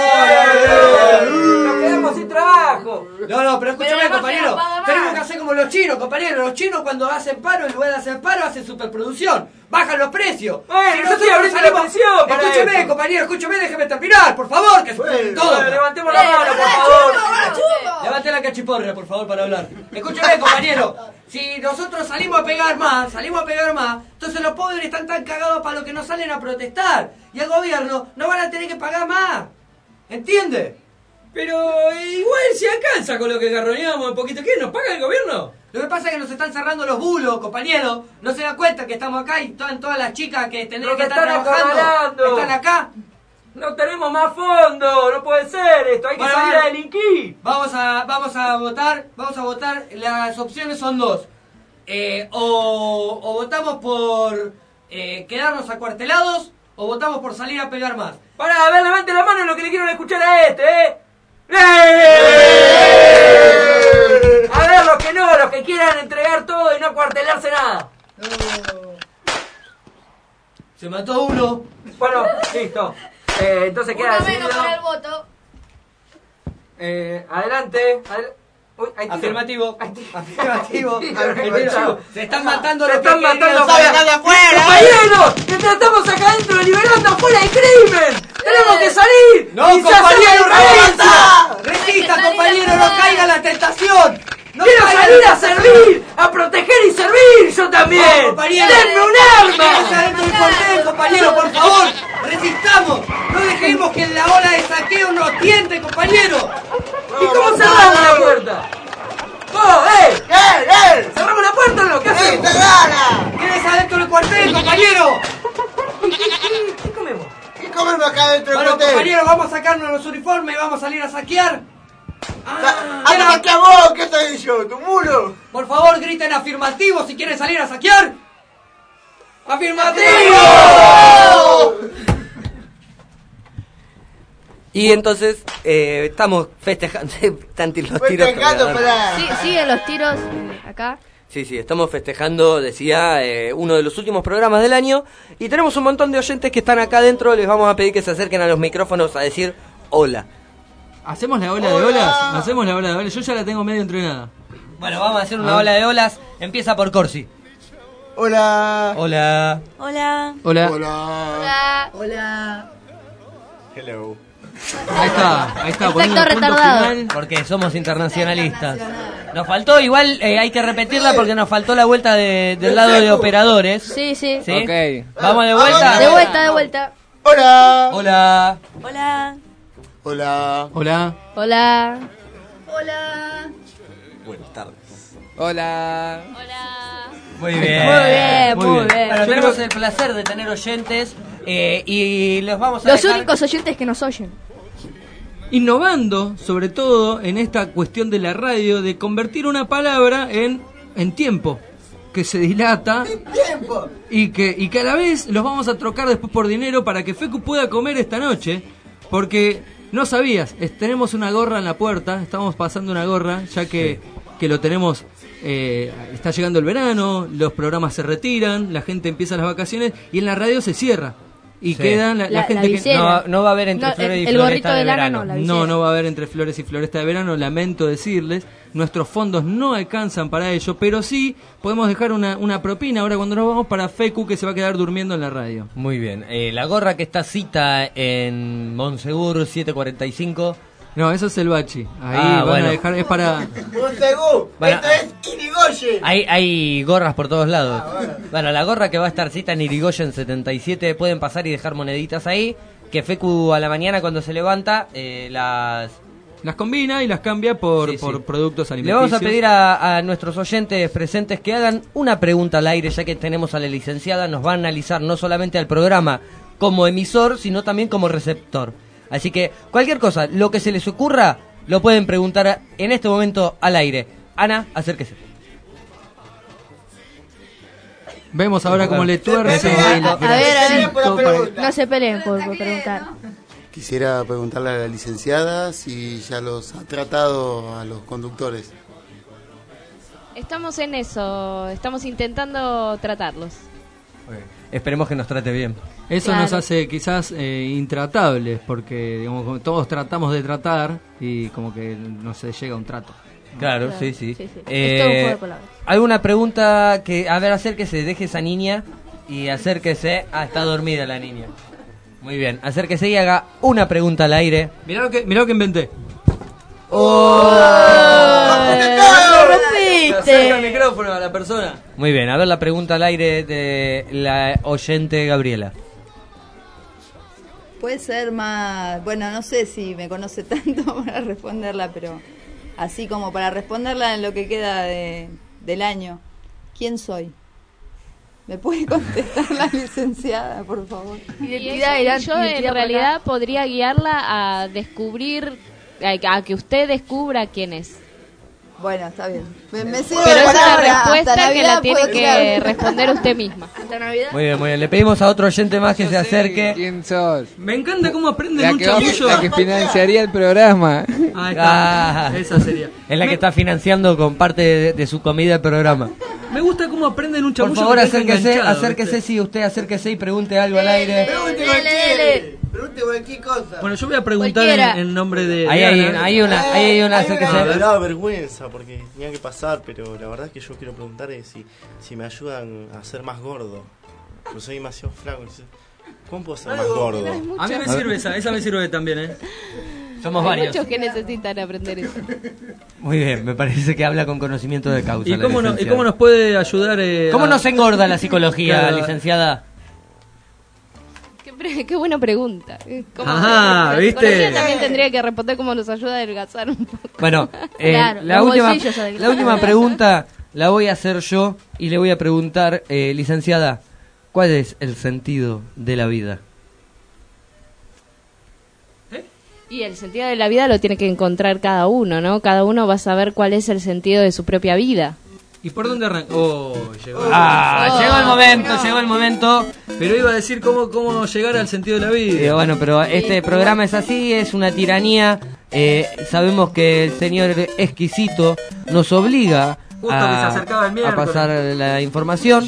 Nos quedamos sin trabajo. No, no, pero escúchame, Pero la compañero. mafia no paga más. Tenemos que hacer como los chinos, compañero. Los chinos cuando hacen paro, en lugar de hacer paro, hacen superproducción. Bajan los precios. Bueno, Si yo nosotros estoy abriendo la salimos- presión para Escúcheme, esto. compañero, escúcheme, déjeme terminar, por favor. Que todo. Bueno, levantemos la mano, por favor. Levante la cachiporra, por favor, para hablar. Escúchame, compañero. Si nosotros salimos a pegar más, salimos a pegar más, entonces los pobres están tan cagados para los que no salen a protestar. Y el gobierno no van a tener que pagar más. ¿Entiende? Pero igual si alcanza con lo que garroneamos un poquito. ¿Qué? ¿Nos paga el gobierno? Lo que pasa es que nos están cerrando los bulos, compañero. No se dan cuenta que estamos acá y están todas las chicas que tendrían Nos que estar están trabajando. acorralando. Están acá. No tenemos más fondos, no puede ser esto, hay que Bueno, salir bueno. a delinquir. Vamos a, vamos a votar, vamos a votar. Las opciones son dos. Eh, o, o votamos por eh, quedarnos acuartelados o votamos por salir a pegar más. Pará, a ver, levante la mano lo que le quiero escuchar a este, ¿eh? ¡Eh! A ver, los que no, los que quieran entregar todo y no acuartelarse nada. Se mató uno. Bueno, listo. Eh, entonces queda Uno menos decidido. para el voto. Eh, adelante. adel- Uy, hay tiro. Afirmativo. Afirmativo. Afirmativo. Se están matando Se los están que matando querían afuera. salir de afuera. ¡Compañeros! ¡Mientras estamos acá adentro liberando afuera el crimen! ¡Tenemos que salir! ¡No, ¡Y se hace compañero, la diferencia! resista! ¡Resista, compañero! ¡No caiga en la tentación! también! compañero! ¡Denme un arma! ¡Quédese adentro del cuartel, compañero, por favor! ¡Resistamos! ¡No dejemos que la ola de saqueo nos tiente, compañero! ¿Y cómo cerramos la puerta? ¡Oh, eh! ¡Eh, eh! ¿Cerramos la puerta o no? ¿Qué hacemos? cerrala! ¡Quédese adentro del cuartel, compañero! ¿Qué comemos? ¿Qué comemos acá dentro del Bueno, cuartel? compañero, vamos a sacarnos los uniformes y vamos a salir a saquear. ¡Ah, a saquear vos! ¿Qué te dicho? ¿Tu mulo? Por favor, griten afirmativo si quieren salir a saquear. ¡Afirmativo! Y entonces eh, estamos festejando. Están los tiros. Festejando para... Sí, siguen los tiros eh, acá. Sí, sí, estamos festejando, decía, eh, uno de los últimos programas del año. Y tenemos un montón de oyentes que están acá adentro. Les vamos a pedir que se acerquen a los micrófonos a decir hola. ¿Hacemos la ola de olas? Hacemos la ola de olas. Yo ya la tengo medio entrenada. Bueno, vamos a hacer una ola de olas. Empieza por Corsi. Hola. Hola. Hola. Hola. Hola. Hola. Hello. Ahí está, ahí está. Efecto poniendo el punto retardado. final. Porque somos internacionalistas. Nos faltó, igual eh, hay que repetirla porque nos faltó la vuelta de- del lado de operadores. Sí, sí. ¿Sí? Ok. Vamos de vuelta. De vuelta, de vuelta. Hola. Hola. Hola. Hola. Hola. Hola. Hola. Buenas tardes. Hola. Muy bien. Muy bien, muy bien. Bueno, tenemos el placer de tener oyentes eh, y los vamos a Los dejar- únicos oyentes que nos oyen. Innovando, sobre todo, en esta cuestión de la radio, de convertir una palabra en, en tiempo, que se dilata ¡Tiempo! y que, y que a la vez los vamos a trocar después por dinero para que Fecu pueda comer esta noche, porque no sabías, es- tenemos una gorra en la puerta, estamos pasando una gorra, ya que, que lo tenemos, eh, está llegando el verano, los programas se retiran, la gente empieza las vacaciones y en la radio se cierra. Y Sí. quedan la, la La- gente la que... visera. No, no va a haber entre No, flores y el- el floresta gorrito de de lana verano. no, la No, no va a haber entre flores y floresta de verano, lamento decirles, nuestros fondos no alcanzan para ello, pero sí podemos dejar una, una propina ahora cuando nos vamos para Fecu que se va a quedar durmiendo en la radio. Muy bien. Eh, la gorra que está cita en Monsegur setecientos cuarenta y cinco. No, eso es el bachi, ahí Ah, van bueno. a dejar, es para... Un segundo. Bueno, Esto es Irigoyen. Hay, hay gorras por todos lados. Ah, bueno. Bueno, la gorra que va a estar cita en Irigoyen setenta y siete, pueden pasar y dejar moneditas ahí. Que Fecu a la mañana cuando se levanta eh, las... Las combina y las cambia por, Sí, sí. por productos Le alimenticios. vamos a pedir a, a nuestros oyentes presentes que hagan una pregunta al aire, ya que tenemos a la licenciada, nos va a analizar no solamente al programa como emisor, sino también como receptor. Así que cualquier cosa, lo que se les ocurra, lo pueden preguntar en este momento al aire. Ana, acérquese. Vemos ahora cómo le tuerce A el ver, a ver. bracito para- No se peleen por, por preguntar. Quisiera preguntarle a la licenciada si ya los ha tratado a los conductores. Estamos en eso, estamos intentando tratarlos. Esperemos que nos trate bien. Eso Claro. nos hace quizás eh, intratables, porque digamos, como todos tratamos de tratar y como que no se llega a un trato. Claro, Claro, sí, sí. sí, sí. Eh, Es todo un juego de palabras. ¿Alguna pregunta que... A ver, acérquese, deje esa niña y acérquese... Ah, está dormida la niña. Muy bien, acérquese y haga una pregunta al aire. Mirá lo que, mirá lo que inventé. ¡Oh! ¡Lo Se acerca el rompiste! micrófono a la persona. Muy bien, a ver la pregunta al aire de la oyente Gabriela. Puede ser más, bueno, no sé si me conoce tanto para responderla, pero así como para responderla en lo que queda de, del año. ¿Quién soy? ¿Me puede contestar la licenciada, por favor? Identidad, Y Irán, yo identidad en por realidad acá. podría guiarla a descubrir, a, a que usted descubra quién es. Bueno, está bien. Me, me sirve Pero es la una palabra. Hasta respuesta que Navidad la tiene puedo que tirar. responder usted misma. Hasta Navidad. Muy bien, muy bien. Le pedimos a otro oyente más que se acerque. ¿Quién sos? Me encanta cómo aprenden La un que, va- chamullo. la que financiaría el programa. Ahí está. Ah, Esa sería. es la que está financiando con parte de, de su comida el programa. Me gusta cómo aprenden un Por chamullo. favor, que deja acérquese, enganchado, acérquese, ¿viste? sí, usted acérquese y pregunte algo al aire. Pregunte Dele, cualquier. dele. Pregunte cualquier cosa. Bueno, yo voy a preguntar Cualquiera. en, en nombre de. Ahí de hay, Ana. hay una, ahí hay una, Hay acérquese. una. Me daba vergüenza porque tenía que pasar, pero la verdad es que yo quiero preguntar es si, si me ayudan a ser más gordo. Porque soy demasiado flaco. entonces, ¿Cómo puedo ser más gordo? A mí me sirve esa, esa me sirve también, ¿eh? Somos Hay varios. muchos que necesitan aprender eso. Muy bien, me parece que habla con conocimiento de causa. ¿Y la cómo, no- ¿Y licenciada. cómo nos puede ayudar? Eh, ¿Cómo a- nos engorda la psicología, Claro. licenciada? Qué, pre- qué buena pregunta. ¿Cómo Ajá, la ¿viste? psicología también tendría que responder cómo nos ayuda a adelgazar un poco. Bueno, eh, Claro, la, los última, bolsillos adelgazan. la última pregunta la voy a hacer yo y le voy a preguntar, eh, licenciada, ¿cuál es el sentido de la vida? Y el sentido de la vida lo tiene que encontrar cada uno, ¿no? Cada uno va a saber cuál es el sentido de su propia vida. ¿Y por dónde arrancó? Oh, llegó. Ah, llegó el momento, llegó el momento. Pero iba a decir cómo, cómo llegar al sentido de la vida. Eh, bueno, pero este programa es así, es una tiranía. Eh, sabemos que el señor exquisito nos obliga Justo que se a, acercaba el a miércoles. pasar la información.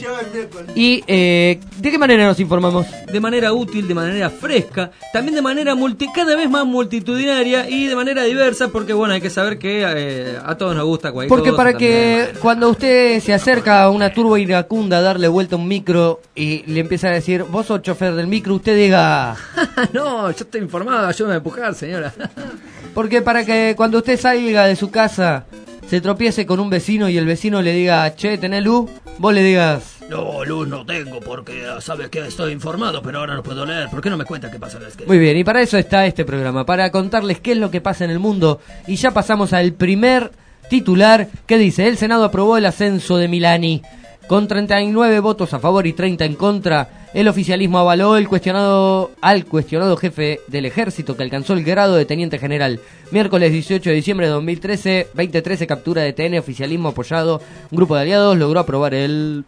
Y eh, ¿de qué manera nos informamos? De manera útil, de manera fresca, también de manera multi, cada vez más multitudinaria y de manera diversa, porque bueno, hay que saber que eh, a todos nos gusta cualquier Porque cosa para también. que cuando usted se acerca a una turbo iracunda a darle vuelta a un micro y le empieza a decir, vos sos chofer del micro, usted diga... No, yo estoy informado, ayúdame a empujar, señora. Porque para que cuando usted salga de su casa se tropiece con un vecino y el vecino le diga, che, ¿tenés luz? Vos le digas... No, luz no tengo porque ah, sabes que estoy informado, pero ahora no puedo leer. ¿Por qué no me cuentas qué pasa en la esquina? Muy bien, y para eso está este programa, para contarles qué es lo que pasa en el mundo. Y ya pasamos al primer titular que dice, el Senado aprobó el ascenso de Milani. Con treinta y nueve votos a favor y treinta en contra, el oficialismo avaló el cuestionado al cuestionado jefe del ejército que alcanzó el grado de teniente general. Miércoles dieciocho de diciembre de dos mil trece, veinte trece, captura de T N, oficialismo apoyado, un grupo de aliados logró aprobar el...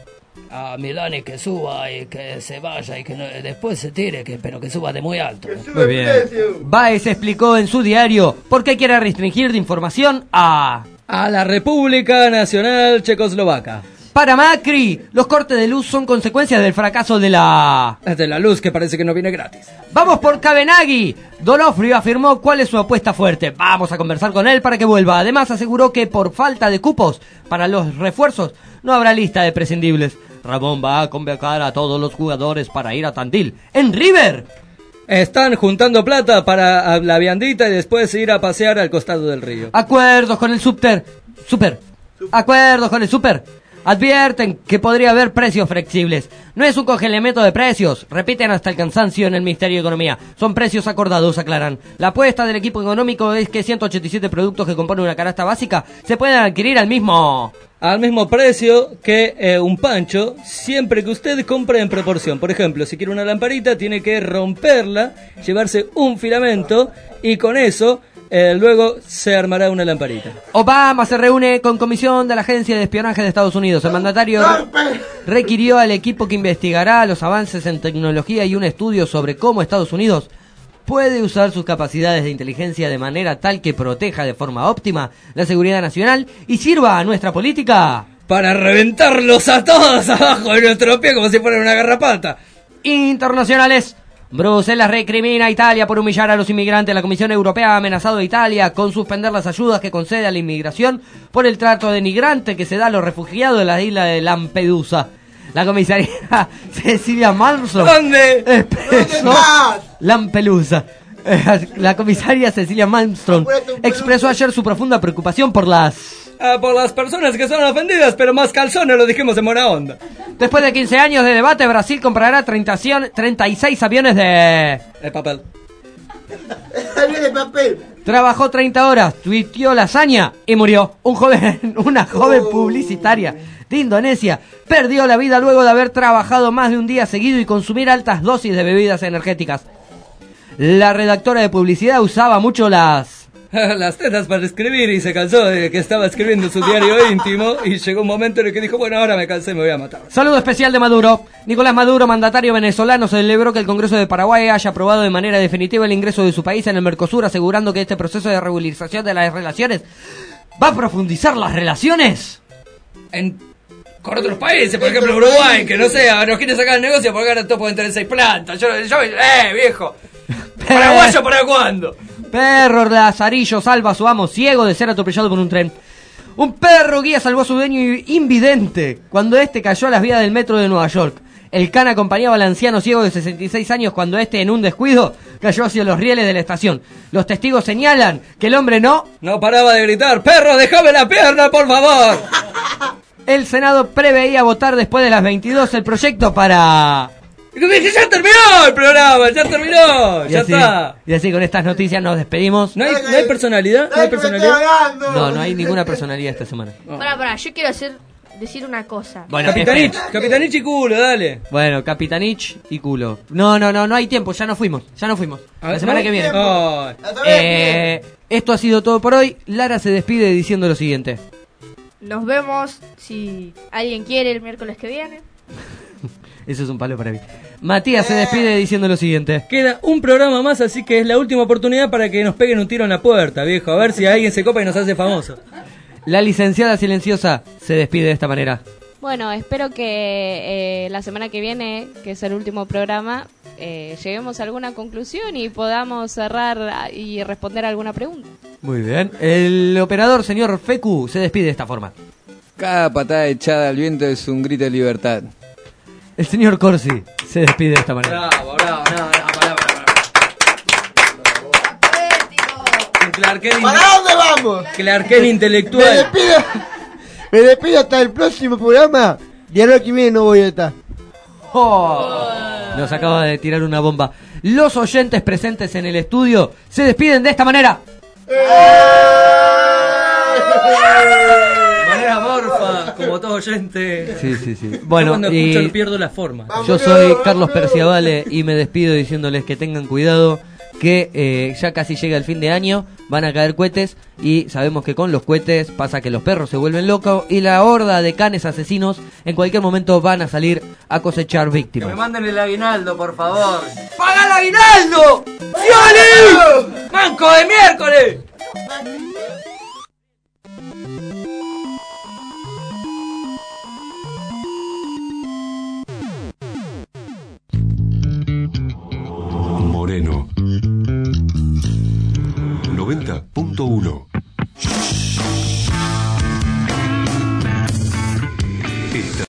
A Milani que suba y que se vaya y que no- después se tire, que, pero que suba de muy alto. Muy bien. Baez explicó en su diario por qué quiere restringir de información a... A la República Nacional Checoslovaca. Para Macri, los cortes de luz son consecuencias del fracaso de la... De la luz que parece que no viene gratis. Vamos por Cabenagui. Donofrio afirmó cuál es su apuesta fuerte. Vamos a conversar con él para que vuelva. Además aseguró que por falta de cupos para los refuerzos no habrá lista de prescindibles. Ramón va a convocar a todos los jugadores para ir a Tandil. ¡En River! Están juntando plata para la viandita y después ir a pasear al costado del río. Acuerdos con el Super. Super. Acuerdos con el Super. Advierten que podría haber precios flexibles. No es un congelamiento de precios. Repiten hasta el cansancio en el Ministerio de Economía. Son precios acordados, aclaran. La apuesta del equipo económico es que ciento ochenta y siete productos que componen una canasta básica se pueden adquirir al mismo... Al mismo precio que eh, un pancho, siempre que usted compre en proporción. Por ejemplo, si quiere una lamparita, tiene que romperla, llevarse un filamento y con eso eh, luego se armará una lamparita. Obama se reúne con comisión de la Agencia de Espionaje de Estados Unidos. El mandatario re- requirió al equipo que investigará los avances en tecnología y un estudio sobre cómo Estados Unidos puede usar sus capacidades de inteligencia de manera tal que proteja de forma óptima la seguridad nacional y sirva a nuestra política para reventarlos a todos abajo de nuestro pie como si fuera una garrapata. Internacionales. Bruselas recrimina a Italia por humillar a los inmigrantes. La Comisión Europea ha amenazado a Italia con suspender las ayudas que concede a la inmigración por el trato denigrante que se da a los refugiados de la isla de Lampedusa. La comisaría Cecilia Malmström ¿Dónde? expresó Lampedusa. Eh, La comisaria Cecilia Malmström expresó ayer su profunda preocupación por las... Ah, por las personas que son ofendidas, pero más calzones, lo dijimos en buena onda. Después de quince años de debate, Brasil comprará treinta, treinta y seis aviones de... El papel. Aviones de papel. Trabajó treinta horas, tuiteó la hazaña y murió. Un joven, una joven publicitaria de Indonesia perdió la vida luego de haber trabajado más de un día seguido y consumir altas dosis de bebidas energéticas. La redactora de publicidad usaba mucho las... Las tetas para escribir y se cansó de que estaba escribiendo su diario íntimo y llegó un momento en el que dijo, bueno, ahora me cansé, me voy a matar. Saludo especial de Maduro. Nicolás Maduro, mandatario venezolano, celebró que el Congreso de Paraguay haya aprobado de manera definitiva el ingreso de su país en el Mercosur, asegurando que este proceso de regularización de las relaciones va a profundizar las relaciones en... con otros países, por ejemplo Uruguay, que no sé, nos quiere sacar el negocio porque ahora todos pueden tener seis plantas. Yo, yo, eh, viejo. ¿Paraguayo para cuándo? Perro lazarillo salva a su amo ciego de ser atropellado por un tren. Un perro guía salvó a su dueño invidente cuando este cayó a las vías del metro de Nueva York. El can acompañaba al anciano ciego de sesenta y seis años cuando este, en un descuido, cayó hacia los rieles de la estación. Los testigos señalan que el hombre no... No paraba de gritar, ¡perro, déjame la pierna, por favor! El Senado preveía votar después de las veintidós el proyecto para... ¡Ya terminó el programa! ¡Ya terminó! Y ¡Ya así, está! y así con estas noticias nos despedimos. ¿No hay, ¿no hay personalidad? ¿No hay personalidad? No, no hay ninguna personalidad esta semana. Pará, pará, yo quiero hacer, decir una cosa. Bueno, Capitanich, espera. Capitanich y culo, dale. Bueno, Capitanich y culo. No, no, no, no hay tiempo, ya nos fuimos, ya nos fuimos. A La ver, semana ¿no? que viene. Oh. Eh, esto ha sido todo por hoy. Lara se despide diciendo lo siguiente. Nos vemos si alguien quiere el miércoles que viene. Eso es un palo para mí. Matías se despide diciendo lo siguiente. Queda un programa más, así que es la última oportunidad para que nos peguen un tiro en la puerta, viejo. A ver si alguien se copa y nos hace famoso. La licenciada silenciosa se despide de esta manera. Bueno, espero que eh, la semana que viene, que es el último programa, eh, lleguemos a alguna conclusión y podamos cerrar y responder alguna pregunta. Muy bien. El operador, señor Fecu, se despide de esta forma. Cada patada echada al viento es un grito de libertad. El señor Corsi se despide de esta manera. Bravo, bravo, bravo, bravo, bravo. Clark Kent ¿Para dónde vamos? Clark Kent intelectual. Me despido, me despido hasta el próximo programa. Y ahora que viene no voy a estar. Oh, nos acaba de tirar una bomba. Los oyentes presentes en el estudio se despiden de esta manera. Manera morfa, como todo oyente. Sí, sí, sí. Yo Bueno, cuando y escucho pierdo la forma. yo soy Carlos Perciavale y me despido diciéndoles que tengan cuidado, que eh, ya casi llega el fin de año, van a caer cohetes y sabemos que con los cohetes pasa que los perros se vuelven locos y la horda de canes asesinos en cualquier momento van a salir a cosechar Que me víctimas. manden el aguinaldo, por favor. ¡Paga el aguinaldo! ¡Fioli! ¡Manco de miércoles! Moreno noventa punto uno